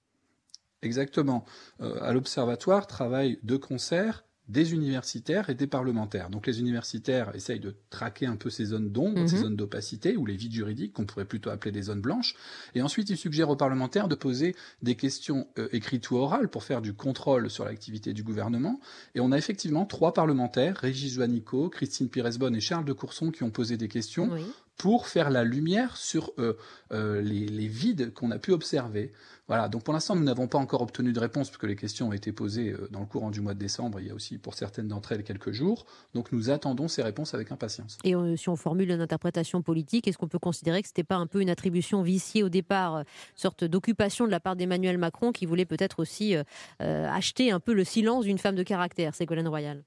Exactement. Euh, à l'Observatoire travaillent de concert des universitaires et des parlementaires. Donc les universitaires essayent de traquer un peu ces zones d'ombre, Mhm. ces zones d'opacité ou les vides juridiques qu'on pourrait plutôt appeler des zones blanches. Et ensuite, ils suggèrent aux parlementaires de poser des questions euh, écrites ou orales pour faire du contrôle sur l'activité du gouvernement. Et on a effectivement trois parlementaires, Régis Juanico, Christine Pires-Bonne et Charles de Courson, qui ont posé des questions Oui. pour faire la lumière sur euh, euh, les, les vides qu'on a pu observer. Voilà, donc pour l'instant, nous n'avons pas encore obtenu de réponse puisque les questions ont été posées euh, dans le courant du mois de décembre. Il y a aussi pour certaines d'entre elles quelques jours. Donc nous attendons ces réponses avec impatience. Et euh, si on formule une interprétation politique, est-ce qu'on peut considérer que ce n'était pas un peu une attribution viciée au départ, euh, sorte d'occupation de la part d'Emmanuel Macron qui voulait peut-être aussi euh, euh, acheter un peu le silence d'une femme de caractère, Ségolène Royal?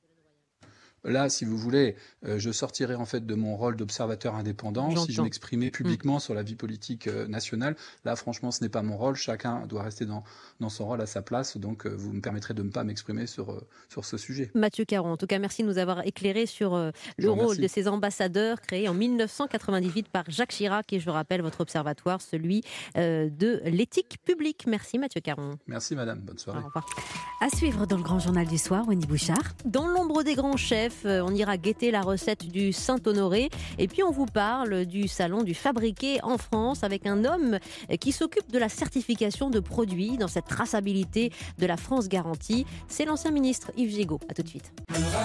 Là, si vous voulez, euh, je sortirai en fait de mon rôle d'observateur indépendant si je J'entends. m'exprimais publiquement sur la vie politique euh, nationale. Là, franchement, ce n'est pas mon rôle. Chacun doit rester dans, dans son rôle à sa place. Donc, euh, vous me permettrez de ne pas m'exprimer sur, euh, sur ce sujet. Mathieu Caron, en tout cas, merci de nous avoir éclairé sur euh, Je le vous rôle remercie. de ces ambassadeurs créés en mille neuf cent quatre-vingt-dix-huit par Jacques Chirac et je rappelle votre observatoire, celui euh, de l'éthique publique. Merci Mathieu Caron. Merci madame, bonne soirée. Au revoir. À suivre dans le grand journal du soir, Wendy Bouchard. Dans l'ombre des grands chefs, chef. On ira guetter la recette du Saint-Honoré. Et puis on vous parle du salon du fabriqué en France avec un homme qui s'occupe de la certification de produits dans cette traçabilité de la France garantie. C'est l'ancien ministre Yves Gégaud. À tout de suite.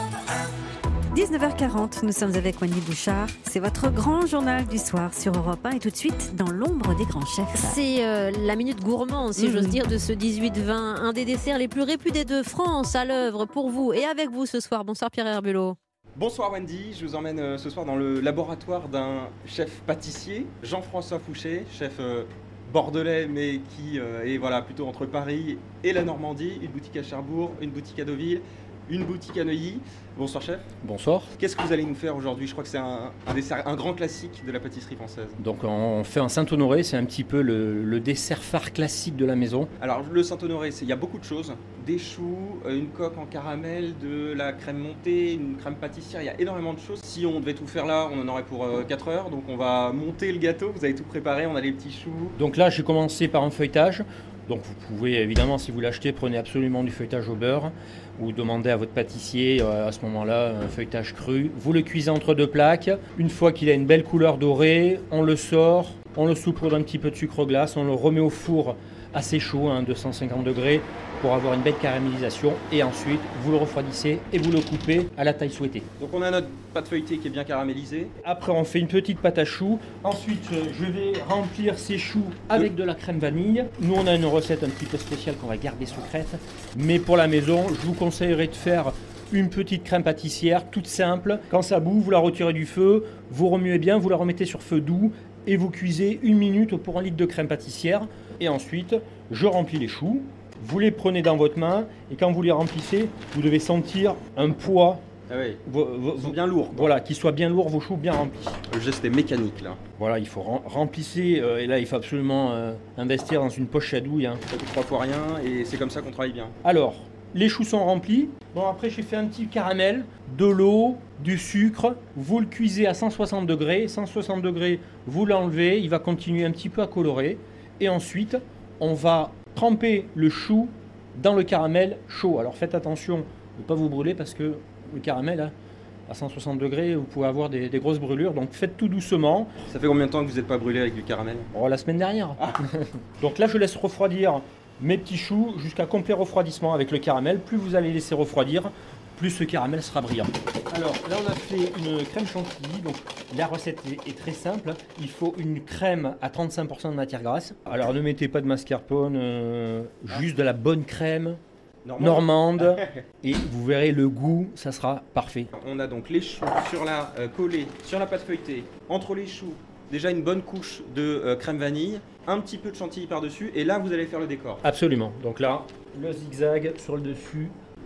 dix-neuf heures quarante, nous sommes avec Wendy Bouchard. C'est votre grand journal du soir sur Europe un et tout de suite dans l'ombre des grands chefs. C'est euh, la minute gourmande, si mmh. j'ose dire, de ce dix-huit vingt. Un des desserts les plus réputés de France à l'œuvre pour vous et avec vous ce soir. Bonsoir Pierre Herbulot. Bonsoir Wendy, je vous emmène euh, ce soir dans le laboratoire d'un chef pâtissier, Jean-François Fouché, chef euh, bordelais mais qui euh, est voilà, plutôt entre Paris et la Normandie, une boutique à Cherbourg, une boutique à Deauville, une boutique à Neuilly. Bonsoir chef. Bonsoir. Qu'est-ce que vous allez nous faire aujourd'hui? Je crois que c'est un, un dessert, un grand classique de la pâtisserie française. Donc on fait un Saint-Honoré, c'est un petit peu le, le dessert phare classique de la maison. Alors le Saint-Honoré, il y a beaucoup de choses. Des choux, une coque en caramel, de la crème montée, une crème pâtissière, il y a énormément de choses. Si on devait tout faire là, on en aurait pour euh, quatre heures. Donc on va monter le gâteau, vous avez tout préparé, on a les petits choux. Donc là j'ai commencé par un feuilletage. Donc vous pouvez évidemment, si vous l'achetez, prenez absolument du feuilletage au beurre ou demandez à votre pâtissier euh, à ce moment-là un feuilletage cru. Vous le cuisez entre deux plaques. Une fois qu'il a une belle couleur dorée, on le sort, on le saupoudre d'un petit peu de sucre glace, on le remet au four assez chaud, hein, deux cent cinquante degrés, pour avoir une belle caramélisation. Et ensuite, vous le refroidissez et vous le coupez à la taille souhaitée. Donc on a notre pâte feuilletée qui est bien caramélisée. Après, on fait une petite pâte à choux. Ensuite, je vais remplir ces choux avec de la crème vanille. Nous, on a une recette un petit peu spéciale qu'on va garder secrète. Mais pour la maison, je vous conseillerais de faire une petite crème pâtissière, toute simple. Quand ça bout, vous la retirez du feu, vous remuez bien, vous la remettez sur feu doux et vous cuisez une minute pour un litre de crème pâtissière. Et ensuite, je remplis les choux. Vous les prenez dans votre main et quand vous les remplissez, vous devez sentir un poids. Ah oui, vos, vos, ils sont bien lourds. Voilà, qu'ils soient bien lourds, vos choux bien remplis. Le geste est mécanique là. Voilà, il faut rem- remplissez euh, et là il faut absolument euh, investir dans une poche à douille. Hein. Ça coûte trois fois rien et c'est comme ça qu'on travaille bien. Alors, les choux sont remplis. Bon, après j'ai fait un petit caramel, de l'eau, du sucre. Vous le cuisez à cent soixante degrés. cent soixante degrés, vous l'enlevez. Il va continuer un petit peu à colorer. Et ensuite, on va tremper le chou dans le caramel chaud. Alors faites attention de ne pas vous brûler parce que le caramel, hein, à cent soixante degrés, vous pouvez avoir des, des grosses brûlures. Donc faites tout doucement. Ça fait combien de temps que vous n'êtes pas brûlé avec du caramel? Oh, la semaine dernière. Ah. Donc là, je laisse refroidir mes petits choux jusqu'à complet refroidissement avec le caramel. Plus vous allez laisser refroidir, plus ce caramel sera brillant. Alors là, on a fait une crème chantilly. Donc la recette est, est très simple. Il faut une crème à trente-cinq pour cent de matière grasse. Alors ne mettez pas de mascarpone, euh, juste de la bonne crème normande. normande et vous verrez le goût, ça sera parfait. On a donc les choux sur la euh, collés sur la pâte feuilletée. Entre les choux, déjà une bonne couche de euh, crème vanille, un petit peu de chantilly par-dessus et là vous allez faire le décor. Absolument. Donc là, le zigzag sur le dessus.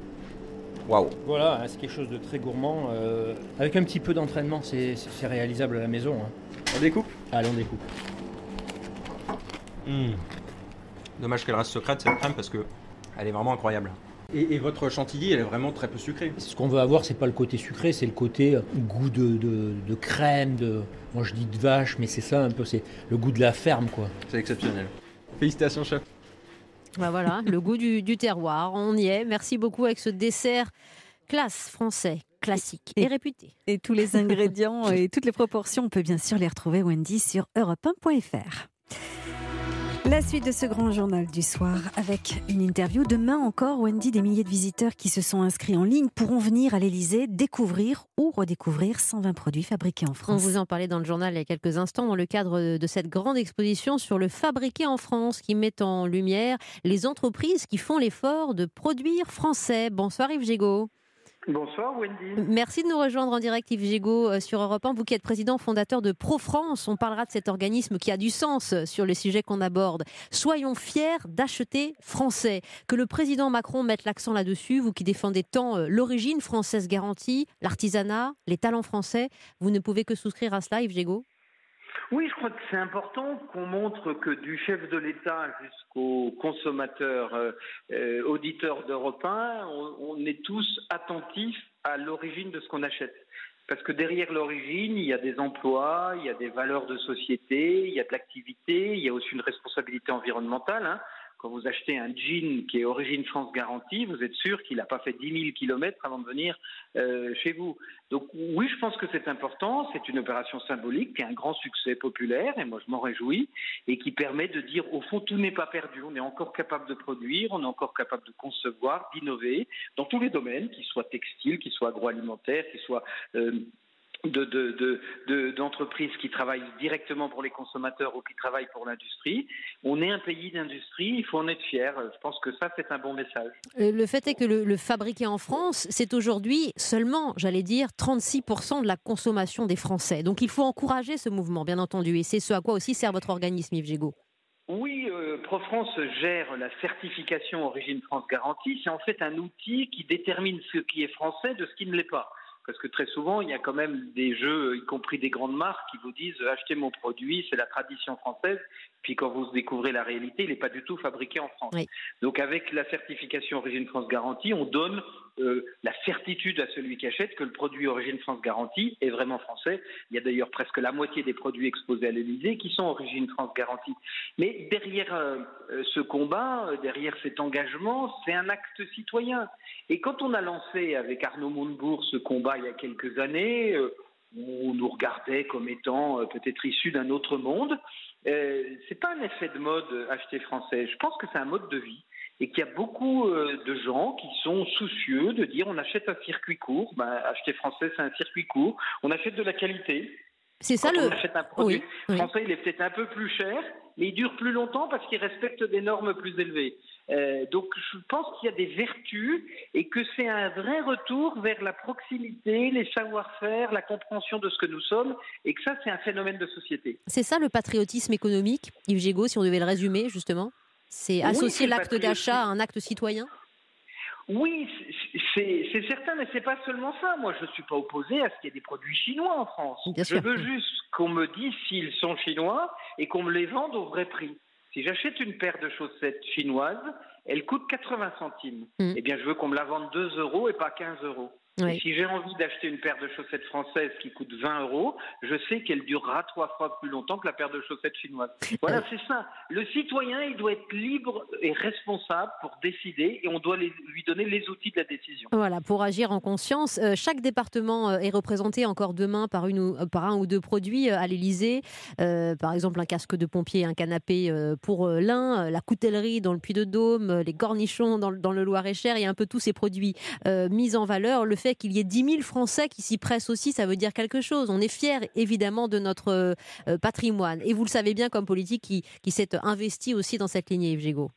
Waouh. Voilà, c'est quelque chose de très gourmand. Euh, avec un petit peu d'entraînement, c'est, c'est réalisable à la maison. Hein. On découpe? Allez, on découpe. Mmh. Dommage qu'elle reste secrète cette crème parce que elle est vraiment incroyable. Et, et votre chantilly, elle est vraiment très peu sucrée. Ce qu'on veut avoir, c'est pas le côté sucré, c'est le côté goût de, de, de crème, de, moi je dis de vache, mais c'est ça un peu, c'est le goût de la ferme, quoi. C'est exceptionnel. Félicitations, chef. Ben voilà, le goût du, du terroir, on y est. Merci beaucoup avec ce dessert classe français, classique et, et réputé. Et tous les ingrédients et toutes les proportions, on peut bien sûr les retrouver, Wendy, sur europe un point f r. La suite de ce grand journal du soir avec une interview. Demain encore, Wendy, des milliers de visiteurs qui se sont inscrits en ligne pourront venir à l'Elysée découvrir ou redécouvrir cent vingt produits fabriqués en France. On vous en parlait dans le journal il y a quelques instants dans le cadre de cette grande exposition sur le fabriqué en France qui met en lumière les entreprises qui font l'effort de produire français. Bonsoir Yves Gégaud. Bonsoir Wendy. Merci de nous rejoindre en direct Yves Gégaud sur Europe un. Vous qui êtes président fondateur de ProFrance, on parlera de cet organisme qui a du sens sur le sujet qu'on aborde. Soyons fiers d'acheter français. Que le président Macron mette l'accent là-dessus, vous qui défendez tant l'origine française garantie, l'artisanat, les talents français, vous ne pouvez que souscrire à cela Yves Gégaud? Oui, je crois que c'est important qu'on montre que du chef de l'État jusqu'au consommateur, euh, euh, auditeur d'Europe un, on, on est tous attentifs à l'origine de ce qu'on achète. Parce que derrière l'origine, il y a des emplois, il y a des valeurs de société, il y a de l'activité, il y a aussi une responsabilité environnementale. Hein. Quand vous achetez un jean qui est origine France garantie, vous êtes sûr qu'il n'a pas fait dix mille kilomètres avant de venir euh, chez vous. Donc oui, je pense que c'est important, c'est une opération symbolique qui a un grand succès populaire, et moi je m'en réjouis, et qui permet de dire au fond tout n'est pas perdu, on est encore capable de produire, on est encore capable de concevoir, d'innover, dans tous les domaines, qu'ils soient textiles, qu'ils soient agroalimentaires, qu'ils soient... Euh, De, de, de, de, d'entreprises qui travaillent directement pour les consommateurs ou qui travaillent pour l'industrie. On est un pays d'industrie, il faut en être fier. Je pense que ça, c'est un bon message. Le fait est que le, le fabriqué en France, c'est aujourd'hui seulement, j'allais dire, trente-six pour cent de la consommation des Français. Donc il faut encourager ce mouvement, bien entendu. Et c'est ce à quoi aussi sert votre organisme, Yves Gégaud. Oui, euh, ProFrance gère la certification Origine France Garantie. C'est en fait un outil qui détermine ce qui est français de ce qui ne l'est pas. Parce que très souvent, il y a quand même des jeux, y compris des grandes marques, qui vous disent « achetez mon produit, c'est la tradition française ». Puis quand vous découvrez la réalité, il n'est pas du tout fabriqué en France. Oui. Donc avec la certification Origine France Garantie, on donne euh, la certitude à celui qui achète que le produit Origine France Garantie est vraiment français. Il y a d'ailleurs presque la moitié des produits exposés à l'Élysée qui sont Origine France Garantie. Mais derrière euh, ce combat, derrière cet engagement, c'est un acte citoyen. Et quand on a lancé avec Arnaud Montebourg ce combat il y a quelques années, euh, on nous regardait comme étant euh, peut-être issus d'un autre monde. Euh, c'est pas un effet de mode acheter français. Je pense que c'est un mode de vie et qu'il y a beaucoup euh, de gens qui sont soucieux de dire on achète un circuit court. Ben, acheter français, c'est un circuit court. On achète de la qualité. C'est ça. Quand le. On achète un produit oui, français, oui. Il est peut-être un peu plus cher, mais il dure plus longtemps parce qu'il respecte des normes plus élevées. Euh, donc je pense qu'il y a des vertus et que c'est un vrai retour vers la proximité, les savoir-faire, la compréhension de ce que nous sommes, et que ça c'est un phénomène de société. C'est ça le patriotisme économique, Yves Gégaud, si on devait le résumer justement. C'est associer oui, l'acte d'achat à un acte citoyen. Oui, c'est, c'est certain, mais c'est pas seulement ça. Moi, je ne suis pas opposé à ce qu'il y ait des produits chinois en France. Bien je sûr. veux juste qu'on me dise s'ils sont chinois et qu'on me les vende au vrai prix. Si j'achète une paire de chaussettes chinoises, elle coûte quatre-vingts centimes. Mmh. Eh bien, je veux qu'on me la vende deux euros et pas quinze euros. Oui. Et si j'ai envie d'acheter une paire de chaussettes françaises qui coûte vingt euros, je sais qu'elle durera trois fois plus longtemps que la paire de chaussettes chinoises. Voilà, c'est ça. Le citoyen, il doit être libre et responsable pour décider et on doit les, lui donner les outils de la décision. Voilà, pour agir en conscience. Euh, chaque département euh, est représenté encore demain par, une ou, euh, par un ou deux produits euh, à l'Élysée. Euh, par exemple, un casque de pompier, un canapé euh, pour euh, l'Ain, euh, la coutellerie dans le Puy-de-Dôme, euh, les cornichons dans, dans le Loir-et-Cher. Il y a un peu tous ces produits euh, mis en valeur. Le fait qu'il y ait dix mille Français qui s'y pressent aussi, ça veut dire quelque chose. On est fiers, évidemment, de notre euh, patrimoine. Et vous le savez bien, comme politique qui, qui s'est investi aussi dans cette lignée, Yves Gégaud.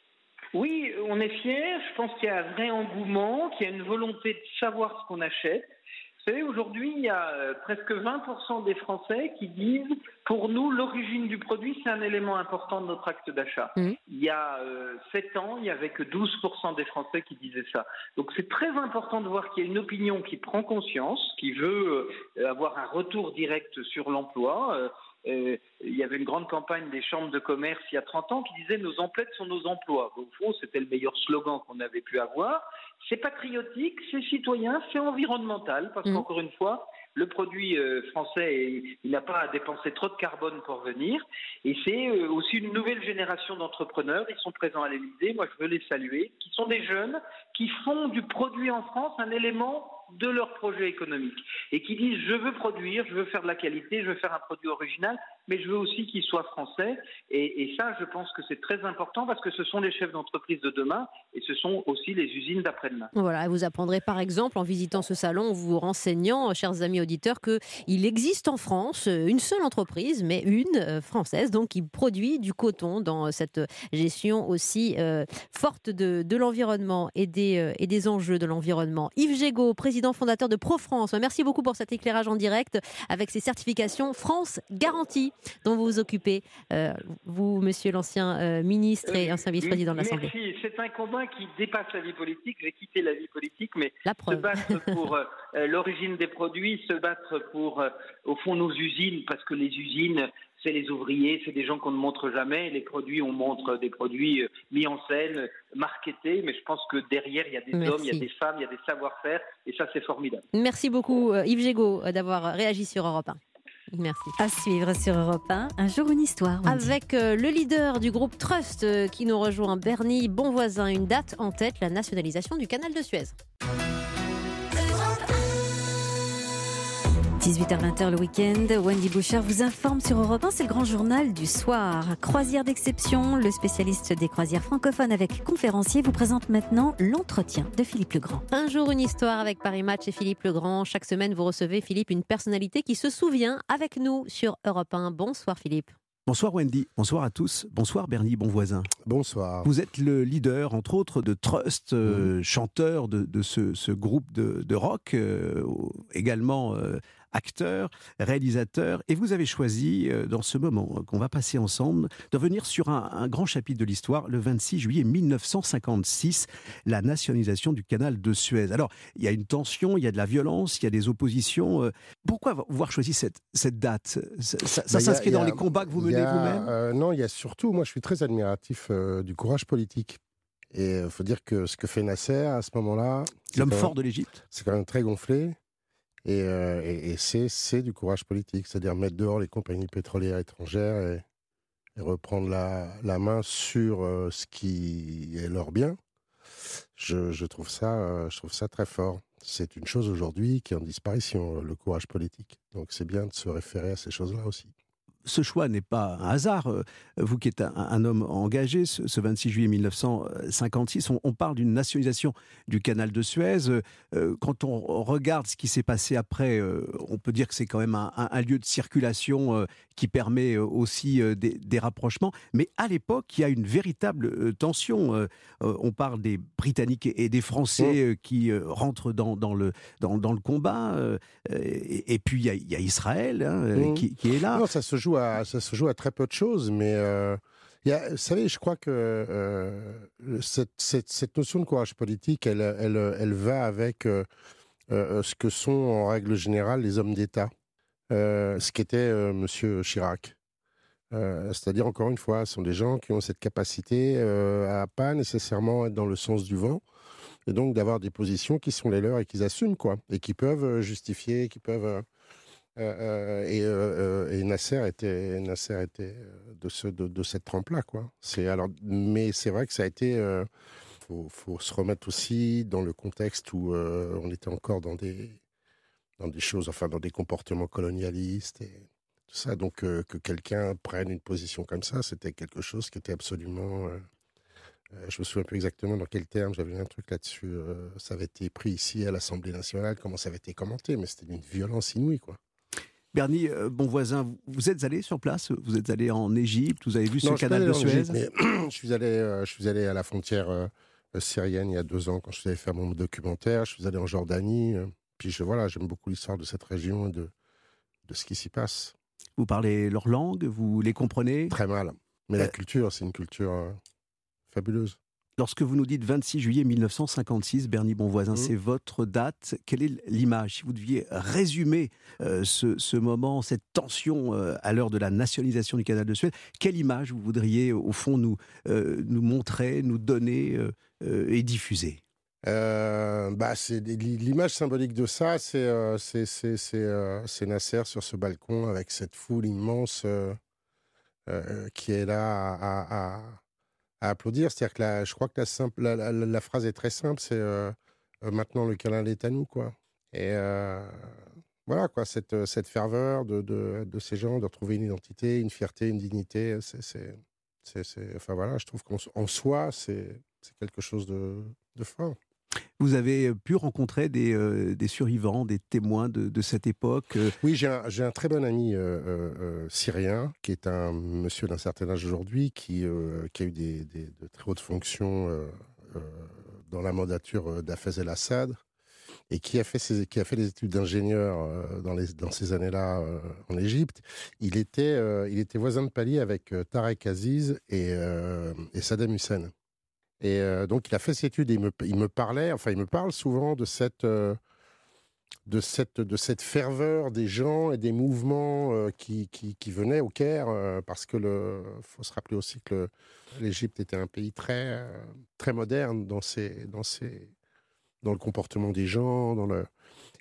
Oui, on est fiers. Je pense qu'il y a un vrai engouement, qu'il y a une volonté de savoir ce qu'on achète. Vous savez, aujourd'hui, il y a presque vingt pour cent des Français qui disent « Pour nous, l'origine du produit, c'est un élément important de notre acte d'achat. Mmh. » Il y a euh, sept ans, il n'y avait que douze pour cent des Français qui disaient ça. Donc c'est très important de voir qu'il y a une opinion qui prend conscience, qui veut euh, avoir un retour direct sur l'emploi. Euh, Euh, il y avait une grande campagne des chambres de commerce il y a trente ans qui disait « Nos emplettes sont nos emplois ». Au fond, c'était le meilleur slogan qu'on avait pu avoir. C'est patriotique, c'est citoyen, c'est environnemental, parce mmh. qu'encore une fois, le produit euh, français, il n'a pas à dépenser trop de carbone pour venir. Et c'est euh, aussi une nouvelle génération d'entrepreneurs, ils sont présents à l'Élysée, moi je veux les saluer, qui sont des jeunes qui font du produit en France un élément de leur projet économique et qui disent je veux produire, je veux faire de la qualité, je veux faire un produit original, mais je veux aussi qu'il soit français et, et ça je pense que c'est très important parce que ce sont les chefs d'entreprise de demain et ce sont aussi les usines d'après-demain. Voilà, vous apprendrez par exemple en visitant ce salon, en vous renseignant, chers amis auditeurs, qu'il existe en France une seule entreprise, mais une française, donc qui produit du coton dans cette gestion aussi euh, forte de, de l'environnement et des, euh, et des enjeux de l'environnement. Yves Gégaud, président fondateur de ProFrance. Merci beaucoup pour cet éclairage en direct avec ces certifications France Garantie dont vous vous occupez, euh, vous, monsieur l'ancien euh, ministre et ancien vice-président de l'Assemblée. Merci. C'est un combat qui dépasse la vie politique. J'ai quitté la vie politique, mais la preuve. Se battre pour euh, l'origine des produits, se battre pour, euh, au fond, nos usines, parce que les usines, c'est les ouvriers, c'est des gens qu'on ne montre jamais. Les produits, on montre des produits mis en scène, marketés, mais je pense que derrière, il y a des Merci. hommes, il y a des femmes, il y a des savoir-faire, et ça, c'est formidable. Merci beaucoup, Yves Gégaud, d'avoir réagi sur Europe un. Merci. À suivre sur Europe un, un jour une histoire. Wendy. Avec euh, le leader du groupe Trust euh, qui nous rejoint, Bernie Bonvoisin, une date en tête, la nationalisation du canal de Suez. dix-huit heures vingt le week-end, Wendy Bouchard vous informe sur Europe un, c'est le grand journal du soir. Croisière d'exception, le spécialiste des croisières francophones avec conférencier vous présente maintenant l'entretien de Philippe Legrand. Un jour une histoire avec Paris Match et Philippe Legrand. Chaque semaine vous recevez, Philippe, une personnalité qui se souvient avec nous sur Europe un. Bonsoir Philippe. Bonsoir Wendy, bonsoir à tous, bonsoir Bernie Bonvoisin. Bonsoir. Vous êtes le leader, entre autres, de Trust, euh, mmh. chanteur de, de ce, ce groupe de, de rock, euh, également euh, acteur, réalisateur, et vous avez choisi, euh, dans ce moment qu'on va passer ensemble, de revenir sur un, un grand chapitre de l'histoire, le vingt-six juillet mille neuf cent cinquante-six, la nationalisation du canal de Suez. Alors, il y a une tension, il y a de la violence, il y a des oppositions. Euh, pourquoi avoir choisi cette, cette date? Ça, ça, ça bah, s'inscrit a, dans a, les combats que vous menez a, vous-même euh, Non, il y a surtout, moi je suis très admiratif euh, du courage politique. Et il faut dire que ce que fait Nasser à ce moment-là... L'homme fort de l'Égypte. C'est quand même très gonflé. Et, euh, et, et c'est, c'est du courage politique, c'est-à-dire mettre dehors les compagnies pétrolières étrangères et, et reprendre la, la main sur euh, ce qui est leur bien. Je, je, trouve ça, euh, je trouve ça très fort. C'est une chose aujourd'hui qui est en disparition, le courage politique. Donc c'est bien de se référer à ces choses-là aussi. Ce choix n'est pas un hasard. Vous qui êtes un, un homme engagé, ce, ce vingt-six juillet mille neuf cent cinquante-six, on, on parle d'une nationalisation du canal de Suez. Euh, quand on regarde ce qui s'est passé après, euh, on peut dire que c'est quand même un, un, un lieu de circulation euh, qui permet aussi euh, des, des rapprochements. Mais à l'époque, il y a une véritable euh, tension. Euh, on parle des Britanniques et des Français euh, qui euh, rentrent dans, dans, le, dans, dans le combat. Euh, et, et puis, il y a, il y a Israël hein, mmh. qui, qui est là. Non, ça se joue À, ça se joue à très peu de choses, mais euh, y a, vous savez, je crois que euh, cette, cette, cette notion de courage politique, elle, elle, elle va avec euh, euh, ce que sont en règle générale les hommes d'État, euh, ce qu'était euh, Monsieur Chirac. Euh, c'est-à-dire, encore une fois, ce sont des gens qui ont cette capacité euh, à pas nécessairement être dans le sens du vent, et donc d'avoir des positions qui sont les leurs et qu'ils assument, quoi, et qui peuvent justifier, qui peuvent... Euh, Euh, euh, et, euh, et Nasser était, Nasser était de, ce, de, de cette trempe-là, quoi. C'est, alors, mais c'est vrai que ça a été... Il euh, faut, faut se remettre aussi dans le contexte où euh, on était encore dans des, dans des choses, enfin, dans des comportements colonialistes et tout ça. Donc, euh, que quelqu'un prenne une position comme ça, c'était quelque chose qui était absolument... Euh, euh, je me souviens plus exactement dans quel terme, j'avais vu un truc là-dessus. Euh, ça avait été pris ici à l'Assemblée nationale, comment ça avait été commenté, mais c'était d'une violence inouïe, quoi. Bernie Bonvoisin, vous êtes allé sur place? Vous êtes allé en Égypte? Vous avez vu ce non, canal de Suez? Égypte, mais je, suis allé, euh, je suis allé à la frontière euh, syrienne il y a deux ans quand je suis allé faire mon documentaire. Je suis allé en Jordanie. Euh, puis je, voilà, j'aime beaucoup l'histoire de cette région et de, de ce qui s'y passe. Vous parlez leur langue? Vous les comprenez? Très mal. Mais euh... la culture, c'est une culture euh, fabuleuse. Lorsque vous nous dites vingt-six juillet mille neuf cent cinquante-six, Bernie Bonvoisin, mmh. c'est votre date. Quelle est l'image? Si vous deviez résumer euh, ce, ce moment, cette tension euh, à l'heure de la nationalisation du canal de Suez, quelle image vous voudriez, au fond, nous, euh, nous montrer, nous donner euh, euh, et diffuser? Euh, bah, c'est, l'image symbolique de ça, c'est, euh, c'est, c'est, c'est, euh, c'est Nasser sur ce balcon avec cette foule immense euh, euh, qui est là à... à, à à applaudir, c'est-à-dire que la, je crois que la, simple, la, la, la phrase est très simple, c'est euh, euh, maintenant le canal est à nous, quoi. Et euh, voilà, quoi, cette, cette ferveur de, de, de ces gens, de retrouver une identité, une fierté, une dignité, c'est, c'est, c'est, c'est enfin voilà, je trouve qu'en soi, c'est, c'est quelque chose de, de fort. Vous avez pu rencontrer des, euh, des survivants, des témoins de, de cette époque? Oui, j'ai un, j'ai un très bon ami euh, euh, syrien, qui est un monsieur d'un certain âge aujourd'hui, qui, euh, qui a eu des, des, de très hautes fonctions euh, euh, dans la mandature d'Hafez el-Assad, et qui a fait, ses, qui a fait des études d'ingénieur euh, dans, les, dans ces années-là euh, en Égypte. Il était, euh, il était voisin de palier avec euh, Tarek Aziz et, euh, et Saddam Hussein. Et euh, donc, il a fait cette étude et il me, il me parlait, enfin, il me parle souvent de cette, euh, de cette, de cette ferveur des gens et des mouvements euh, qui, qui, qui venaient au Caire, euh, parce que le, faut se rappeler aussi que le, l'Égypte était un pays très, euh, très moderne dans ses, dans ses, dans le comportement des gens, dans le,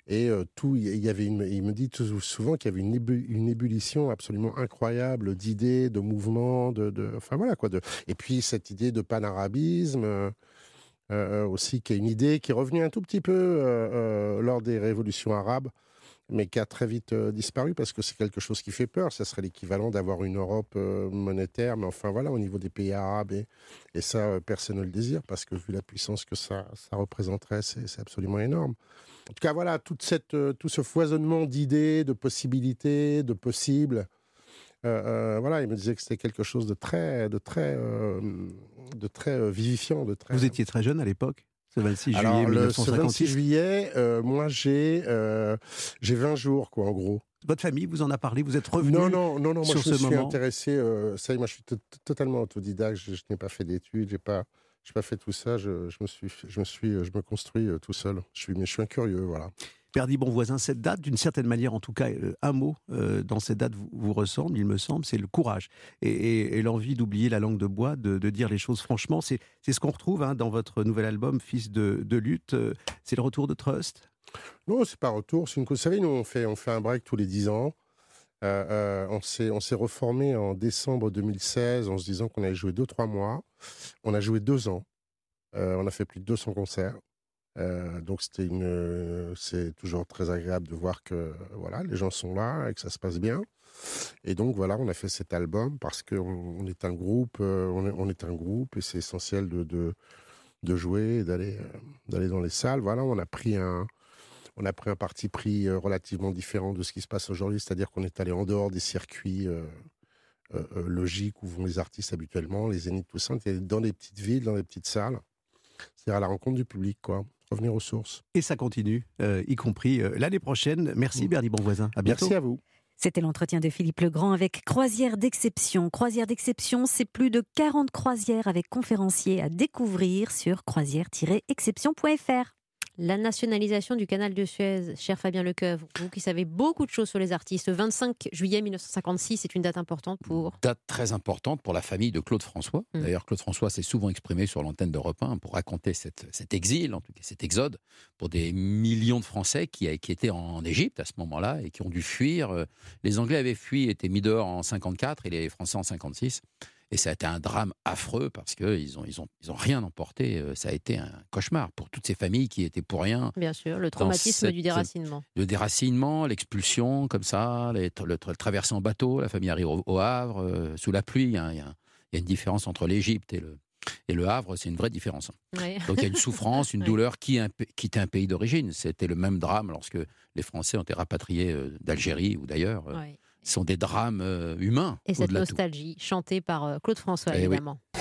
Et euh, tout, il y avait une, il me dit tout, souvent qu'il y avait une, ébu, une ébullition absolument incroyable d'idées, de mouvements, de, de, enfin voilà quoi. De, et puis cette idée de panarabisme euh, euh, aussi, qui est une idée qui est revenue un tout petit peu euh, euh, lors des révolutions arabes, mais qui a très vite euh, disparu parce que c'est quelque chose qui fait peur. Ça serait l'équivalent d'avoir une Europe euh, monétaire, mais enfin voilà, au niveau des pays arabes, et, et ça, euh, personne ne le désire, parce que vu la puissance que ça, ça représenterait, c'est, c'est absolument énorme. En tout cas, voilà, toute cette, euh, tout ce foisonnement d'idées, de possibilités, de possibles, euh, euh, voilà, il me disait que c'était quelque chose de très, de très, euh, de très euh, vivifiant. De très... Vous étiez très jeune à l'époque ? Ce vingt-six juillet Alors, mille neuf cent cinquante-six. le, ce vingt-six juillet, euh, moi j'ai, euh, j'ai vingt jours, quoi, en gros. Votre famille vous en a parlé? Vous êtes revenu Non, non, non, non. Moi, sur je me ce suis moment. intéressé. Euh, ça y est, moi, je suis t- totalement autodidacte. Je, je n'ai pas fait d'études. J'ai pas, j'ai pas fait tout ça. Je, je me suis, je me suis, je me construis euh, tout seul. Je suis, mais je suis un curieux, voilà. Perdit Bonvoisin, cette date, d'une certaine manière, en tout cas, euh, un mot euh, dans cette date vous, vous ressemble, il me semble, c'est le courage et, et, et l'envie d'oublier la langue de bois, de, de dire les choses franchement. C'est, c'est ce qu'on retrouve hein, dans votre nouvel album, Fils de, de lutte. Euh, c'est le retour de Trust? Non, c'est pas retour. C'est une... Vous savez, nous, on fait, on fait un break tous les dix ans. Euh, euh, on, s'est, on s'est reformé en décembre deux mille seize en se disant qu'on allait jouer deux trois mois. On a joué deux ans. Euh, on a fait plus de deux cents concerts. Euh, donc c'était une, euh, c'est toujours très agréable de voir que voilà, les gens sont là et que ça se passe bien. Et donc voilà, on a fait cet album parce qu'on on est un groupe, euh, on, est, on est un groupe et c'est essentiel de, de, de jouer et d'aller, euh, d'aller dans les salles. Voilà, on a pris un, on a pris un parti pris euh, relativement différent de ce qui se passe aujourd'hui, c'est-à-dire qu'on est allé en dehors des circuits euh, euh, euh, logiques où vont les artistes habituellement, les zéniths, tout ça. On est dans les petites villes, dans les petites salles, c'est-à-dire à la rencontre du public, quoi. Revenir aux sources. Et ça continue, euh, y compris euh, l'année prochaine. Merci mmh. Perdit Bonvoisin. À bientôt. Merci à vous. C'était l'entretien de Philippe Legrand avec Croisière d'Exception. Croisière d'Exception, c'est plus de quarante croisières avec conférenciers à découvrir sur croisière tiret exception point f r. La nationalisation du canal de Suez, cher Fabien Lecoeuvre, vous qui savez beaucoup de choses sur les artistes, vingt-cinq juillet mille neuf cent cinquante-six, c'est une date importante pour... Date très importante pour la famille de Claude François. Mmh. D'ailleurs, Claude François s'est souvent exprimé sur l'antenne d'Europe un pour raconter cette, cet exil, en tout cas cet exode, pour des millions de Français qui, qui étaient en Égypte à ce moment-là et qui ont dû fuir. Les Anglais avaient fui, étaient mis dehors en cinquante-quatre et les Français en cinquante-six. Et ça a été un drame affreux parce qu'ils ont, ils ont, ils ont rien emporté. Ça a été un cauchemar pour toutes ces familles qui étaient pour rien. Bien sûr, le traumatisme cette, du déracinement. Le déracinement, l'expulsion, comme ça, les, le, le traverser en bateau, la famille arrive au, au Havre, euh, sous la pluie. Il y, a, il, y a, il y a une différence entre l'Égypte et le, et le Havre, c'est une vraie différence. Oui. Donc il y a une souffrance, une douleur qui quittait un pays d'origine. C'était le même drame lorsque les Français ont été rapatriés d'Algérie ou d'ailleurs. Oui. Ce sont des drames euh, humains. Et cette nostalgie, tout. chantée par euh, Claude François, eh évidemment. Oui.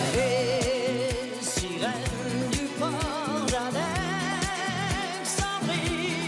Les sirènes du port d'Alexandrie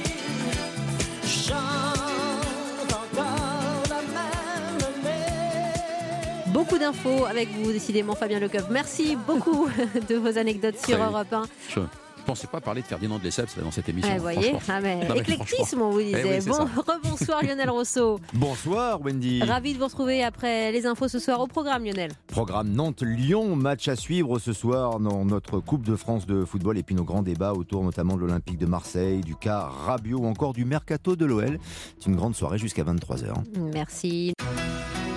chantent encore la même mélodie. Beaucoup d'infos avec vous, décidément, Fabien Lecoeuvre. Merci beaucoup de vos anecdotes sur Europe un. Je... Je ne pensais pas parler de Ferdinand de Lesseps dans cette émission. Ah, vous voyez, ah, mais non, mais éclectisme, on vous disait. Eh oui, bon, rebonsoir Lionel Rousseau. Bonsoir Wendy. Ravi de vous retrouver après les infos ce soir au programme, Lionel. Programme Nantes-Lyon, match à suivre ce soir dans notre Coupe de France de football et puis nos grands débats autour notamment de l'Olympique de Marseille, du cas Rabiot ou encore du Mercato de l'O L. C'est une grande soirée jusqu'à vingt-trois heures. Merci.